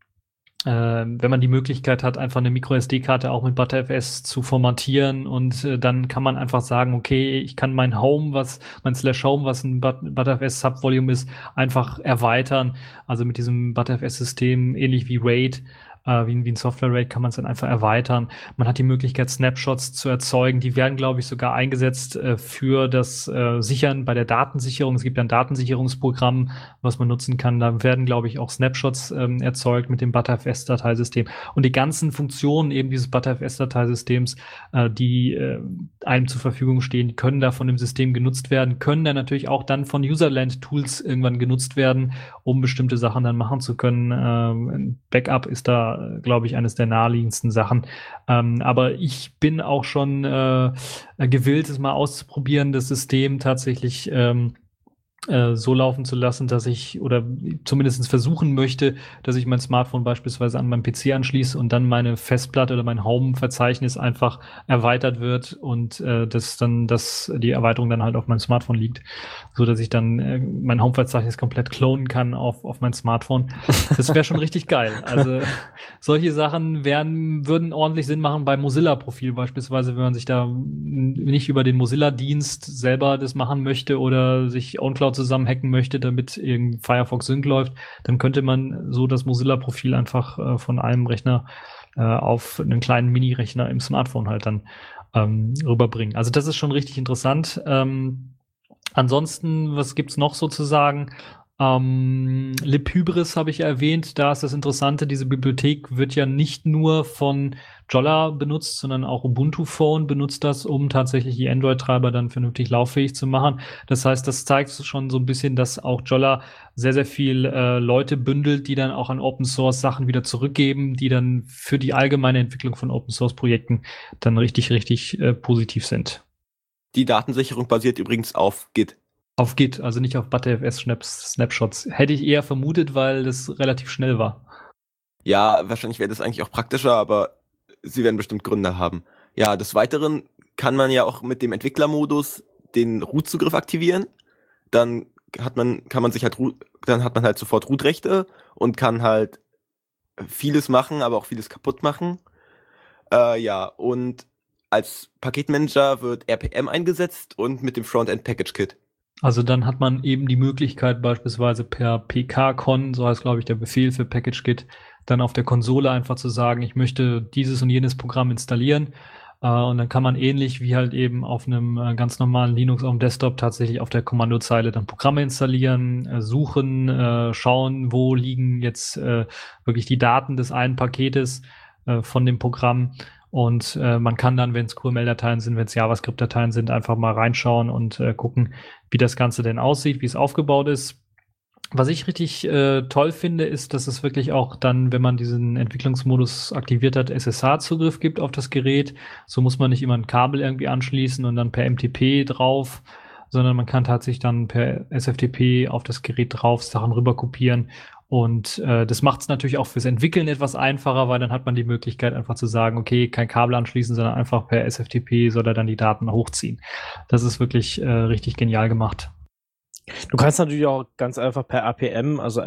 die Möglichkeit hat, einfach eine MicroSD-Karte auch mit ButterFS zu formatieren und dann kann man einfach sagen, okay, ich kann mein /Home, was ein ButterFS-Subvolume ist, einfach erweitern. Also mit diesem ButterFS-System, ähnlich wie RAID, wie ein Software-RAID, kann man es dann einfach erweitern. Man hat die Möglichkeit, Snapshots zu erzeugen. Die werden, glaube ich, sogar eingesetzt für das Sichern bei der Datensicherung. Es gibt ja ein Datensicherungsprogramm, was man nutzen kann. Da werden, glaube ich, auch Snapshots erzeugt mit dem ButterFS-Dateisystem. Und die ganzen Funktionen eben dieses ButterFS-Dateisystems, die einem zur Verfügung stehen, die können da von dem System genutzt werden, können dann natürlich auch dann von Userland-Tools irgendwann genutzt werden, um bestimmte Sachen dann machen zu können. Ein Backup ist da, glaube ich, eines der naheliegendsten Sachen. Aber ich bin auch schon gewillt, es mal auszuprobieren, das System tatsächlich so laufen zu lassen, dass ich oder zumindest versuchen möchte, dass ich mein Smartphone beispielsweise an meinem PC anschließe und dann meine Festplatte oder mein Home-Verzeichnis einfach erweitert wird und die Erweiterung dann halt auf meinem Smartphone liegt, so dass ich dann mein Home-Verzeichnis komplett klonen kann auf mein Smartphone. Das wäre schon richtig geil. Also solche Sachen würden ordentlich Sinn machen beim Mozilla-Profil beispielsweise, wenn man sich da nicht über den Mozilla-Dienst selber das machen möchte oder sich OwnCloud zusammenhacken möchte, damit irgendwie Firefox Sync läuft, dann könnte man so das Mozilla-Profil einfach von einem Rechner auf einen kleinen Mini-Rechner im Smartphone halt dann rüberbringen. Also das ist schon richtig interessant. Ansonsten, was gibt's noch sozusagen? libhybris habe ich ja erwähnt, da ist das Interessante, diese Bibliothek wird ja nicht nur von Jolla benutzt, sondern auch Ubuntu Phone benutzt das, um tatsächlich die Android-Treiber dann vernünftig lauffähig zu machen. Das heißt, das zeigt schon so ein bisschen, dass auch Jolla sehr, sehr viel Leute bündelt, die dann auch an Open-Source-Sachen wieder zurückgeben, die dann für die allgemeine Entwicklung von Open-Source-Projekten dann richtig, richtig positiv sind. Die Datensicherung basiert übrigens auf Git. Auf Git, also nicht auf ButterFS-Snapshots. Hätte ich eher vermutet, weil das relativ schnell war. Ja, wahrscheinlich wäre das eigentlich auch praktischer, aber sie werden bestimmt Gründe haben. Ja, des Weiteren kann man ja auch mit dem Entwicklermodus den Root-Zugriff aktivieren. Dann hat man halt sofort Root-Rechte und kann halt vieles machen, aber auch vieles kaputt machen. Ja, und als Paketmanager wird RPM eingesetzt und mit dem Frontend Package Kit. Also dann hat man eben die Möglichkeit, beispielsweise per pkcon, so heißt, glaube ich, der Befehl für PackageKit, dann auf der Konsole einfach zu sagen, ich möchte dieses und jenes Programm installieren. Und dann kann man ähnlich wie halt eben auf einem ganz normalen Linux auf dem Desktop tatsächlich auf der Kommandozeile dann Programme installieren, suchen, schauen, wo liegen jetzt wirklich die Daten des einen Paketes von dem Programm. Und man kann dann, wenn es QML-Dateien sind, wenn es JavaScript-Dateien sind, einfach mal reinschauen und gucken, wie das Ganze denn aussieht, wie es aufgebaut ist. Was ich richtig toll finde, ist, dass es wirklich auch dann, wenn man diesen Entwicklungsmodus aktiviert hat, SSH-Zugriff gibt auf das Gerät. So muss man nicht immer ein Kabel irgendwie anschließen und dann per MTP drauf, sondern man kann tatsächlich dann per SFTP auf das Gerät drauf Sachen rüber kopieren. Und das macht es natürlich auch fürs Entwickeln etwas einfacher, weil dann hat man die Möglichkeit einfach zu sagen, okay, kein Kabel anschließen, sondern einfach per SFTP soll er dann die Daten hochziehen. Das ist wirklich richtig genial gemacht. Du kannst natürlich auch ganz einfach per RPM, also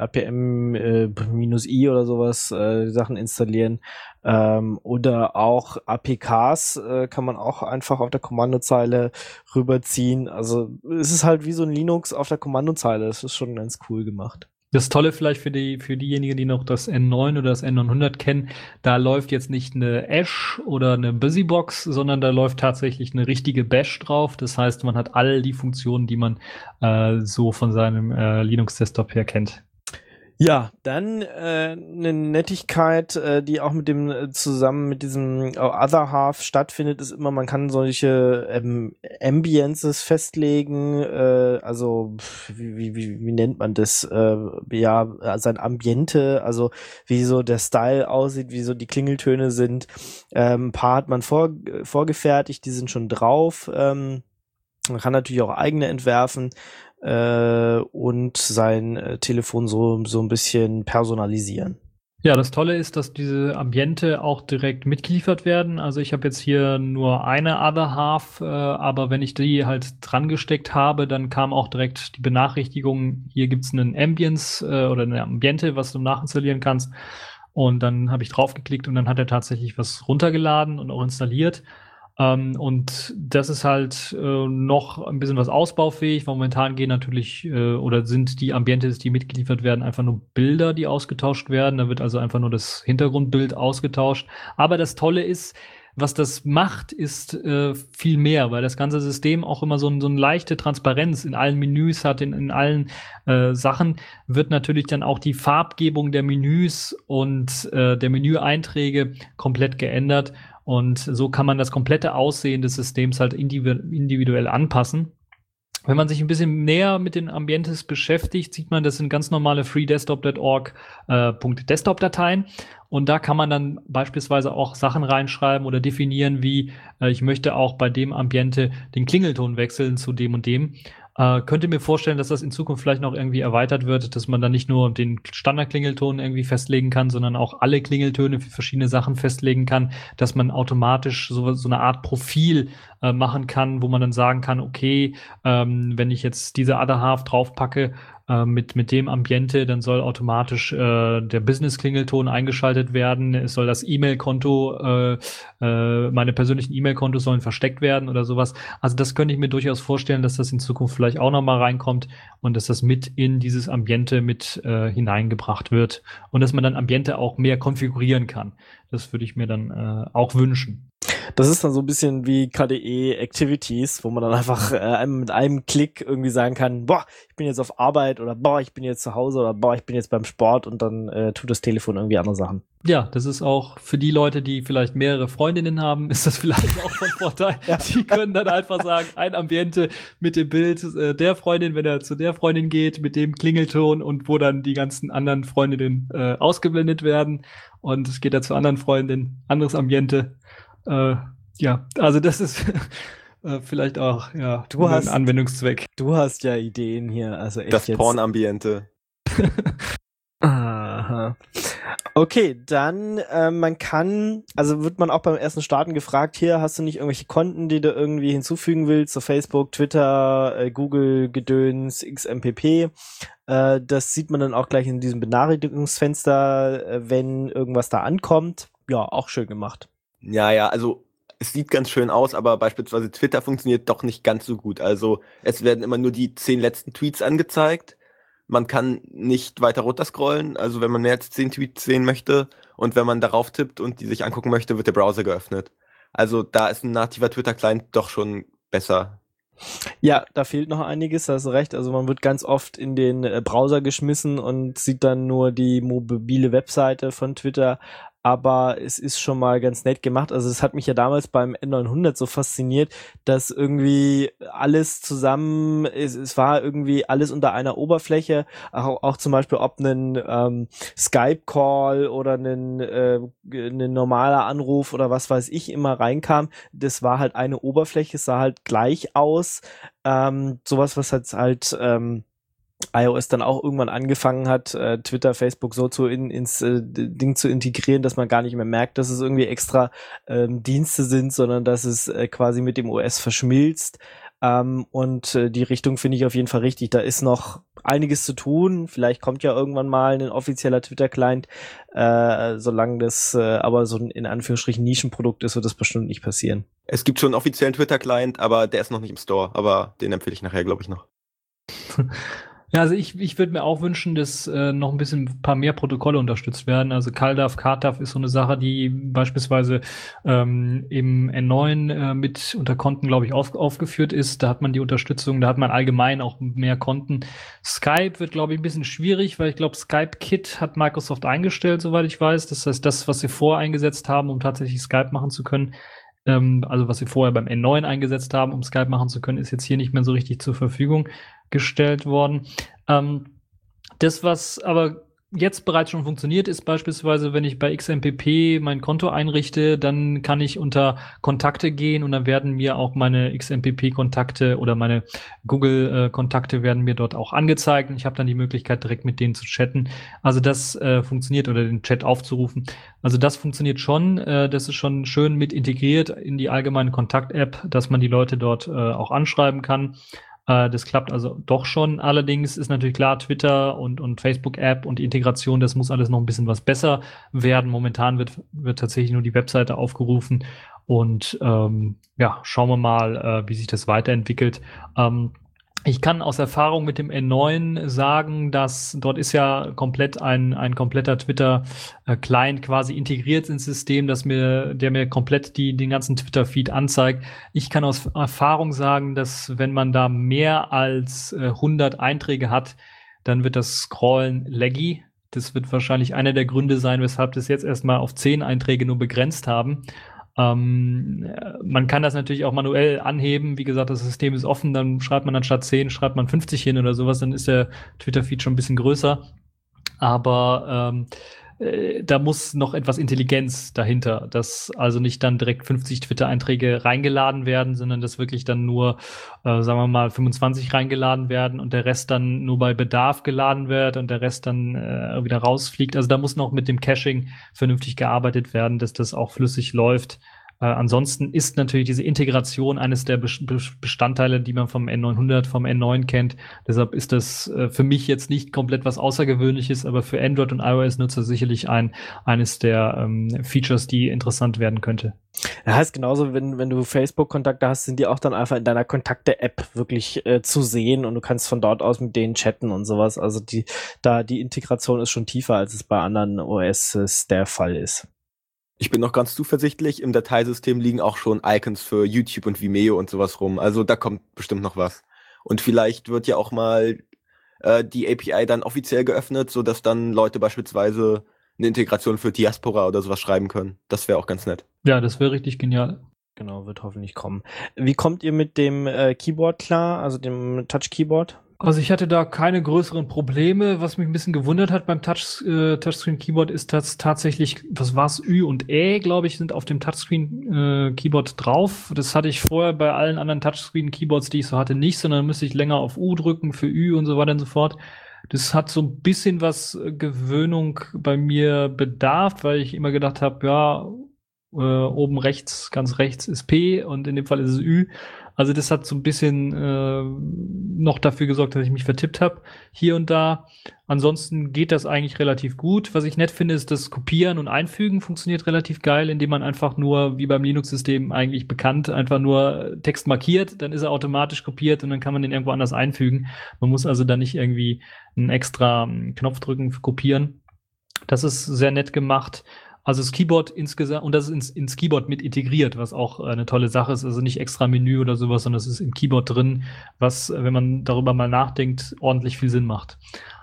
RPM-i oder sowas, Sachen installieren. Oder auch APKs kann man auch einfach auf der Kommandozeile rüberziehen. Also es ist halt wie so ein Linux auf der Kommandozeile. Das ist schon ganz cool gemacht. Das Tolle vielleicht für diejenigen, die noch das N9 oder das N900 kennen, da läuft jetzt nicht eine Ash oder eine Busybox, sondern da läuft tatsächlich eine richtige Bash drauf. Das heißt, man hat all die Funktionen, die man so von seinem Linux-Desktop her kennt. Ja, dann eine Nettigkeit, die auch mit dem zusammen mit diesem Other Half stattfindet, ist immer, man kann solche Ambiences festlegen, also wie nennt man das? Ja, sein Ambiente, also wie so der Style aussieht, wie so die Klingeltöne sind. Ein paar hat man vorgefertigt, die sind schon drauf. Man kann natürlich auch eigene entwerfen. Und sein Telefon so ein bisschen personalisieren. Ja, das Tolle ist, dass diese Ambiente auch direkt mitgeliefert werden. Also ich habe jetzt hier nur eine Other Half, aber wenn ich die halt dran gesteckt habe, dann kam auch direkt die Benachrichtigung, hier gibt's einen Ambience oder eine Ambiente, was du nachinstallieren kannst. Und dann habe ich draufgeklickt und dann hat er tatsächlich was runtergeladen und auch installiert. Und das ist halt noch ein bisschen was ausbaufähig. Momentan gehen natürlich oder sind die Ambientes, die mitgeliefert werden, einfach nur Bilder, die ausgetauscht werden. Da wird also einfach nur das Hintergrundbild ausgetauscht. Aber das Tolle ist, was das macht, ist viel mehr, weil das ganze System auch immer so eine leichte Transparenz in allen Menüs hat, in allen Sachen, wird natürlich dann auch die Farbgebung der Menüs und der Menüeinträge komplett geändert. Und so kann man das komplette Aussehen des Systems halt individuell anpassen. Wenn man sich ein bisschen näher mit den Ambientes beschäftigt, sieht man, das sind ganz normale freedesktop.org .desktop-Dateien. Und da kann man dann beispielsweise auch Sachen reinschreiben oder definieren, wie ich möchte auch bei dem Ambiente den Klingelton wechseln zu dem und dem. Könnte mir vorstellen, dass das in Zukunft vielleicht noch irgendwie erweitert wird, dass man dann nicht nur den Standardklingelton irgendwie festlegen kann, sondern auch alle Klingeltöne für verschiedene Sachen festlegen kann, dass man automatisch so eine Art Profil machen kann, wo man dann sagen kann, okay, wenn ich jetzt diese Other Half draufpacke, mit dem Ambiente, dann soll automatisch der Business-Klingelton eingeschaltet werden. Es soll das E-Mail-Konto, meine persönlichen E-Mail-Kontos sollen versteckt werden oder sowas. Also das könnte ich mir durchaus vorstellen, dass das in Zukunft vielleicht auch noch mal reinkommt und dass das mit in dieses Ambiente mit hineingebracht wird und dass man dann Ambiente auch mehr konfigurieren kann. Das würde ich mir dann auch wünschen. Das ist dann so ein bisschen wie KDE Activities, wo man dann einfach mit einem Klick irgendwie sagen kann, boah, ich bin jetzt auf Arbeit oder boah, ich bin jetzt zu Hause oder boah, ich bin jetzt beim Sport und dann tut das Telefon irgendwie andere Sachen. Ja, das ist auch für die Leute, die vielleicht mehrere Freundinnen haben, ist das vielleicht auch von Vorteil. Ja. Die können dann einfach sagen, ein Ambiente mit dem Bild der Freundin, wenn er zu der Freundin geht, mit dem Klingelton und wo dann die ganzen anderen Freundinnen ausgeblendet werden und es geht dann zu anderen Freundinnen, anderes Ambiente. Ja, also das ist vielleicht auch ein Anwendungszweck. Du hast ja Ideen hier, also echt das Porn-Ambiente. Aha. Okay, dann wird man auch beim ersten Starten gefragt, hier hast du nicht irgendwelche Konten, die du irgendwie hinzufügen willst, so Facebook, Twitter, Google, Gedöns, XMPP. Das sieht man dann auch gleich in diesem Benachrichtigungsfenster, wenn irgendwas da ankommt. Ja, auch schön gemacht. Ja, also es sieht ganz schön aus, aber beispielsweise Twitter funktioniert doch nicht ganz so gut. Also es werden immer nur die 10 letzten Tweets angezeigt. Man kann nicht weiter runter scrollen, also wenn man mehr als 10 Tweets sehen möchte und wenn man darauf tippt und die sich angucken möchte, wird der Browser geöffnet. Also da ist ein nativer Twitter-Client doch schon besser. Ja, da fehlt noch einiges, da hast du recht. Also man wird ganz oft in den Browser geschmissen und sieht dann nur die mobile Webseite von Twitter. Aber es ist schon mal ganz nett gemacht. Also es hat mich ja damals beim N900 so fasziniert, dass irgendwie alles zusammen, es war irgendwie alles unter einer Oberfläche, auch zum Beispiel ob ein Skype-Call oder ein normaler Anruf oder was weiß ich immer reinkam. Das war halt eine Oberfläche, es sah halt gleich aus. Sowas, was halt iOS dann auch irgendwann angefangen hat, Twitter, Facebook so ins Ding zu integrieren, dass man gar nicht mehr merkt, dass es irgendwie extra Dienste sind, sondern dass es quasi mit dem OS verschmilzt. Und die Richtung finde ich auf jeden Fall richtig. Da ist noch einiges zu tun. Vielleicht kommt ja irgendwann mal ein offizieller Twitter-Client. Solange das aber so ein in Anführungsstrichen Nischenprodukt ist, wird das bestimmt nicht passieren. Es gibt schon einen offiziellen Twitter-Client, aber der ist noch nicht im Store. Aber den empfehle ich nachher, glaube ich, noch. Ja, also ich würde mir auch wünschen, dass noch ein paar mehr Protokolle unterstützt werden. Also CalDAV, CardDAV ist so eine Sache, die beispielsweise im N9 mit unter Konten, glaube ich, aufgeführt ist. Da hat man die Unterstützung, da hat man allgemein auch mehr Konten. Skype wird, glaube ich, ein bisschen schwierig, weil ich glaube, Skype-Kit hat Microsoft eingestellt, soweit ich weiß. Das heißt, das, was sie vorher eingesetzt haben, um tatsächlich Skype machen zu können, also was sie vorher beim N9 eingesetzt haben, um Skype machen zu können, ist jetzt hier nicht mehr so richtig zur Verfügung gestellt worden. Das, was aber jetzt bereits schon funktioniert, ist beispielsweise, wenn ich bei XMPP mein Konto einrichte, dann kann ich unter Kontakte gehen und dann werden mir auch meine XMPP-Kontakte oder meine Google-Kontakte werden mir dort auch angezeigt und ich habe dann die Möglichkeit, direkt mit denen zu chatten. Also das funktioniert oder den Chat aufzurufen. Also das funktioniert schon. Das ist schon schön mit integriert in die allgemeine Kontakt-App, dass man die Leute dort auch anschreiben kann. Das klappt also doch schon. Allerdings ist natürlich klar, Twitter und Facebook-App und die Integration, das muss alles noch ein bisschen was besser werden. Momentan wird tatsächlich nur die Webseite aufgerufen und ja, schauen wir mal, wie sich das weiterentwickelt. Ich kann aus Erfahrung mit dem N9 sagen, dass dort ist ja komplett ein kompletter Twitter-Client quasi integriert ins System, der mir komplett den ganzen Twitter-Feed anzeigt. Ich kann aus Erfahrung sagen, dass wenn man da mehr als 100 Einträge hat, dann wird das Scrollen laggy. Das wird wahrscheinlich einer der Gründe sein, weshalb das jetzt erstmal auf 10 Einträge nur begrenzt haben. Man kann das natürlich auch manuell anheben. Wie gesagt, das System ist offen, dann schreibt man anstatt 10, schreibt man 50 hin oder sowas, dann ist der Twitter-Feed schon ein bisschen größer. Aber da muss noch etwas Intelligenz dahinter, dass also nicht dann direkt 50 Twitter-Einträge reingeladen werden, sondern dass wirklich dann nur, sagen wir mal, 25 reingeladen werden und der Rest dann nur bei Bedarf geladen wird und der Rest dann wieder rausfliegt. Also da muss noch mit dem Caching vernünftig gearbeitet werden, dass das auch flüssig läuft. Ansonsten ist natürlich diese Integration eines der Bestandteile, die man vom N900, vom N9 kennt. Deshalb ist das für mich jetzt nicht komplett was Außergewöhnliches, aber für Android- und iOS-Nutzer sicherlich eines der Features, die interessant werden könnte. Das heißt genauso, wenn du Facebook-Kontakte hast, sind die auch dann einfach in deiner Kontakte-App wirklich zu sehen und du kannst von dort aus mit denen chatten und sowas. Also die Integration ist schon tiefer, als es bei anderen OSs der Fall ist. Ich bin noch ganz zuversichtlich, im Dateisystem liegen auch schon Icons für YouTube und Vimeo und sowas rum. Also da kommt bestimmt noch was. Und vielleicht wird ja auch mal die API dann offiziell geöffnet, sodass dann Leute beispielsweise eine Integration für Diaspora oder sowas schreiben können. Das wäre auch ganz nett. Ja, das wäre richtig genial. Genau, wird hoffentlich kommen. Wie kommt ihr mit dem Keyboard klar, also dem Touch-Keyboard? Also ich hatte da keine größeren Probleme. Was mich ein bisschen gewundert hat beim Touchscreen-Keyboard ist, dass tatsächlich, was war's, Ü und Ä, glaube ich, sind auf dem Touchscreen-Keyboard drauf. Das hatte ich vorher bei allen anderen Touchscreen-Keyboards, die ich so hatte, nicht, sondern müsste ich länger auf U drücken für Ü und so weiter und so fort. Das hat so ein bisschen was Gewöhnung bei mir bedarf, weil ich immer gedacht habe, ja, oben rechts, ganz rechts ist P und in dem Fall ist es Ü. Also das hat so ein bisschen noch dafür gesorgt, dass ich mich vertippt habe hier und da. Ansonsten geht das eigentlich relativ gut. Was ich nett finde, ist, das Kopieren und Einfügen funktioniert relativ geil, indem man einfach nur, wie beim Linux-System eigentlich bekannt, einfach nur Text markiert, dann ist er automatisch kopiert und dann kann man den irgendwo anders einfügen. Man muss also da nicht irgendwie einen extra Knopf drücken für Kopieren. Das ist sehr nett gemacht. Also das Keyboard insgesamt, und das ist ins Keyboard mit integriert, was auch eine tolle Sache ist. Also nicht extra Menü oder sowas, sondern es ist im Keyboard drin, was, wenn man darüber mal nachdenkt, ordentlich viel Sinn macht.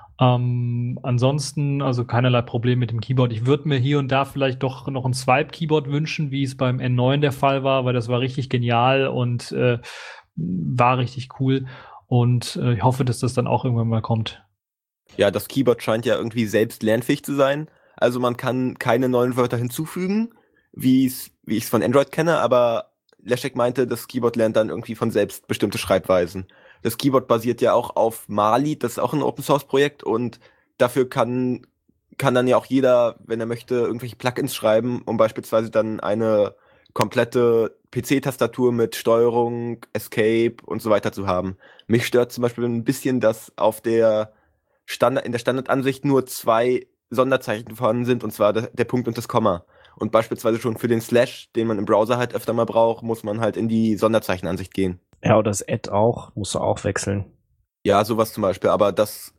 Ansonsten, also keinerlei Problem mit dem Keyboard. Ich würde mir hier und da vielleicht doch noch ein Swipe-Keyboard wünschen, wie es beim N9 der Fall war, weil das war richtig genial und war richtig cool. Und ich hoffe, dass das dann auch irgendwann mal kommt. Ja, das Keyboard scheint ja irgendwie selbst lernfähig zu sein. Also man kann keine neuen Wörter hinzufügen, wie ich es von Android kenne, aber Leszek meinte, das Keyboard lernt dann irgendwie von selbst bestimmte Schreibweisen. Das Keyboard basiert ja auch auf Mali, das ist auch ein Open-Source-Projekt und dafür kann dann ja auch jeder, wenn er möchte, irgendwelche Plugins schreiben, um beispielsweise dann eine komplette PC-Tastatur mit Steuerung, Escape und so weiter zu haben. Mich stört zum Beispiel ein bisschen, dass in der Standardansicht nur 2 Sonderzeichen vorhanden sind, und zwar der Punkt und das Komma. Und beispielsweise schon für den Slash, den man im Browser halt öfter mal braucht, muss man halt in die Sonderzeichenansicht gehen. Ja, oder das Add auch, musst du auch wechseln. Ja, sowas zum Beispiel, aber das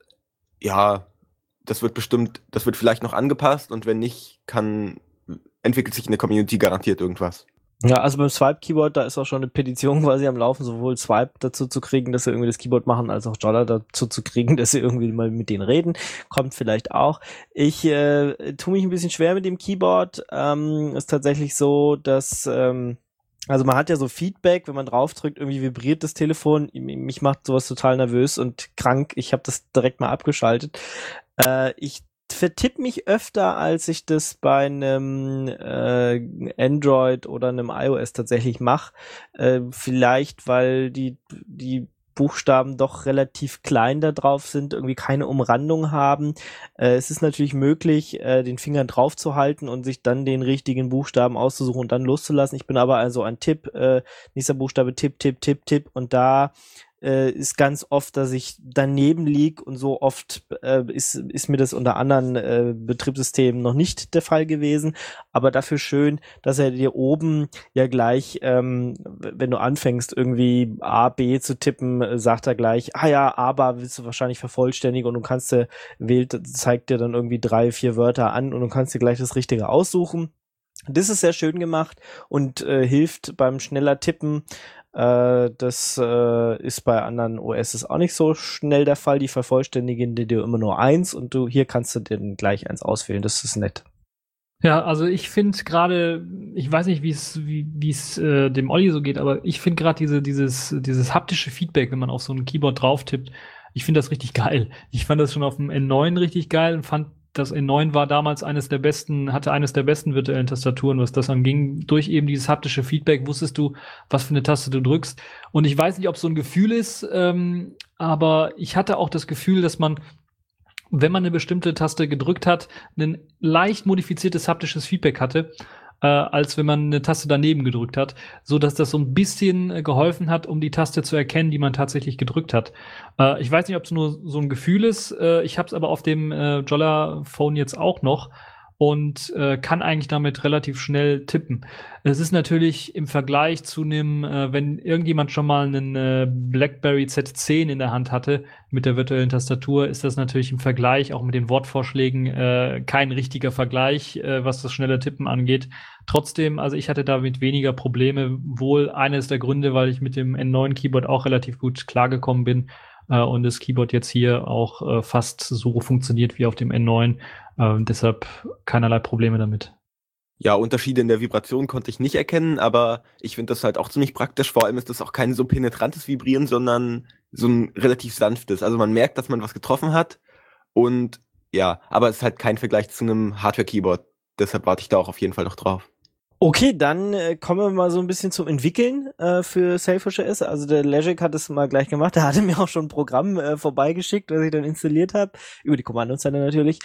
wird vielleicht noch angepasst und wenn nicht, entwickelt sich in der Community garantiert irgendwas. Ja, also beim Swipe-Keyboard, da ist auch schon eine Petition quasi am Laufen, sowohl Swipe dazu zu kriegen, dass sie irgendwie das Keyboard machen, als auch Jolla dazu zu kriegen, dass sie irgendwie mal mit denen reden. Kommt vielleicht auch. Ich tue mich ein bisschen schwer mit dem Keyboard. Ist tatsächlich so, dass also man hat ja so Feedback, wenn man draufdrückt, irgendwie vibriert das Telefon. Mich macht sowas total nervös und krank. Ich habe das direkt mal abgeschaltet. Ich vertipp mich öfter, als ich das bei einem Android oder einem iOS tatsächlich mache. Vielleicht, weil die Buchstaben doch relativ klein da drauf sind, irgendwie keine Umrandung haben. Es ist natürlich möglich, den Finger drauf zu halten und sich dann den richtigen Buchstaben auszusuchen und dann loszulassen. Ich bin aber also ein Tipp, nächster Buchstabe, Tipp, Tipp, Tipp, Tipp und da ist ganz oft, dass ich daneben lieg und so oft ist mir das unter anderen Betriebssystemen noch nicht der Fall gewesen, aber dafür schön, dass er dir oben ja gleich, wenn du anfängst irgendwie A, B zu tippen, sagt er gleich, ja, aber willst du wahrscheinlich vervollständigen und du kannst zeigt dir dann irgendwie 3, 4 Wörter an und du kannst dir gleich das Richtige aussuchen. Das ist sehr schön gemacht und hilft beim schneller Tippen. Das ist bei anderen OSs auch nicht so schnell der Fall. Die vervollständigen dir immer nur 1 und hier kannst du dann gleich 1 auswählen. Das ist nett. Ja, also ich finde gerade, ich weiß nicht, wie es dem Olli so geht, aber ich finde gerade dieses haptische Feedback, wenn man auf so ein Keyboard drauf tippt, ich finde das richtig geil. Ich fand das schon auf dem N9 richtig geil und fand, das N9 war damals hatte eines der besten virtuellen Tastaturen, was das anging. Durch eben dieses haptische Feedback wusstest du, was für eine Taste du drückst. Und ich weiß nicht, ob es so ein Gefühl ist, aber ich hatte auch das Gefühl, dass man, wenn man eine bestimmte Taste gedrückt hat, ein leicht modifiziertes haptisches Feedback hatte, als wenn man eine Taste daneben gedrückt hat, so dass das so ein bisschen geholfen hat, um die Taste zu erkennen, die man tatsächlich gedrückt hat. Ich weiß nicht, ob es nur so ein Gefühl ist. Ich habe es aber auf dem Jolla Phone jetzt auch noch und kann eigentlich damit relativ schnell tippen. Es ist natürlich im Vergleich zu einem, wenn irgendjemand schon mal einen BlackBerry Z10 in der Hand hatte mit der virtuellen Tastatur, ist das natürlich im Vergleich auch mit den Wortvorschlägen kein richtiger Vergleich, was das schnelle Tippen angeht. Trotzdem, also ich hatte damit weniger Probleme. Wohl eines der Gründe, weil ich mit dem N9 Keyboard auch relativ gut klargekommen bin und das Keyboard jetzt hier auch fast so funktioniert wie auf dem N9. Deshalb keinerlei Probleme damit. Ja, Unterschiede in der Vibration konnte ich nicht erkennen, aber ich finde das halt auch ziemlich praktisch. Vor allem ist das auch kein so penetrantes Vibrieren, sondern so ein relativ sanftes. Also man merkt, dass man was getroffen hat und ja, aber es ist halt kein Vergleich zu einem Hardware-Keyboard. Deshalb warte ich da auch auf jeden Fall noch drauf. Okay, dann kommen wir mal so ein bisschen zum Entwickeln für Selfish.os. Also der Legic hat es mal gleich gemacht. Der hatte mir auch schon ein Programm vorbeigeschickt, das ich dann installiert habe. Über die Kommandozeile natürlich.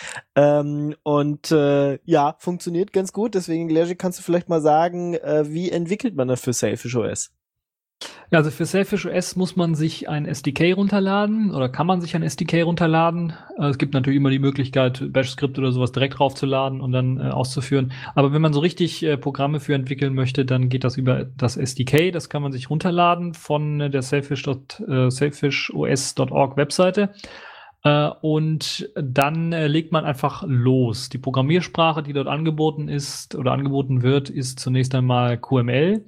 Ja, funktioniert ganz gut. Deswegen, Legic, kannst du vielleicht mal sagen, wie entwickelt man das für Selfish.os? Ja, also für Selfish.os muss man sich ein SDK runterladen oder kann man sich ein SDK runterladen. Es gibt natürlich immer die Möglichkeit, Bash-Skript oder sowas direkt draufzuladen und dann auszuführen. Aber wenn man so richtig Programme für entwickeln möchte, dann geht das über das SDK. Das kann man sich runterladen von der selfish.os.org Webseite. Und dann legt man einfach los. Die Programmiersprache, die dort angeboten ist oder angeboten wird, ist zunächst einmal QML.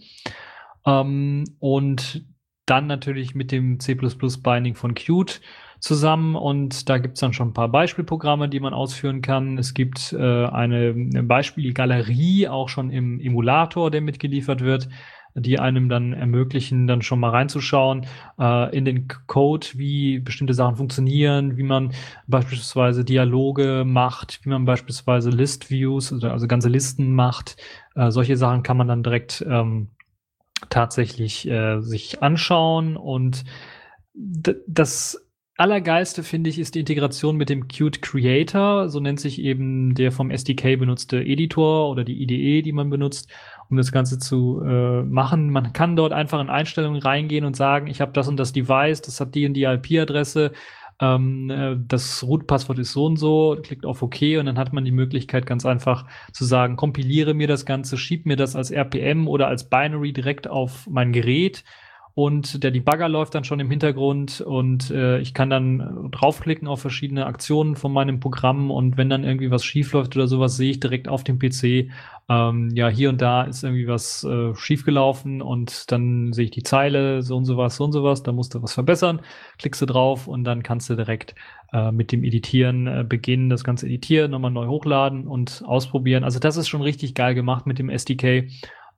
Und dann natürlich mit dem C++ Binding von Qt zusammen und da gibt's dann schon ein paar Beispielprogramme, die man ausführen kann. Es gibt eine Beispielgalerie auch schon im Emulator, der mitgeliefert wird, die einem dann ermöglichen, dann schon mal reinzuschauen in den Code, wie bestimmte Sachen funktionieren, wie man beispielsweise Dialoge macht, wie man beispielsweise List-Views, also ganze Listen macht. Solche Sachen kann man dann direkt tatsächlich sich anschauen und das Allergeilste, finde ich, ist die Integration mit dem Qt Creator, so nennt sich eben der vom SDK benutzte Editor oder die IDE, die man benutzt, um das Ganze zu machen. Man kann dort einfach in Einstellungen reingehen und sagen, ich habe das und das Device, das hat die und die IP-Adresse, das Root-Passwort ist so und so, klickt auf OK und dann hat man die Möglichkeit ganz einfach zu sagen, kompiliere mir das Ganze, schieb mir das als RPM oder als Binary direkt auf mein Gerät und der Debugger läuft dann schon im Hintergrund und ich kann dann draufklicken auf verschiedene Aktionen von meinem Programm und wenn dann irgendwie was schief läuft oder sowas, sehe ich direkt auf dem PC, ja, hier und da ist irgendwie was schiefgelaufen und dann sehe ich die Zeile, so und sowas, da musst du was verbessern, klickst du drauf und dann kannst du direkt mit dem Editieren beginnen, das ganze Editieren, nochmal neu hochladen und ausprobieren. Also das ist schon richtig geil gemacht mit dem SDK.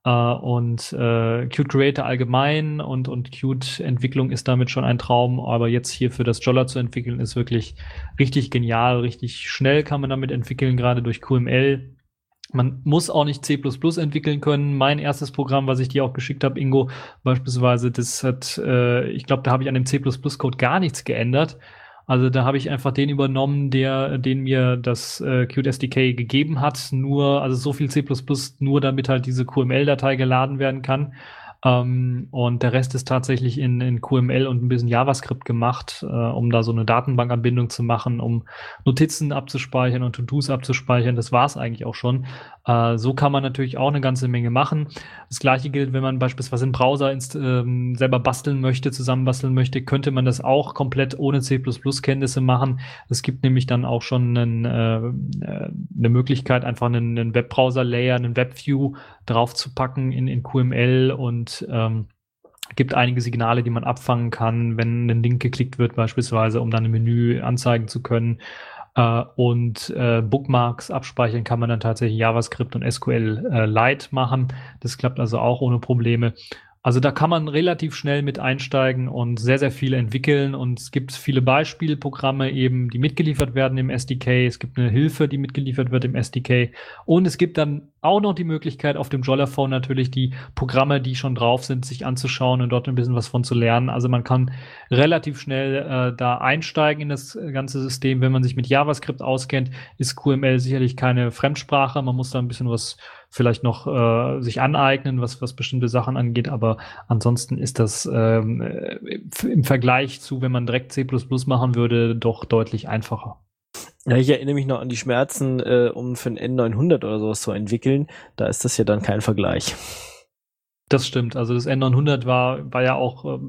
Und Qt Creator allgemein und Qt Entwicklung ist damit schon ein Traum, aber jetzt hier für das Jolla zu entwickeln ist wirklich richtig genial, richtig schnell kann man damit entwickeln, gerade durch QML. Man muss auch nicht C++ entwickeln können. Mein erstes Programm, was ich dir auch geschickt habe, Ingo, beispielsweise, das hat, ich glaube, da habe ich an dem C++-Code gar nichts geändert. Also da habe ich einfach den übernommen, den mir das Qt SDK gegeben hat. Nur, also so viel C++, nur damit halt diese QML-Datei geladen werden kann. Und der Rest ist tatsächlich in QML und ein bisschen JavaScript gemacht, um da so eine Datenbankanbindung zu machen, um Notizen abzuspeichern und To-Dos abzuspeichern. Das war's eigentlich auch schon. So kann man natürlich auch eine ganze Menge machen. Das Gleiche gilt, wenn man beispielsweise einen Browser selber basteln möchte, zusammenbasteln möchte, könnte man das auch komplett ohne C++-Kenntnisse machen. Es gibt nämlich dann auch schon eine Möglichkeit, einfach einen Webbrowser-Layer, einen WebView draufzupacken in QML und gibt einige Signale, die man abfangen kann, wenn ein Link geklickt wird beispielsweise, um dann ein Menü anzeigen zu können. Und Bookmarks abspeichern kann man dann tatsächlich JavaScript und SQL-Lite machen. Das klappt also auch ohne Probleme. Also da kann man relativ schnell mit einsteigen und sehr, sehr viel entwickeln. Und es gibt viele Beispielprogramme eben, die mitgeliefert werden im SDK. Es gibt eine Hilfe, die mitgeliefert wird im SDK. Und es gibt dann auch noch die Möglichkeit, auf dem Jolla-Phone natürlich die Programme, die schon drauf sind, sich anzuschauen und dort ein bisschen was von zu lernen. Also man kann relativ schnell da einsteigen in das ganze System. Wenn man sich mit JavaScript auskennt, ist QML sicherlich keine Fremdsprache. Man muss da ein bisschen was vielleicht noch sich aneignen, was bestimmte Sachen angeht, aber ansonsten ist das im Vergleich zu, wenn man direkt C++ machen würde, doch deutlich einfacher. Ja, ich erinnere mich noch an die Schmerzen, um für ein N900 oder sowas zu entwickeln. Da ist das ja dann kein Vergleich. Das stimmt. Also das N900 war ja auch,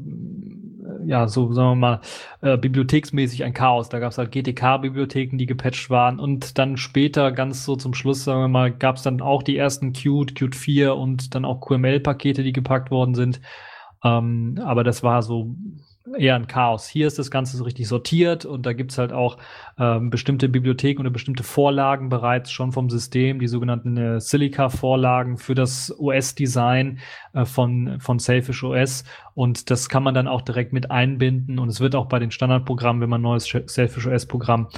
ja, so sagen wir mal, bibliotheksmäßig ein Chaos. Da gab es halt GTK-Bibliotheken, die gepatcht waren. Und dann später, ganz so zum Schluss, sagen wir mal, gab es dann auch die ersten Qt 4 und dann auch QML-Pakete, die gepackt worden sind. Aber das war so eher ein Chaos. Hier ist das Ganze so richtig sortiert und da gibt's halt auch bestimmte Bibliotheken oder bestimmte Vorlagen bereits schon vom System, die sogenannten Silica-Vorlagen für das OS-Design von Sailfish OS und das kann man dann auch direkt mit einbinden und es wird auch bei den Standardprogrammen, wenn man ein neues Sailfish OS-Programm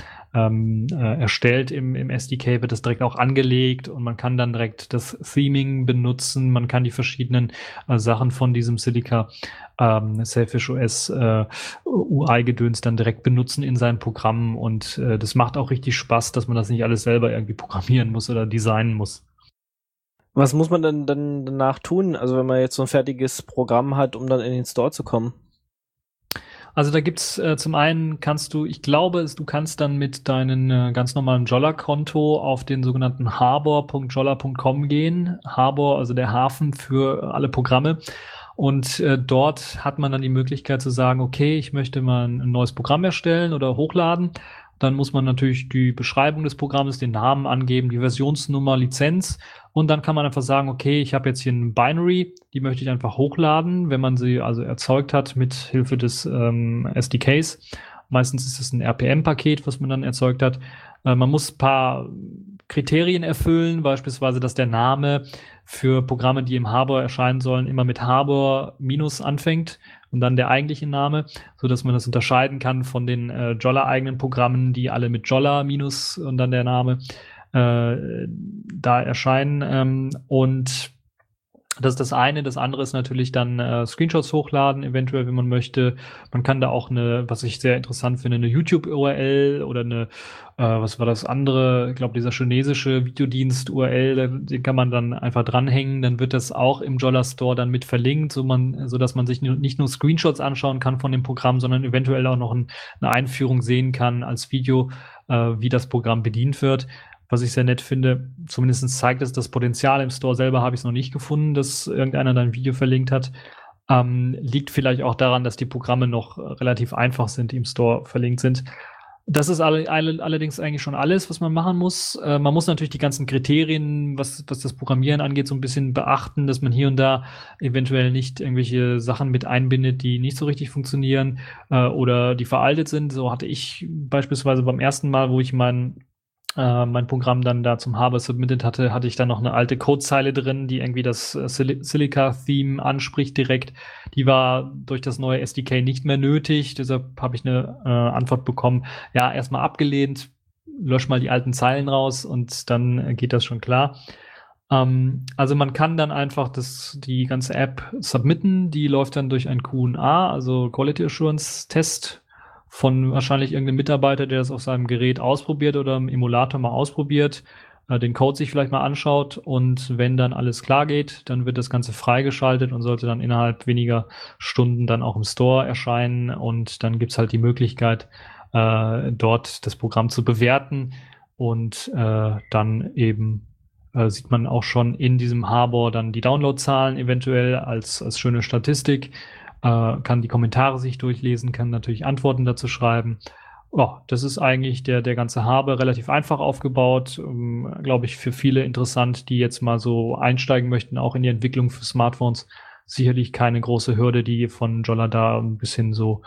erstellt im SDK, wird das direkt auch angelegt und man kann dann direkt das Theming benutzen, man kann die verschiedenen Sachen von diesem Silica Sailfish OS UI-Gedöns dann direkt benutzen in seinen Programmen und das macht auch richtig Spaß, dass man das nicht alles selber irgendwie programmieren muss oder designen muss. Was muss man dann danach tun, also wenn man jetzt so ein fertiges Programm hat, um dann in den Store zu kommen? Also da gibt's zum einen ich glaube, du kannst dann mit deinem ganz normalen Jolla-Konto auf den sogenannten harbor.jolla.com gehen. Harbor, also der Hafen für alle Programme. Und dort hat man dann die Möglichkeit zu sagen, okay, ich möchte mal ein neues Programm erstellen oder hochladen. Dann muss man natürlich die Beschreibung des Programmes, den Namen angeben, die Versionsnummer, Lizenz. Und dann kann man einfach sagen, okay, ich habe jetzt hier ein Binary, die möchte ich einfach hochladen, wenn man sie also erzeugt hat mit Hilfe des SDKs. Meistens ist es ein RPM-Paket, was man dann erzeugt hat. Man muss ein paar Kriterien erfüllen, beispielsweise, dass der Name für Programme, die im Harbor erscheinen sollen, immer mit Harbor minus anfängt und dann der eigentliche Name, so dass man das unterscheiden kann von den Jolla-eigenen Programmen, die alle mit Jolla minus und dann der Name da erscheinen. Und das ist das eine. Das andere ist natürlich dann Screenshots hochladen, eventuell, wenn man möchte. Man kann da auch was ich sehr interessant finde, eine YouTube-URL oder was war das andere? Ich glaube, dieser chinesische Videodienst-URL, den kann man dann einfach dranhängen. Dann wird das auch im Jolla Store dann mit verlinkt, so dass man sich nicht nur Screenshots anschauen kann von dem Programm, sondern eventuell auch noch eine Einführung sehen kann als Video, wie das Programm bedient wird. Was ich sehr nett finde, zumindest zeigt es das Potenzial. Im Store selber habe ich es noch nicht gefunden, dass irgendeiner da ein Video verlinkt hat. Liegt vielleicht auch daran, dass die Programme noch relativ einfach sind, die im Store verlinkt sind. Das ist allerdings eigentlich schon alles, was man machen muss. Man muss natürlich die ganzen Kriterien, was das Programmieren angeht, so ein bisschen beachten, dass man hier und da eventuell nicht irgendwelche Sachen mit einbindet, die nicht so richtig funktionieren oder die veraltet sind. So hatte ich beispielsweise beim ersten Mal, wo ich mein Programm dann da zum Harbor submitted hatte ich dann noch eine alte Codezeile drin, die irgendwie das Silica-Theme anspricht direkt. Die war durch das neue SDK nicht mehr nötig, deshalb habe ich eine Antwort bekommen, ja, erstmal abgelehnt, lösch mal die alten Zeilen raus und dann geht das schon klar. Also man kann dann einfach die ganze App submitten, die läuft dann durch ein Q&A, also Quality Assurance Test, von wahrscheinlich irgendeinem Mitarbeiter, der das auf seinem Gerät ausprobiert oder im Emulator mal ausprobiert, den Code sich vielleicht mal anschaut und wenn dann alles klar geht, dann wird das Ganze freigeschaltet und sollte dann innerhalb weniger Stunden dann auch im Store erscheinen und dann gibt's halt die Möglichkeit, dort das Programm zu bewerten und dann eben sieht man auch schon in diesem Harbor dann die Downloadzahlen eventuell als schöne Statistik. Kann die Kommentare sich durchlesen, kann natürlich Antworten dazu schreiben. Ja, das ist eigentlich der ganze Harbor relativ einfach aufgebaut. Glaube ich, für viele interessant, die jetzt mal so einsteigen möchten, auch in die Entwicklung für Smartphones. Sicherlich keine große Hürde, die von Jolla da ein bisschen so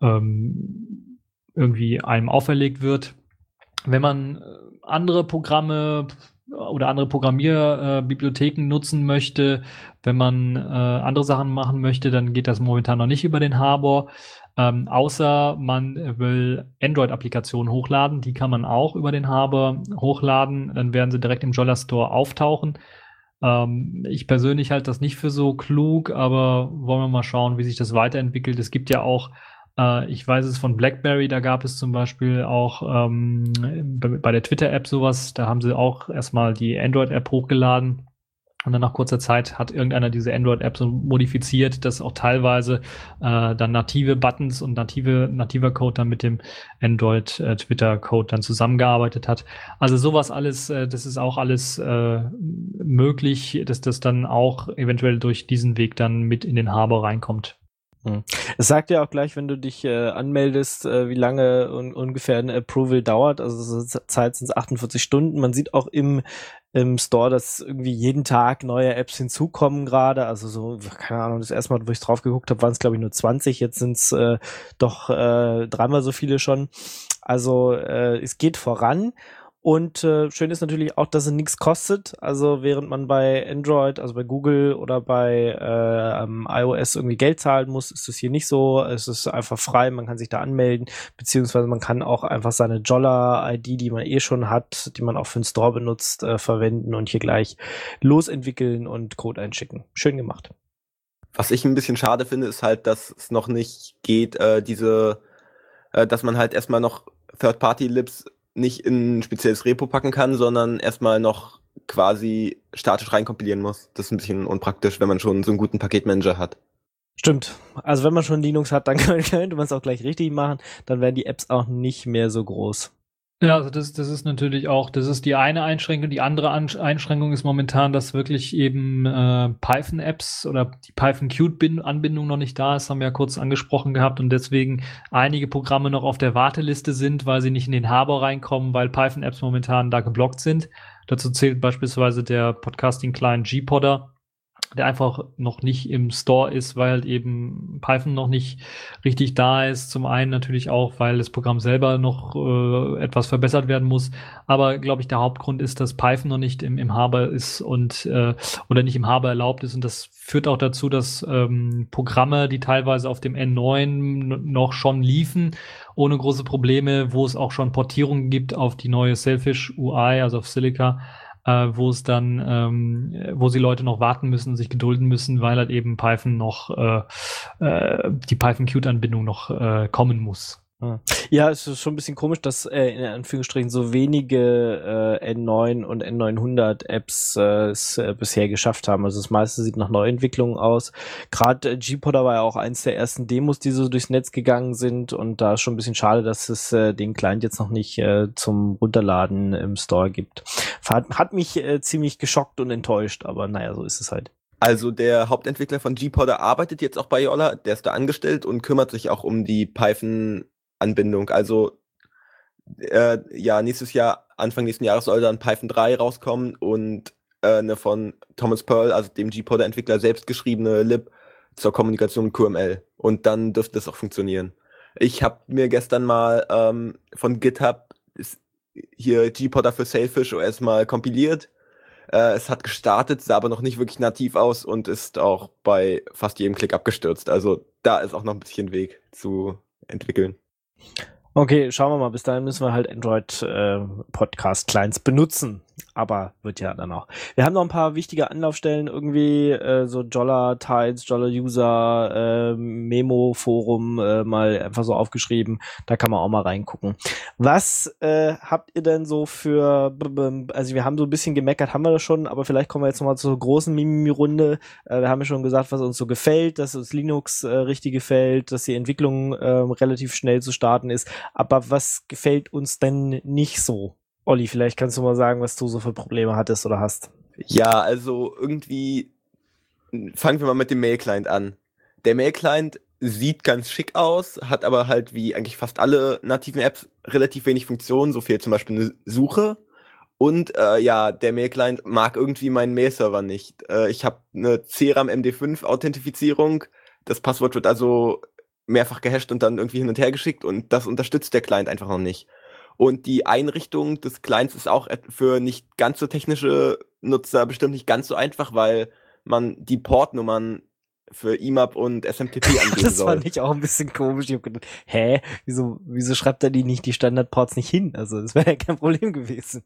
irgendwie einem auferlegt wird. Wenn man andere Programme oder andere Programmierbibliotheken nutzen möchte, wenn man andere Sachen machen möchte, dann geht das momentan noch nicht über den Harbor. Außer man will Android-Applikationen hochladen, die kann man auch über den Harbor hochladen, dann werden sie direkt im Jolla Store auftauchen. Ich persönlich halte das nicht für so klug, aber wollen wir mal schauen, wie sich das weiterentwickelt. Es gibt ja auch ich weiß es von BlackBerry, da gab es zum Beispiel auch bei der Twitter-App sowas, da haben sie auch erstmal die Android-App hochgeladen und dann nach kurzer Zeit hat irgendeiner diese Android-App so modifiziert, dass auch teilweise dann native Buttons und nativer Code dann mit dem Android-Twitter-Code dann zusammengearbeitet hat. Also sowas alles, das ist auch alles möglich, dass das dann auch eventuell durch diesen Weg dann mit in den Harbor reinkommt. Es sagt ja auch gleich, wenn du dich anmeldest, wie lange ungefähr ein Approval dauert. Also Zeit sind 48 Stunden. Man sieht auch im Store, dass irgendwie jeden Tag neue Apps hinzukommen gerade. Also so, keine Ahnung, das erste Mal, wo ich drauf geguckt habe, waren es glaube ich nur 20. Jetzt sind es doch dreimal so viele schon. Also es geht voran. Und schön ist natürlich auch, dass es nichts kostet. Also während man bei Android, also bei Google oder bei iOS irgendwie Geld zahlen muss, ist es hier nicht so. Es ist einfach frei, man kann sich da anmelden, beziehungsweise man kann auch einfach seine Jolla-ID, die man eh schon hat, die man auch für den Store benutzt, verwenden und hier gleich losentwickeln und Code einschicken. Schön gemacht. Was ich ein bisschen schade finde, ist halt, dass es noch nicht geht, dass man halt erstmal noch Third-Party-Libs nicht in ein spezielles Repo packen kann, sondern erstmal noch quasi statisch reinkompilieren muss. Das ist ein bisschen unpraktisch, wenn man schon so einen guten Paketmanager hat. Stimmt. Also wenn man schon Linux hat, dann könnte man es auch gleich richtig machen. Dann werden die Apps auch nicht mehr so groß. Ja, also das ist natürlich auch, das ist die eine Einschränkung. Die andere Einschränkung ist momentan, dass wirklich eben Python-Apps oder die Python-Qt-Anbindung noch nicht da ist, haben wir ja kurz angesprochen gehabt und deswegen einige Programme noch auf der Warteliste sind, weil sie nicht in den Harbor reinkommen, weil Python-Apps momentan da geblockt sind. Dazu zählt beispielsweise der Podcasting-Client Gpodder, der einfach noch nicht im Store ist, weil halt eben Python noch nicht richtig da ist. Zum einen natürlich auch, weil das Programm selber noch etwas verbessert werden muss. Aber glaube ich, der Hauptgrund ist, dass Python noch nicht im Harbor ist und oder nicht im Harbor erlaubt ist. Und das führt auch dazu, dass Programme, die teilweise auf dem N9 noch schon liefen, ohne große Probleme, wo es auch schon Portierungen gibt auf die neue Sailfish UI, also auf Silica, wo es dann, wo sie Leute noch warten müssen, sich gedulden müssen, weil halt eben Python noch die Python-Qt-Anbindung noch kommen muss. Ja, es ist schon ein bisschen komisch, dass in Anführungsstrichen so wenige N9 und N900 Apps es bisher geschafft haben. Also das meiste sieht nach Neuentwicklungen aus. Gerade Gpodder war ja auch eins der ersten Demos, die so durchs Netz gegangen sind und da ist schon ein bisschen schade, dass es den Client jetzt noch nicht zum Runterladen im Store gibt. Hat mich ziemlich geschockt und enttäuscht, aber naja, so ist es halt. Also der Hauptentwickler von Gpodder arbeitet jetzt auch bei Yolla, der ist da angestellt und kümmert sich auch um die Python-Anbindung. Also nächstes Jahr, Anfang nächsten Jahres soll dann Python 3 rauskommen und eine von Thomas Pearl, also dem Gpodder-Entwickler, selbst geschriebene Lib zur Kommunikation mit QML. Und dann dürfte das auch funktionieren. Ich habe mir gestern mal von GitHub hier Gpodder für Sailfish OS mal kompiliert. Es hat gestartet, sah aber noch nicht wirklich nativ aus und ist auch bei fast jedem Klick abgestürzt. Also da ist auch noch ein bisschen Weg zu entwickeln. Okay, schauen wir mal. Bis dahin müssen wir halt Android-Podcast-Clients benutzen. Aber wird ja dann auch. Wir haben noch ein paar wichtige Anlaufstellen, irgendwie so Jolla Tiles, Jolla User, Memo-Forum mal einfach so aufgeschrieben. Da kann man auch mal reingucken. Was habt ihr denn so für, also wir haben so ein bisschen gemeckert, haben wir das schon, aber vielleicht kommen wir jetzt nochmal zur großen Mimimi-Runde. Wir haben ja schon gesagt, was uns so gefällt, dass uns Linux richtig gefällt, dass die Entwicklung relativ schnell zu starten ist. Aber was gefällt uns denn nicht so? Olli, vielleicht kannst du mal sagen, was du so für Probleme hattest oder hast. Ja, also irgendwie fangen wir mal mit dem Mail-Client an. Der Mail-Client sieht ganz schick aus, hat aber halt wie eigentlich fast alle nativen Apps relativ wenig Funktionen, so viel zum Beispiel eine Suche. Und der Mail-Client mag irgendwie meinen Mail-Server nicht. Ich habe eine CRAM MD5-Authentifizierung. Das Passwort wird also mehrfach gehasht und dann irgendwie hin und her geschickt und das unterstützt der Client einfach noch nicht. Und die Einrichtung des Clients ist auch für nicht ganz so technische Nutzer bestimmt nicht ganz so einfach, weil man die Portnummern für IMAP und SMTP angeben Das soll. fand ich auch ein bisschen komisch. Ich hab gedacht, wieso schreibt er die nicht, die Standardports nicht hin? Also das wäre ja kein Problem gewesen.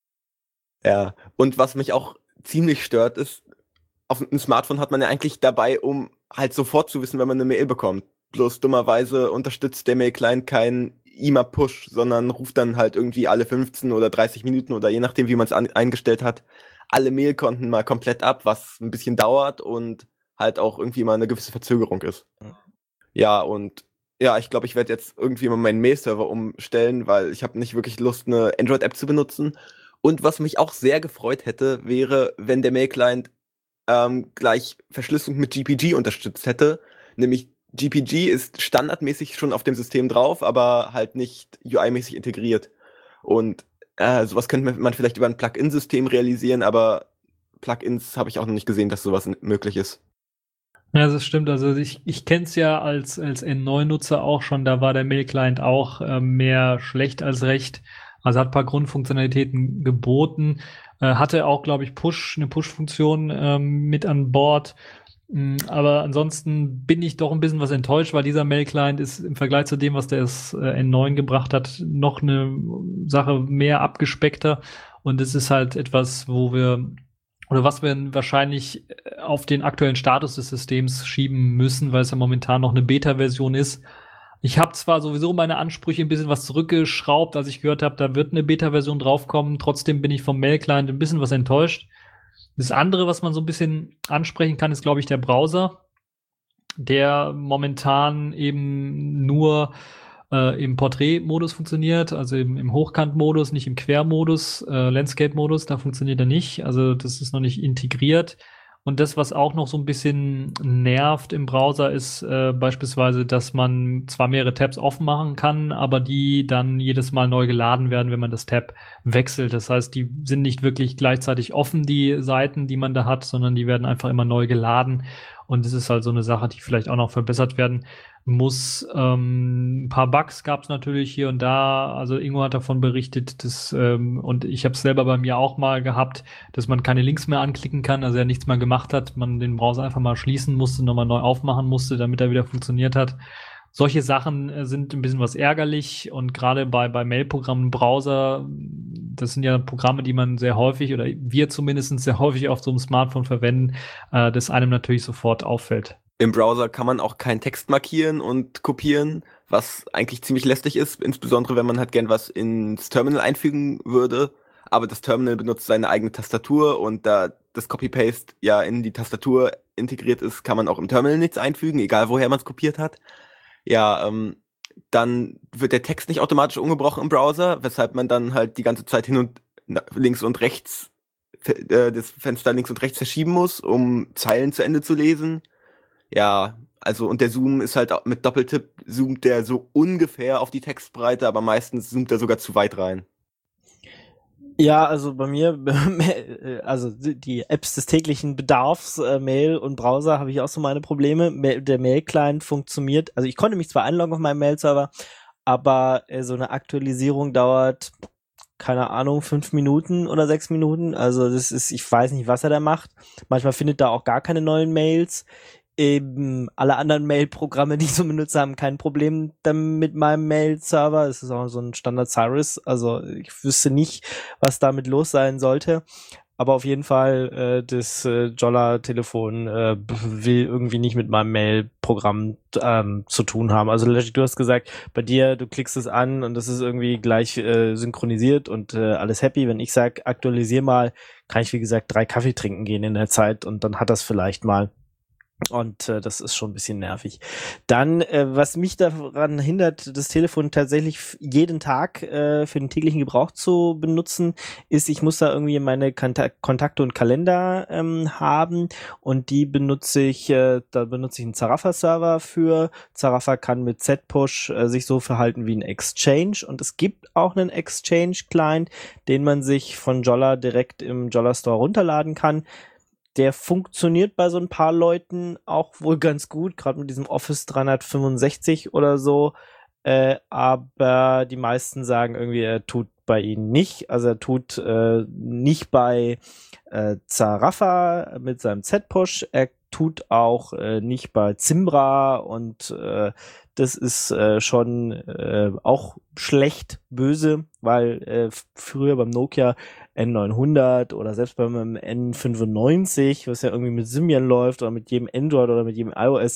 Ja, und was mich auch ziemlich stört, ist, auf einem Smartphone hat man ja eigentlich dabei, um halt sofort zu wissen, wenn man eine Mail bekommt. Bloß dummerweise unterstützt der Mail-Client keinen IMAP-Push, sondern ruft dann halt irgendwie alle 15 oder 30 Minuten oder je nachdem, wie man es eingestellt hat, alle Mailkonten mal komplett ab, was ein bisschen dauert und halt auch irgendwie mal eine gewisse Verzögerung ist. Ja, und ja, ich glaube, ich werde jetzt irgendwie mal meinen Mail-Server umstellen, weil ich habe nicht wirklich Lust, eine Android-App zu benutzen. Und was mich auch sehr gefreut hätte, wäre, wenn der Mail-Client gleich Verschlüsselung mit GPG unterstützt hätte. Nämlich GPG ist standardmäßig schon auf dem System drauf, aber halt nicht UI-mäßig integriert. Und sowas könnte man vielleicht über ein Plugin-System realisieren, aber Plugins habe ich auch noch nicht gesehen, dass sowas möglich ist. Ja, das stimmt. Also ich kenne es ja als N9-Nutzer auch schon, da war der Mail-Client auch mehr schlecht als recht. Also hat ein paar Grundfunktionalitäten geboten, hatte auch, glaube ich, eine Push-Funktion mit an Bord. Aber ansonsten bin ich doch ein bisschen was enttäuscht, weil dieser Mail-Client ist im Vergleich zu dem, was der N9 gebracht hat, noch eine Sache mehr abgespeckter. Und es ist halt etwas, was wir wahrscheinlich auf den aktuellen Status des Systems schieben müssen, weil es ja momentan noch eine Beta-Version ist. Ich habe zwar sowieso meine Ansprüche ein bisschen was zurückgeschraubt, als ich gehört habe, da wird eine Beta-Version draufkommen. Trotzdem bin ich vom Mail-Client ein bisschen was enttäuscht. Das andere, was man so ein bisschen ansprechen kann, ist, glaube ich, der Browser, der momentan eben nur im Portrait-Modus funktioniert, also im Hochkant-Modus, nicht im Quer-Modus, Landscape-Modus, da funktioniert er nicht. Also das ist noch nicht integriert. Und das, was auch noch so ein bisschen nervt im Browser, ist beispielsweise, dass man zwar mehrere Tabs offen machen kann, aber die dann jedes Mal neu geladen werden, wenn man das Tab wechselt. Das heißt, die sind nicht wirklich gleichzeitig offen, die Seiten, die man da hat, sondern die werden einfach immer neu geladen. Und das ist halt so eine Sache, die vielleicht auch noch verbessert werden muss. Ein paar Bugs gab es natürlich hier und da. Also Ingo hat davon berichtet, und ich habe es selber bei mir auch mal gehabt, dass man keine Links mehr anklicken kann, also er nichts mehr gemacht hat, man den Browser einfach mal schließen musste, nochmal neu aufmachen musste, damit er wieder funktioniert hat. Solche Sachen sind ein bisschen was ärgerlich und gerade bei Mail-Programmen, Browser, das sind ja Programme, die man sehr häufig oder wir zumindest sehr häufig auf so einem Smartphone verwenden, das einem natürlich sofort auffällt. Im Browser kann man auch keinen Text markieren und kopieren, was eigentlich ziemlich lästig ist, insbesondere wenn man halt gern was ins Terminal einfügen würde. Aber das Terminal benutzt seine eigene Tastatur und da das Copy-Paste ja in die Tastatur integriert ist, kann man auch im Terminal nichts einfügen, egal woher man es kopiert hat. Ja, dann wird der Text nicht automatisch umgebrochen im Browser, weshalb man dann halt die ganze Zeit hin und links und rechts das Fenster links und rechts verschieben muss, um Zeilen zu Ende zu lesen. Ja, also und der Zoom ist halt auch mit Doppeltipp zoomt der so ungefähr auf die Textbreite, aber meistens zoomt er sogar zu weit rein. Ja, also bei mir, also die Apps des täglichen Bedarfs, Mail und Browser, habe ich auch so meine Probleme. Der Mail-Client funktioniert, also ich konnte mich zwar einloggen auf meinem Mail-Server, aber so eine Aktualisierung dauert, keine Ahnung, 5 Minuten oder 6 Minuten. Also das ist, ich weiß nicht, was er da macht. Manchmal findet er auch gar keine neuen Mails. Eben alle anderen Mail-Programme, die ich so benutze, haben kein Problem damit mit meinem Mail-Server. Es ist auch so ein Standard Cyrus. Also ich wüsste nicht, was damit los sein sollte. Aber auf jeden Fall, das Jolla-Telefon will irgendwie nicht mit meinem Mail-Programm zu tun haben. Also Legit, du hast gesagt, bei dir, du klickst es an und das ist irgendwie gleich synchronisiert und alles happy. Wenn ich sage, aktualisier mal, kann ich, wie gesagt, 3 Kaffee trinken gehen in der Zeit und dann hat das vielleicht mal. Und das ist schon ein bisschen nervig. Dann, was mich daran hindert, das Telefon tatsächlich jeden Tag für den täglichen Gebrauch zu benutzen, ist, ich muss da irgendwie meine Kontakte und Kalender haben und die benutze ich, da benutze ich einen Zarafa-Server für. Zarafa kann mit Z-Push sich so verhalten wie ein Exchange und es gibt auch einen Exchange-Client, den man sich von Jolla direkt im Jolla Store runterladen kann. Der funktioniert bei so ein paar Leuten auch wohl ganz gut, gerade mit diesem Office 365 oder so. Aber die meisten sagen irgendwie, er tut bei ihnen nicht. Also er tut nicht bei Zarafa mit seinem Z-Push. Er tut auch nicht bei Zimbra und das ist schon auch schlecht, böse, weil früher beim Nokia N900 oder selbst beim N95, was ja irgendwie mit Symbian läuft oder mit jedem Android oder mit jedem iOS,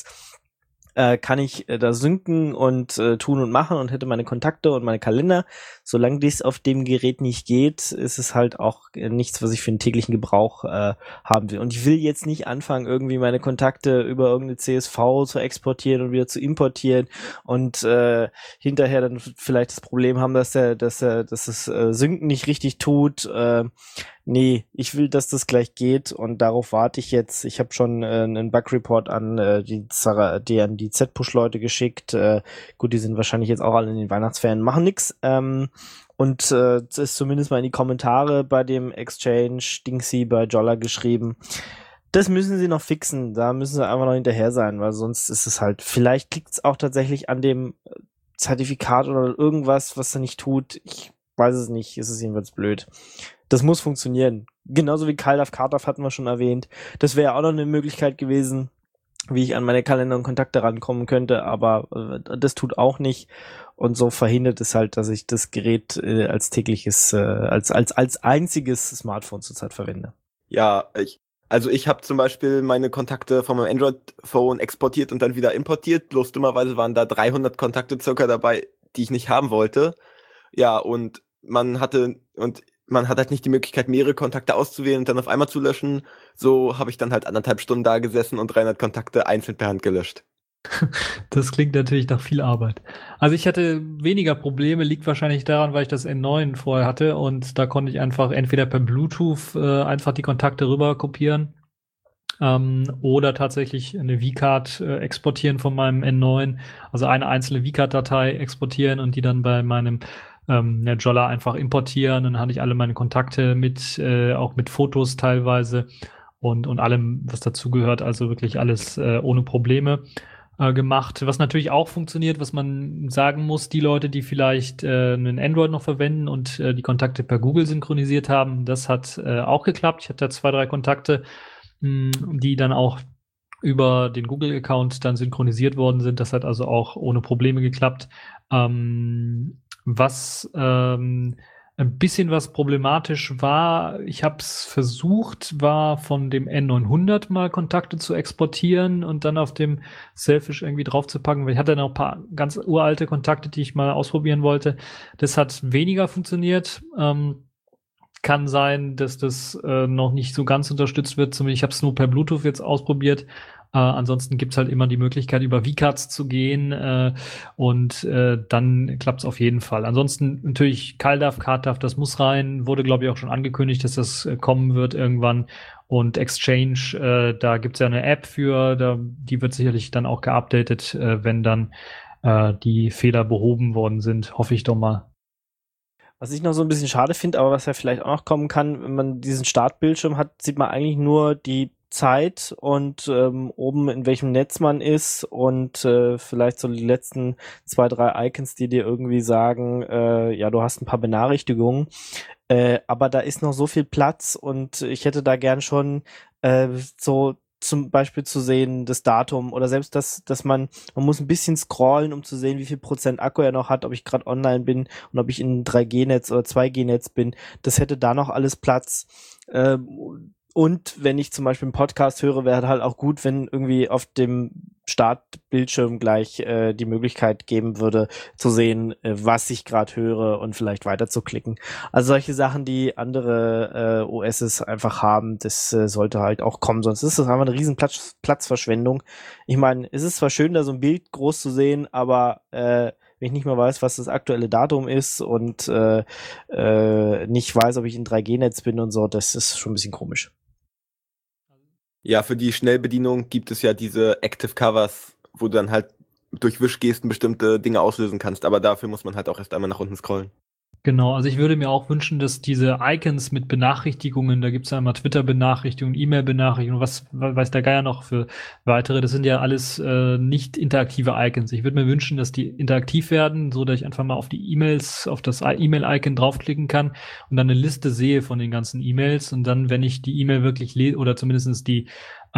kann ich da synken und tun und machen und hätte meine Kontakte und meine Kalender. Solange dies auf dem Gerät nicht geht, ist es halt auch nichts, was ich für den täglichen Gebrauch haben will. Und ich will jetzt nicht anfangen, irgendwie meine Kontakte über irgendeine CSV zu exportieren und wieder zu importieren und hinterher dann vielleicht das Problem haben, dass das Synken nicht richtig tut. Nee, ich will, dass das gleich geht und darauf warte ich jetzt. Ich habe schon einen Bug-Report an die Z-Push-Leute geschickt. Gut, die sind wahrscheinlich jetzt auch alle in den Weihnachtsferien, machen nix. Und es ist zumindest mal in die Kommentare bei dem Exchange Dingsy bei Jolla geschrieben. Das müssen sie noch fixen. Da müssen sie einfach noch hinterher sein, weil sonst ist es halt, vielleicht liegt es auch tatsächlich an dem Zertifikat oder irgendwas, was er nicht tut. Ich weiß es nicht. Es ist jedenfalls blöd. Das muss funktionieren. Genauso wie CalDAV, CardDAV hatten wir schon erwähnt. Das wäre auch noch eine Möglichkeit gewesen, wie ich an meine Kalender und Kontakte rankommen könnte, aber das tut auch nicht. Und so verhindert es halt, dass ich das Gerät als tägliches, als einziges Smartphone zurzeit verwende. Ja, ich habe zum Beispiel meine Kontakte von meinem Android-Phone exportiert und dann wieder importiert. Bloß dummerweise waren da 300 Kontakte circa dabei, die ich nicht haben wollte. Ja, und man hat halt nicht die Möglichkeit, mehrere Kontakte auszuwählen und dann auf einmal zu löschen. So habe ich dann halt 1,5 Stunden da gesessen und 300 Kontakte einzeln per Hand gelöscht. Das klingt natürlich nach viel Arbeit. Also ich hatte weniger Probleme, liegt wahrscheinlich daran, weil ich das N9 vorher hatte und da konnte ich einfach entweder per Bluetooth einfach die Kontakte rüber kopieren oder tatsächlich eine V-Card exportieren von meinem N9, also eine einzelne V-Card-Datei exportieren und die dann bei meinem Jolla einfach importieren. Dann hatte ich alle meine Kontakte mit, auch mit Fotos teilweise und allem, was dazugehört, also wirklich alles ohne Probleme gemacht. Was natürlich auch funktioniert, was man sagen muss, die Leute, die vielleicht einen Android noch verwenden und die Kontakte per Google synchronisiert haben, das hat auch geklappt. Ich hatte da 2, 3 Kontakte, die dann auch über den Google-Account dann synchronisiert worden sind. Das hat also auch ohne Probleme geklappt. Was ein bisschen was problematisch war, ich habe es versucht, war von dem N900 mal Kontakte zu exportieren und dann auf dem Selfish irgendwie draufzupacken, weil ich hatte noch ein paar ganz uralte Kontakte, die ich mal ausprobieren wollte. Das hat weniger funktioniert. kann sein, dass das noch nicht so ganz unterstützt wird. Zumindest ich habe es nur per Bluetooth jetzt ausprobiert. Ansonsten gibt's halt immer die Möglichkeit, über VCATs zu gehen und dann klappt's auf jeden Fall. Ansonsten natürlich CalDAV, CardDAV, das muss rein. Wurde, glaube ich, auch schon angekündigt, dass das kommen wird irgendwann. Und Exchange, da gibt's ja eine App für, die wird sicherlich dann auch geupdatet, wenn dann die Fehler behoben worden sind. Hoffe ich doch mal. Was ich noch so ein bisschen schade finde, aber was ja vielleicht auch noch kommen kann, wenn man diesen Startbildschirm hat, sieht man eigentlich nur die Zeit und oben in welchem Netz man ist und vielleicht so die letzten 2, 3 Icons, die dir irgendwie sagen, ja, du hast ein paar Benachrichtigungen, aber da ist noch so viel Platz und ich hätte da gern schon so zum Beispiel zu sehen, das Datum oder selbst dass man muss ein bisschen scrollen, um zu sehen, wie viel Prozent Akku er noch hat, ob ich gerade online bin und ob ich in 3G-Netz oder 2G-Netz bin. Das hätte da noch alles Platz. Und wenn ich zum Beispiel einen Podcast höre, wäre halt auch gut, wenn irgendwie auf dem Startbildschirm gleich die Möglichkeit geben würde, zu sehen, was ich gerade höre und vielleicht weiter zu klicken. Also solche Sachen, die andere OSs einfach haben, das sollte halt auch kommen, sonst ist das einfach eine riesen Platzverschwendung. Ich meine, es ist zwar schön, da so ein Bild groß zu sehen, aber wenn ich nicht mehr weiß, was das aktuelle Datum ist und nicht weiß, ob ich in 3G-Netz bin und so, das ist schon ein bisschen komisch. Ja, für die Schnellbedienung gibt es ja diese Active Covers, wo du dann halt durch Wischgesten bestimmte Dinge auslösen kannst, aber dafür muss man halt auch erst einmal nach unten scrollen. Genau, also ich würde mir auch wünschen, dass diese Icons mit Benachrichtigungen, da gibt's ja einmal Twitter-Benachrichtigungen, E-Mail-Benachrichtigungen, was weiß der Geier noch für weitere, das sind ja alles nicht interaktive Icons. Ich würde mir wünschen, dass die interaktiv werden, so dass ich einfach mal auf die E-Mails, auf das E-Mail-Icon draufklicken kann und dann eine Liste sehe von den ganzen E-Mails und dann, wenn ich die E-Mail wirklich lese oder zumindest die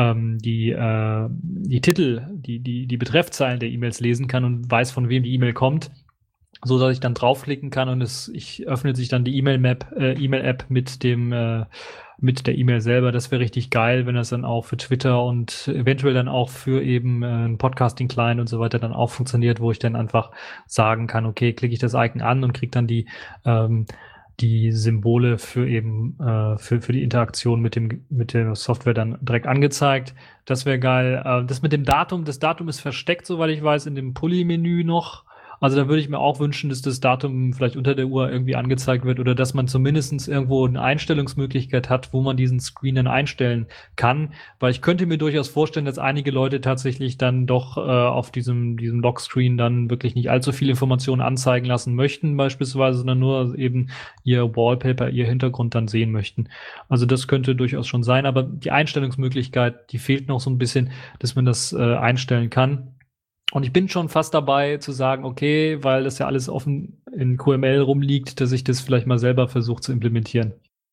Titel, die Betreffzeilen der E-Mails lesen kann und weiß, von wem die E-Mail kommt, so dass ich dann draufklicken kann und öffnet sich dann die E-Mail-App mit der E-Mail selber. Das wäre richtig geil, wenn das dann auch für Twitter und eventuell dann auch für eben einen Podcasting-Client und so weiter dann auch funktioniert, wo ich dann einfach sagen kann, okay, klicke ich das Icon an und kriege dann die Symbole für eben für die Interaktion mit der Software dann direkt angezeigt. Das wäre geil. Das mit dem Datum, das Datum ist versteckt, soweit ich weiß, in dem Pulli-Menü noch. Also da würde ich mir auch wünschen, dass das Datum vielleicht unter der Uhr irgendwie angezeigt wird oder dass man zumindest irgendwo eine Einstellungsmöglichkeit hat, wo man diesen Screen dann einstellen kann. Weil ich könnte mir durchaus vorstellen, dass einige Leute tatsächlich dann doch auf diesem Lockscreen dann wirklich nicht allzu viele Informationen anzeigen lassen möchten beispielsweise, sondern nur eben ihr Wallpaper, ihr Hintergrund dann sehen möchten. Also das könnte durchaus schon sein, aber die Einstellungsmöglichkeit, die fehlt noch so ein bisschen, dass man das einstellen kann. Und ich bin schon fast dabei zu sagen, okay, weil das ja alles offen in QML rumliegt, dass ich das vielleicht mal selber versuche zu implementieren.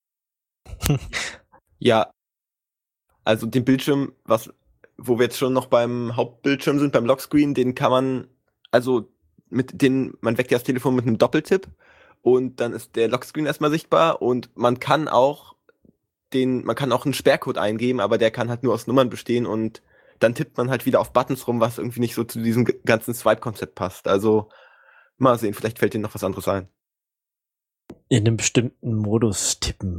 Ja, also den Bildschirm, wo wir jetzt schon noch beim Hauptbildschirm sind, beim Lockscreen, den kann man, also man weckt ja das Telefon mit einem Doppeltipp und dann ist der Lockscreen erstmal sichtbar und man kann auch einen Sperrcode eingeben, aber der kann halt nur aus Nummern bestehen und dann tippt man halt wieder auf Buttons rum, was irgendwie nicht so zu diesem ganzen Swipe-Konzept passt. Also mal sehen, vielleicht fällt dir noch was anderes ein. In einem bestimmten Modus tippen.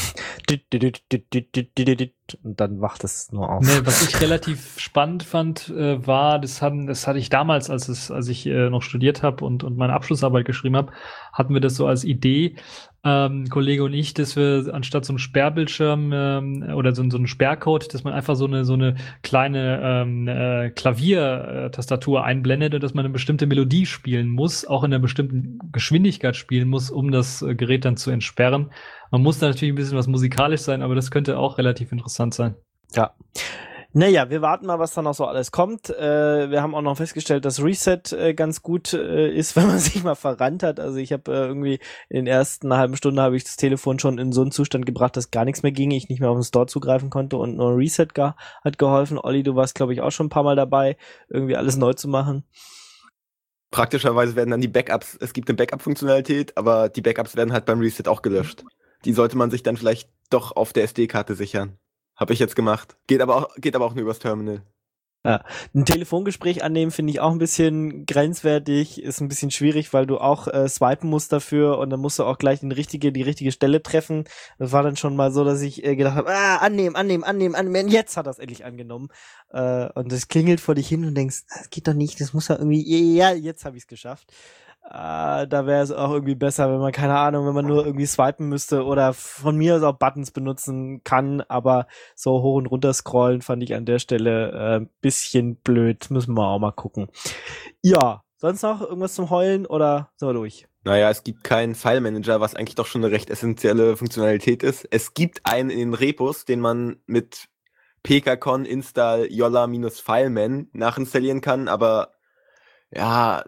Und dann wacht es nur auf. Nee, was ich relativ spannend fand, war, das hatte ich damals, als ich noch studiert habe und meine Abschlussarbeit geschrieben habe, hatten wir das so als Idee, Kollege und ich, dass wir anstatt so einen Sperrbildschirm oder so einen Sperrcode, dass man einfach so eine kleine Klaviertastatur einblendet und dass man eine bestimmte Melodie spielen muss, auch in einer bestimmten Geschwindigkeit spielen muss, um das Gerät dann zu entsperren. Man muss da natürlich ein bisschen was musikalisch sein, aber das könnte auch relativ interessant sein. Ja. Naja, wir warten mal, was da noch so alles kommt. Wir haben auch noch festgestellt, dass Reset ganz gut ist, wenn man sich mal verrannt hat. Also ich habe irgendwie in der ersten halben Stunde habe ich das Telefon schon in so einen Zustand gebracht, dass gar nichts mehr ging, ich nicht mehr auf den Store zugreifen konnte und nur Reset hat geholfen. Olli, du warst, glaube ich, auch schon ein paar Mal dabei, irgendwie alles neu zu machen. Praktischerweise werden dann die Backups, es gibt eine Backup-Funktionalität, aber die Backups werden halt beim Reset auch gelöscht. Die sollte man sich dann vielleicht doch auf der SD-Karte sichern. Habe ich jetzt gemacht. Geht aber auch nur übers Terminal. Ja. Ein Telefongespräch annehmen finde ich auch ein bisschen grenzwertig, ist ein bisschen schwierig, weil du auch swipen musst dafür und dann musst du auch gleich die richtige Stelle treffen. Das war dann schon mal so, dass ich gedacht habe, annehmen, jetzt hat er es endlich angenommen. Und das klingelt vor dich hin und denkst, das geht doch nicht, das muss ja irgendwie, ja, jetzt habe ich es geschafft. Da wäre es auch irgendwie besser, wenn man, keine Ahnung, wenn man nur irgendwie swipen müsste oder von mir aus auch Buttons benutzen kann, aber so hoch und runter scrollen fand ich an der Stelle bisschen blöd. Müssen wir auch mal gucken. Ja, sonst noch irgendwas zum Heulen oder sind wir durch? Naja, es gibt keinen File-Manager, was eigentlich doch schon eine recht essentielle Funktionalität ist. Es gibt einen in den Repos, den man mit pkcon install yolla-fileman nachinstallieren kann, aber ja,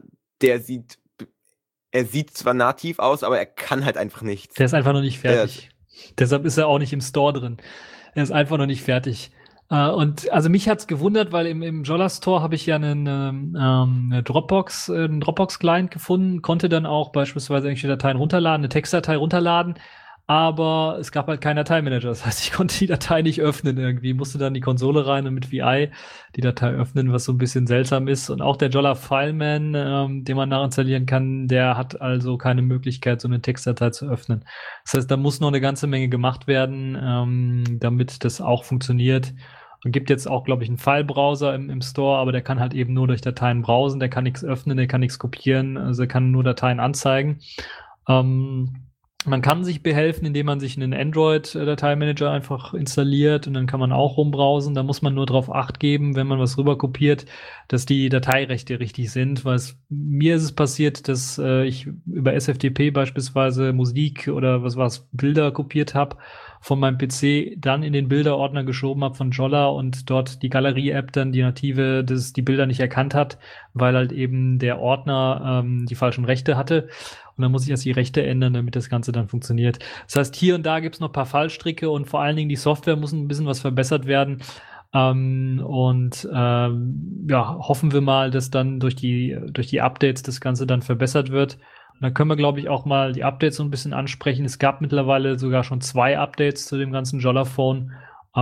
er sieht zwar nativ aus, aber er kann halt einfach nichts. Der ist einfach noch nicht fertig. Deshalb ist er auch nicht im Store drin. Er ist einfach noch nicht fertig. Und also mich hat's gewundert, weil im Jolla Store habe ich ja einen Dropbox-Client gefunden, konnte dann auch beispielsweise irgendwelche Dateien runterladen, eine Textdatei runterladen, aber es gab halt keinen Dateimanager. Das heißt, ich konnte die Datei nicht öffnen irgendwie, musste dann die Konsole rein und mit VI die Datei öffnen, was so ein bisschen seltsam ist. Und auch der Jolla Fileman, den man nachinstallieren kann, der hat also keine Möglichkeit, so eine Textdatei zu öffnen. Das heißt, da muss noch eine ganze Menge gemacht werden, damit das auch funktioniert. Und gibt jetzt auch, glaube ich, einen File-Browser im Store, aber der kann halt eben nur durch Dateien browsen, der kann nichts öffnen, der kann nichts kopieren, also er kann nur Dateien anzeigen. Man kann sich behelfen, indem man sich einen Android-Dateimanager einfach installiert und dann kann man auch rumbrowsen. Da muss man nur drauf Acht geben, wenn man was rüber kopiert, dass die Dateirechte richtig sind. Weil mir ist es passiert, dass ich über SFTP beispielsweise Musik oder Bilder kopiert habe von meinem PC, dann in den Bilderordner geschoben habe von Jolla und dort die Galerie-App dann die native, die Bilder nicht erkannt hat, weil halt eben der Ordner die falschen Rechte hatte. Und dann muss ich erst die Rechte ändern, damit das Ganze dann funktioniert. Das heißt, hier und da gibt's noch ein paar Fallstricke und vor allen Dingen die Software muss ein bisschen was verbessert werden. Hoffen wir mal, dass dann durch die Updates das Ganze dann verbessert wird. Und dann können wir, glaube ich, auch mal die Updates so ein bisschen ansprechen. Es gab mittlerweile sogar schon 2 Updates zu dem ganzen Jolla-Phone.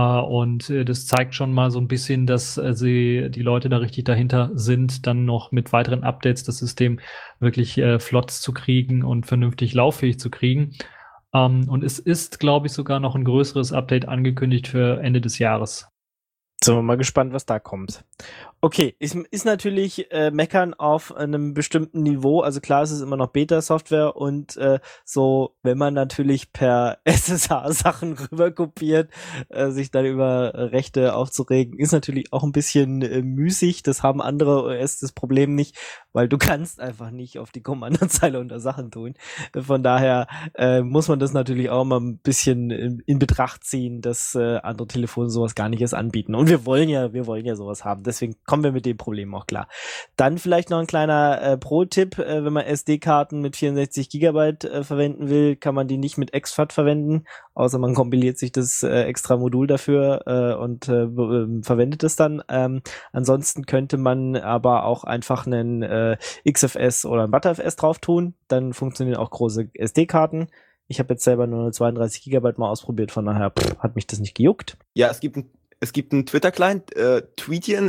Das zeigt schon mal so ein bisschen, dass die Leute da richtig dahinter sind, dann noch mit weiteren Updates das System wirklich flott zu kriegen und vernünftig lauffähig zu kriegen. Und es ist, glaube ich, sogar noch ein größeres Update angekündigt für Ende des Jahres. Sind wir mal gespannt, was da kommt. Okay, ist natürlich Meckern auf einem bestimmten Niveau. Also klar, es ist immer noch Beta-Software und so, wenn man natürlich per SSH Sachen rüberkopiert, sich dann über Rechte aufzuregen, ist natürlich auch ein bisschen müßig. Das haben andere OS das Problem nicht, weil du kannst einfach nicht auf die Kommandozeile unter Sachen tun. Von daher muss man das natürlich auch mal ein bisschen in Betracht ziehen, dass andere Telefone sowas gar nicht erst anbieten. Und wir wollen ja sowas haben. Deswegen kommen wir mit dem Problem auch klar. Dann vielleicht noch ein kleiner Pro-Tipp, wenn man SD-Karten mit 64 Gigabyte verwenden will, kann man die nicht mit exFAT verwenden, außer man kompiliert sich das extra Modul dafür und verwendet es dann. Ansonsten könnte man aber auch einfach einen XFS oder ein ButterFS drauf tun, dann funktionieren auch große SD-Karten. Ich habe jetzt selber nur 32 Gigabyte mal ausprobiert, von daher hat mich das nicht gejuckt. Ja, es gibt einen Twitter-Client. Tweetian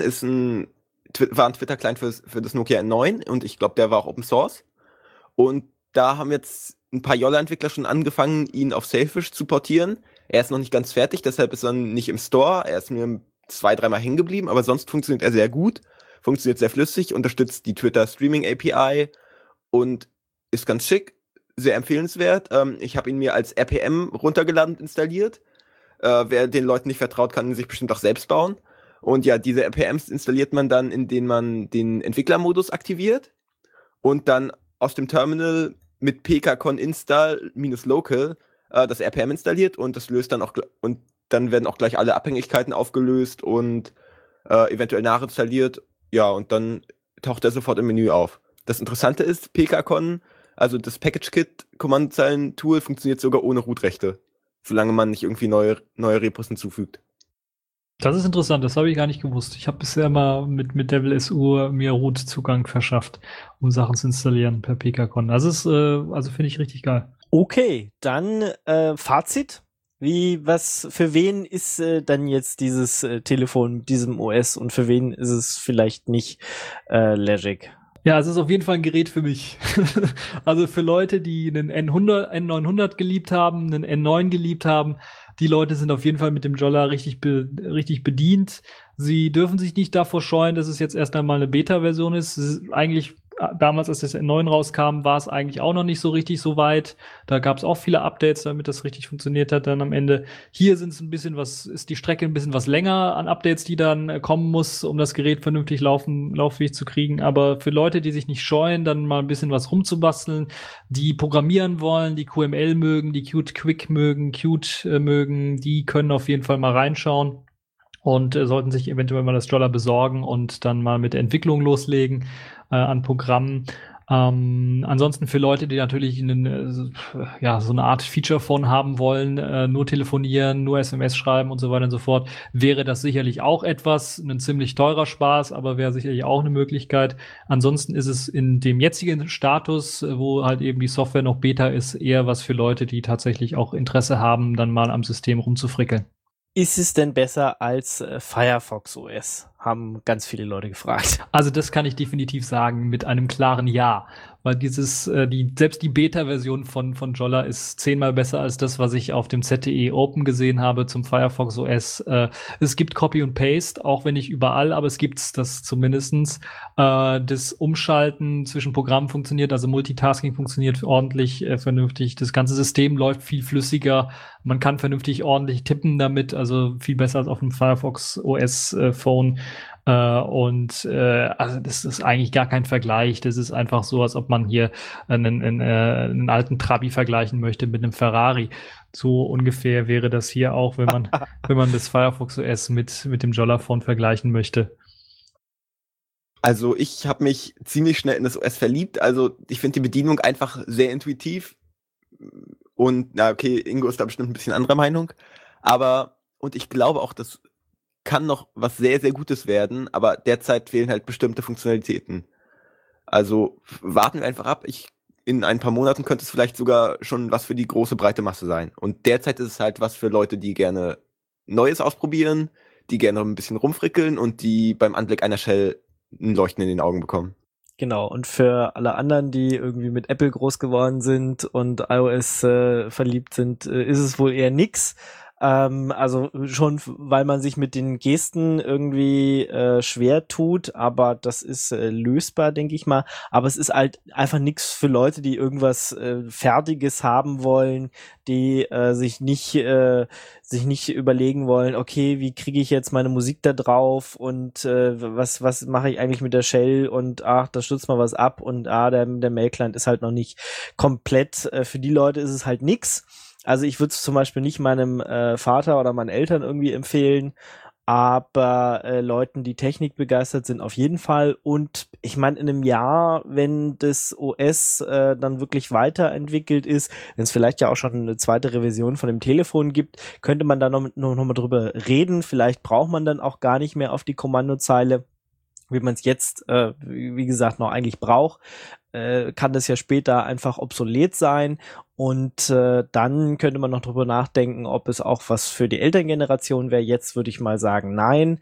war ein Twitter-Client für das Nokia N9 und ich glaube, der war auch Open Source. Und da haben jetzt ein paar Jolla-Entwickler schon angefangen, ihn auf Sailfish zu portieren. Er ist noch nicht ganz fertig, deshalb ist er nicht im Store. Er ist mir 2-3 Mal hängen geblieben, aber sonst funktioniert er sehr gut. Funktioniert sehr flüssig, unterstützt die Twitter Streaming API und ist ganz schick, sehr empfehlenswert. Ich habe ihn mir als RPM runtergeladen und installiert. Wer den Leuten nicht vertraut, kann ihn sich bestimmt auch selbst bauen. Und ja, diese RPMs installiert man dann, indem man den Entwicklermodus aktiviert und dann aus dem Terminal mit pkcon install -local das RPM installiert und das löst dann auch, und dann werden auch gleich alle Abhängigkeiten aufgelöst und eventuell nachinstalliert. Ja, und dann taucht er sofort im Menü auf. Das Interessante ist, pkcon, also das PackageKit-Kommandozeilen-Tool, funktioniert sogar ohne Root-Rechte, solange man nicht irgendwie neue Repos hinzufügt. Das ist interessant, das habe ich gar nicht gewusst. Ich habe bisher mal mit DevilSU mir Root-Zugang verschafft, um Sachen zu installieren per pkcon. Das ist, also finde ich richtig geil. Okay, dann Fazit. Für wen ist dann jetzt dieses Telefon mit diesem OS und für wen ist es vielleicht nicht Legic? Ja, es ist auf jeden Fall ein Gerät für mich. Also für Leute, die einen N900 geliebt haben, einen N9 geliebt haben, die Leute sind auf jeden Fall mit dem Jolla richtig bedient. Sie dürfen sich nicht davor scheuen, dass es jetzt erst einmal eine Beta-Version ist. Es ist eigentlich, damals, als das N9 rauskam, war es eigentlich auch noch nicht so richtig so weit. Da gab es auch viele Updates, damit das richtig funktioniert hat dann am Ende. Hier ist die Strecke ein bisschen was länger an Updates, die dann kommen muss, um das Gerät vernünftig lauffähig zu kriegen. Aber für Leute, die sich nicht scheuen, dann mal ein bisschen was rumzubasteln, die programmieren wollen, die QML mögen, die Qt Quick mögen, Qt mögen, die können auf jeden Fall mal reinschauen. Und sollten sich eventuell mal das Jolla besorgen und dann mal mit der Entwicklung loslegen an Programmen. Ansonsten für Leute, die natürlich so eine Art Feature-Phone haben wollen, nur telefonieren, nur SMS schreiben und so weiter und so fort, wäre das sicherlich auch ein ziemlich teurer Spaß, aber wäre sicherlich auch eine Möglichkeit. Ansonsten ist es in dem jetzigen Status, wo halt eben die Software noch Beta ist, eher was für Leute, die tatsächlich auch Interesse haben, dann mal am System rumzufrickeln. Ist es denn besser als Firefox OS? Haben ganz viele Leute gefragt. Also das kann ich definitiv sagen mit einem klaren Ja, weil selbst die Beta-Version von Jolla ist 10-mal besser als das, was ich auf dem ZTE Open gesehen habe zum Firefox OS. Es gibt Copy und Paste, auch wenn nicht überall, aber es gibt's das zumindestens. Das Umschalten zwischen Programmen funktioniert, also Multitasking funktioniert ordentlich, vernünftig. Das ganze System läuft viel flüssiger. Man kann vernünftig ordentlich tippen damit, also viel besser als auf dem Firefox OS Phone. Also das ist eigentlich gar kein Vergleich. Das ist einfach so, als ob man hier einen alten Trabi vergleichen möchte mit einem Ferrari. So ungefähr wäre das hier auch, wenn man das Firefox OS mit dem Jolla Phone vergleichen möchte. Also ich habe mich ziemlich schnell in das OS verliebt. Also ich finde die Bedienung einfach sehr intuitiv. Und na okay, Ingo ist da bestimmt ein bisschen anderer Meinung. Und ich glaube auch, das kann noch was sehr, sehr Gutes werden, aber derzeit fehlen halt bestimmte Funktionalitäten. Also warten wir einfach ab. In ein paar Monaten könnte es vielleicht sogar schon was für die große, breite Masse sein. Und derzeit ist es halt was für Leute, die gerne Neues ausprobieren, die gerne ein bisschen rumfrickeln und die beim Anblick einer Shell ein Leuchten in den Augen bekommen. Genau, und für alle anderen, die irgendwie mit Apple groß geworden sind und iOS verliebt sind, ist es wohl eher nix. Also schon, weil man sich mit den Gesten irgendwie schwer tut, aber das ist lösbar, denke ich mal. Aber es ist halt einfach nichts für Leute, die irgendwas Fertiges haben wollen, die sich nicht überlegen wollen, okay, wie kriege ich jetzt meine Musik da drauf und was mache ich eigentlich mit der Shell und da stürzt mal was ab und der Mail-Client ist halt noch nicht komplett. Für die Leute ist es halt nix. Also ich würde es zum Beispiel nicht meinem Vater oder meinen Eltern irgendwie empfehlen, aber Leuten, die Technik begeistert sind, auf jeden Fall. Und ich meine, in einem Jahr, wenn das OS dann wirklich weiterentwickelt ist, wenn es vielleicht ja auch schon eine zweite Revision von dem Telefon gibt, könnte man da noch mal drüber reden. Vielleicht braucht man dann auch gar nicht mehr auf die Kommandozeile, wie man es jetzt, wie gesagt, noch eigentlich braucht. Kann das ja später einfach obsolet sein und dann könnte man noch drüber nachdenken, ob es auch was für die Elterngeneration wäre. Jetzt würde ich mal sagen, nein.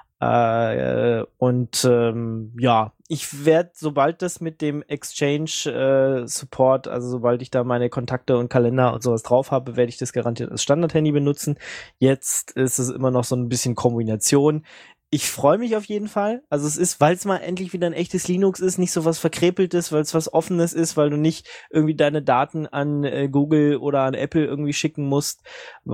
Ich werde, sobald das mit dem Exchange Support, also sobald ich da meine Kontakte und Kalender und sowas drauf habe, werde ich das garantiert als Standard-Handy benutzen. Jetzt ist es immer noch so ein bisschen Kombination. Ich freue mich auf jeden Fall. Also es ist, weil es mal endlich wieder ein echtes Linux ist, nicht so was Verkrepeltes, weil es was Offenes ist, weil du nicht irgendwie deine Daten an Google oder an Apple irgendwie schicken musst,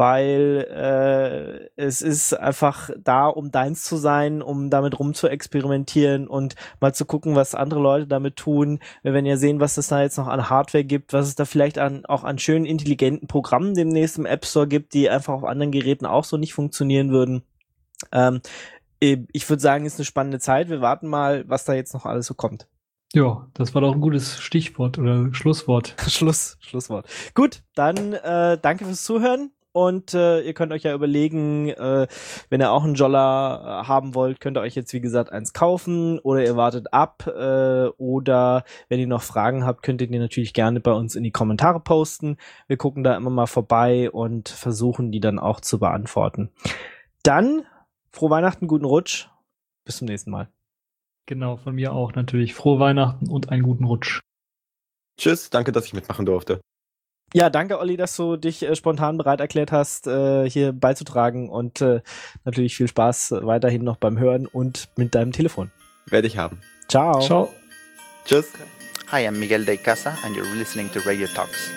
weil es ist einfach da, um deins zu sein, um damit rum zu experimentieren und mal zu gucken, was andere Leute damit tun. Wir werden ja sehen, was es da jetzt noch an Hardware gibt, was es da vielleicht auch an schönen, intelligenten Programmen demnächst im App Store gibt, die einfach auf anderen Geräten auch so nicht funktionieren würden. Ich würde sagen, ist eine spannende Zeit. Wir warten mal, was da jetzt noch alles so kommt. Ja, das war doch ein gutes Stichwort oder Schlusswort. Schlusswort. Gut, dann danke fürs Zuhören Und ihr könnt euch ja überlegen, wenn ihr auch einen Jolla haben wollt, könnt ihr euch jetzt wie gesagt eins kaufen oder ihr wartet ab oder wenn ihr noch Fragen habt, könnt ihr die natürlich gerne bei uns in die Kommentare posten. Wir gucken da immer mal vorbei und versuchen die dann auch zu beantworten. Dann frohe Weihnachten, guten Rutsch. Bis zum nächsten Mal. Genau, von mir auch natürlich. Frohe Weihnachten und einen guten Rutsch. Tschüss, danke, dass ich mitmachen durfte. Ja, danke Olli, dass du dich spontan bereit erklärt hast, hier beizutragen und natürlich viel Spaß weiterhin noch beim Hören und mit deinem Telefon. Werde ich haben. Ciao. Ciao. Tschüss. Hi, I'm Miguel de Casa, and you're listening to Radio Talks.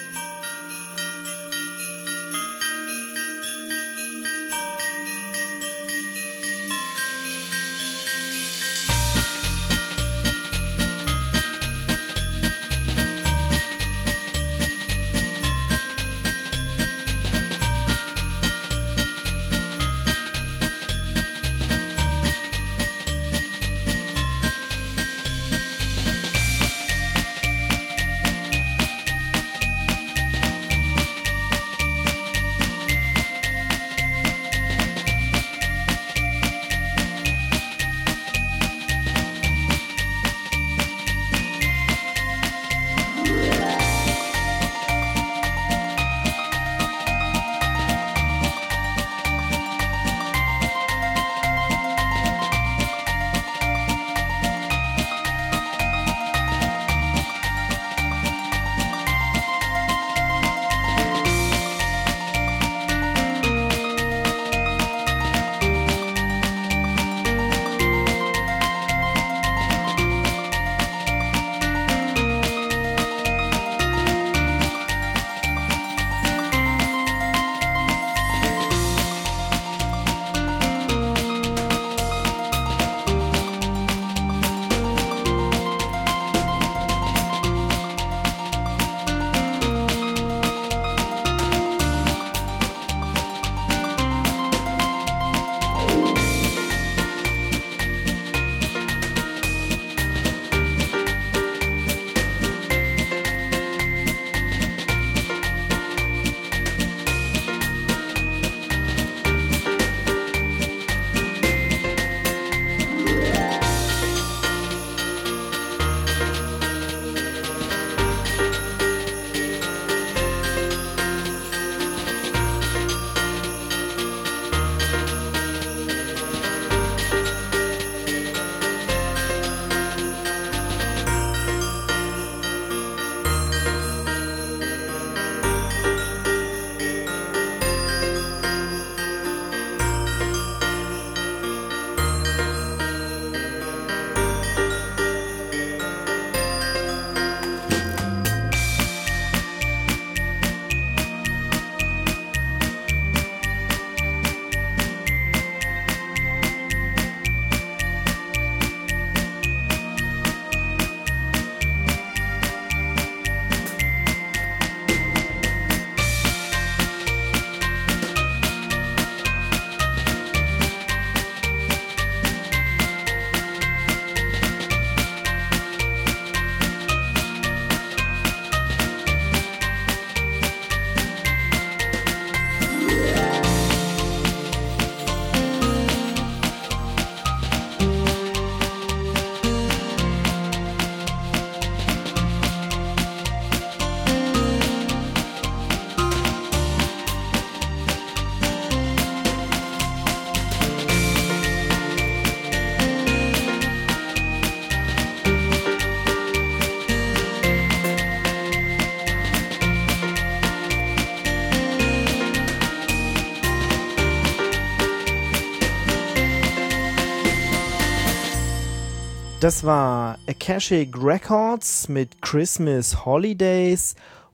Das war Akashic Records mit Christmas Holidays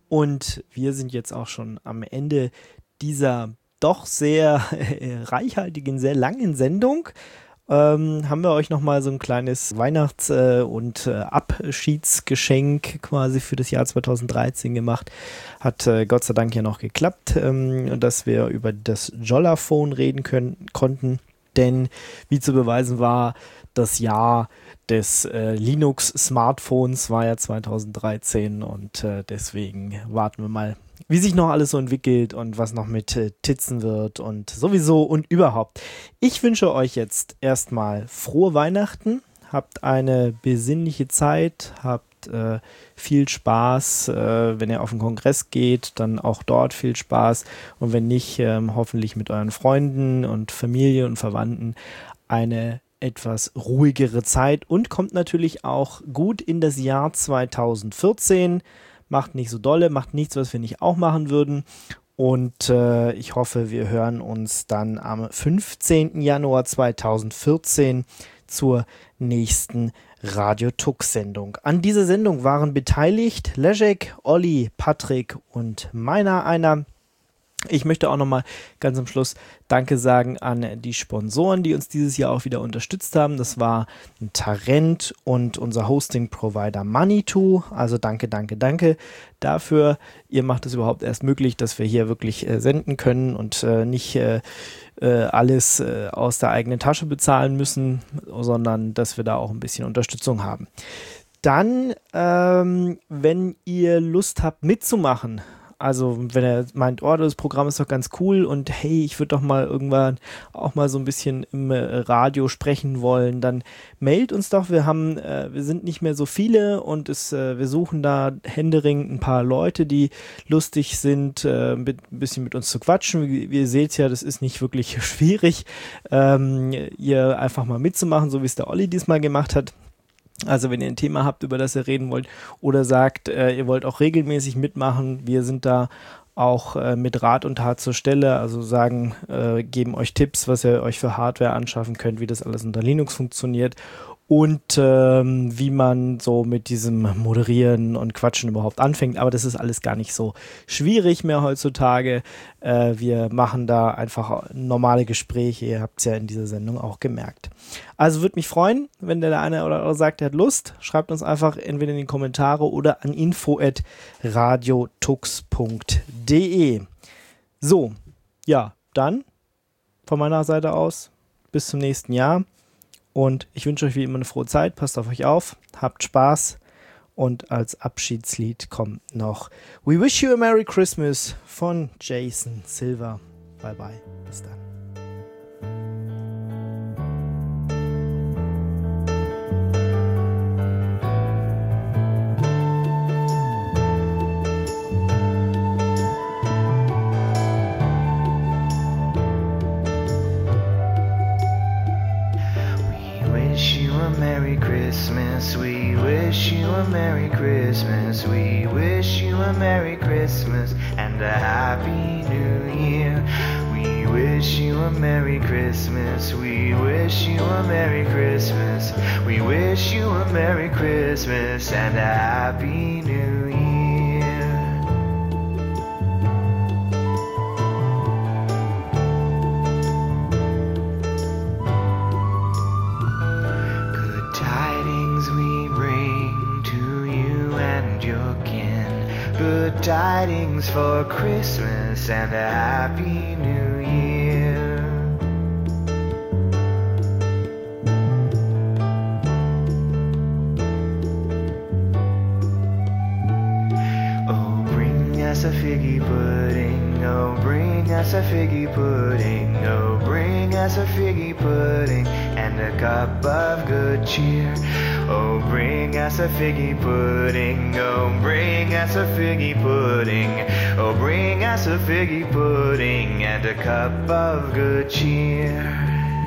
und wir sind jetzt auch schon am Ende dieser doch sehr reichhaltigen, sehr langen Sendung. Haben wir euch nochmal so ein kleines Weihnachts- und Abschiedsgeschenk quasi für das Jahr 2013 gemacht. Hat Gott sei Dank ja noch geklappt, dass wir über das Jolla-Phone reden konnten. Denn wie zu beweisen war, das Jahr des Linux-Smartphones war ja 2013 und deswegen warten wir mal wie sich noch alles so entwickelt und was noch mit Titzen wird und sowieso und überhaupt. Ich wünsche euch jetzt erstmal frohe Weihnachten, habt eine besinnliche Zeit, habt viel Spaß, wenn ihr auf den Kongress geht, dann auch dort viel Spaß und wenn nicht, hoffentlich mit euren Freunden und Familie und Verwandten eine etwas ruhigere Zeit und kommt natürlich auch gut in das Jahr 2014. Macht nicht so dolle, macht nichts, was wir nicht auch machen würden. Und ich hoffe, wir hören uns dann am 15. Januar 2014 zur nächsten Radio-Tux-Sendung. An dieser Sendung waren beteiligt Leszek, Olli, Patrick und meiner einer. Ich möchte auch nochmal ganz am Schluss Danke sagen an die Sponsoren, die uns dieses Jahr auch wieder unterstützt haben. Das war Tarent und unser Hosting-Provider Manitou. Also danke dafür. Ihr macht es überhaupt erst möglich, dass wir hier wirklich senden können und nicht alles aus der eigenen Tasche bezahlen müssen, sondern dass wir da auch ein bisschen Unterstützung haben. Dann, wenn ihr Lust habt mitzumachen, also wenn er meint, oh, das Programm ist doch ganz cool und hey, ich würde doch mal irgendwann auch mal so ein bisschen im Radio sprechen wollen, dann mailt uns doch. Wir sind nicht mehr so viele und wir suchen da händeringend ein paar Leute, die lustig sind, ein bisschen mit uns zu quatschen. Wie ihr seht ja, das ist nicht wirklich schwierig, ihr einfach mal mitzumachen, so wie es der Olli diesmal gemacht hat. Also wenn ihr ein Thema habt, über das ihr reden wollt oder sagt, ihr wollt auch regelmäßig mitmachen, wir sind da auch mit Rat und Tat zur Stelle, also geben euch Tipps, was ihr euch für Hardware anschaffen könnt, wie das alles unter Linux funktioniert und wie man so mit diesem Moderieren und Quatschen überhaupt anfängt. Aber das ist alles gar nicht so schwierig mehr heutzutage. Wir machen da einfach normale Gespräche. Ihr habt es ja in dieser Sendung auch gemerkt. Also würde mich freuen, wenn der eine oder andere sagt, er hat Lust. Schreibt uns einfach entweder in die Kommentare oder an info@radiotux.de. So, ja, dann von meiner Seite aus bis zum nächsten Jahr. Und ich wünsche euch wie immer eine frohe Zeit. Passt auf euch auf, habt Spaß. Und als Abschiedslied kommt noch We Wish You a Merry Christmas von Jason Silver. Bye bye, bis dann. Merry Christmas, we wish you a Merry Christmas, we wish you a Merry Christmas and a Happy New Year. We wish you a Merry Christmas, we wish you a Merry Christmas, we wish you a Merry Christmas and a Happy New Year. Good tidings for Christmas and a Happy New Year. Oh, bring us a figgy pudding, oh, bring us a figgy pudding, oh, bring us a figgy pudding and a cup of good cheer. Oh, bring us a figgy pudding, oh, bring us a figgy pudding, oh, bring us a figgy pudding and a cup of good cheer.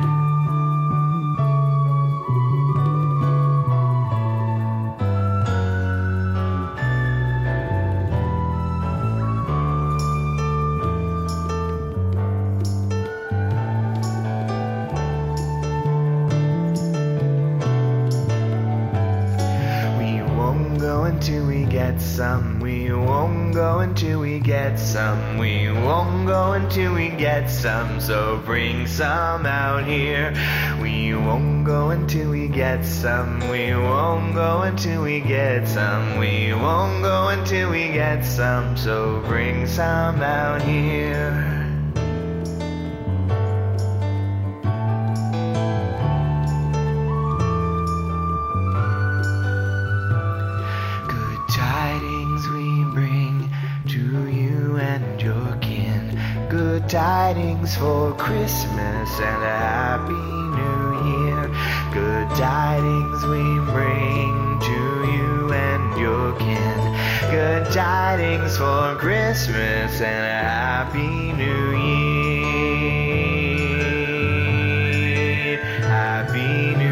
We won't go until we get some. We won't go until we get some. So bring some out here. We won't go until we get some. We won't go until we get some. We won't go until we get some. So bring some out here. Good tidings we bring to you tidings for Christmas and a happy new year. Good tidings we bring to you and your kin. Good tidings for Christmas and a happy new year. Happy New Year.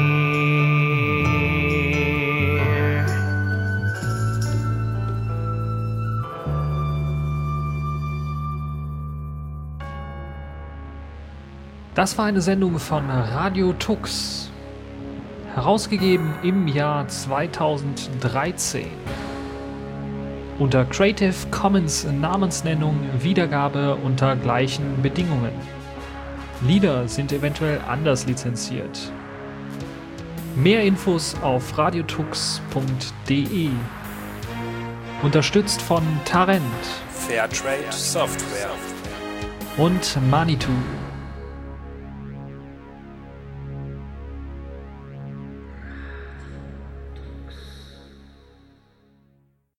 Das war eine Sendung von Radio Tux, herausgegeben im Jahr 2013. Unter Creative Commons Namensnennung, Wiedergabe unter gleichen Bedingungen. Lieder sind eventuell anders lizenziert. Mehr Infos auf radiotux.de. Unterstützt von Tarent Fairtrade Software und Manitou.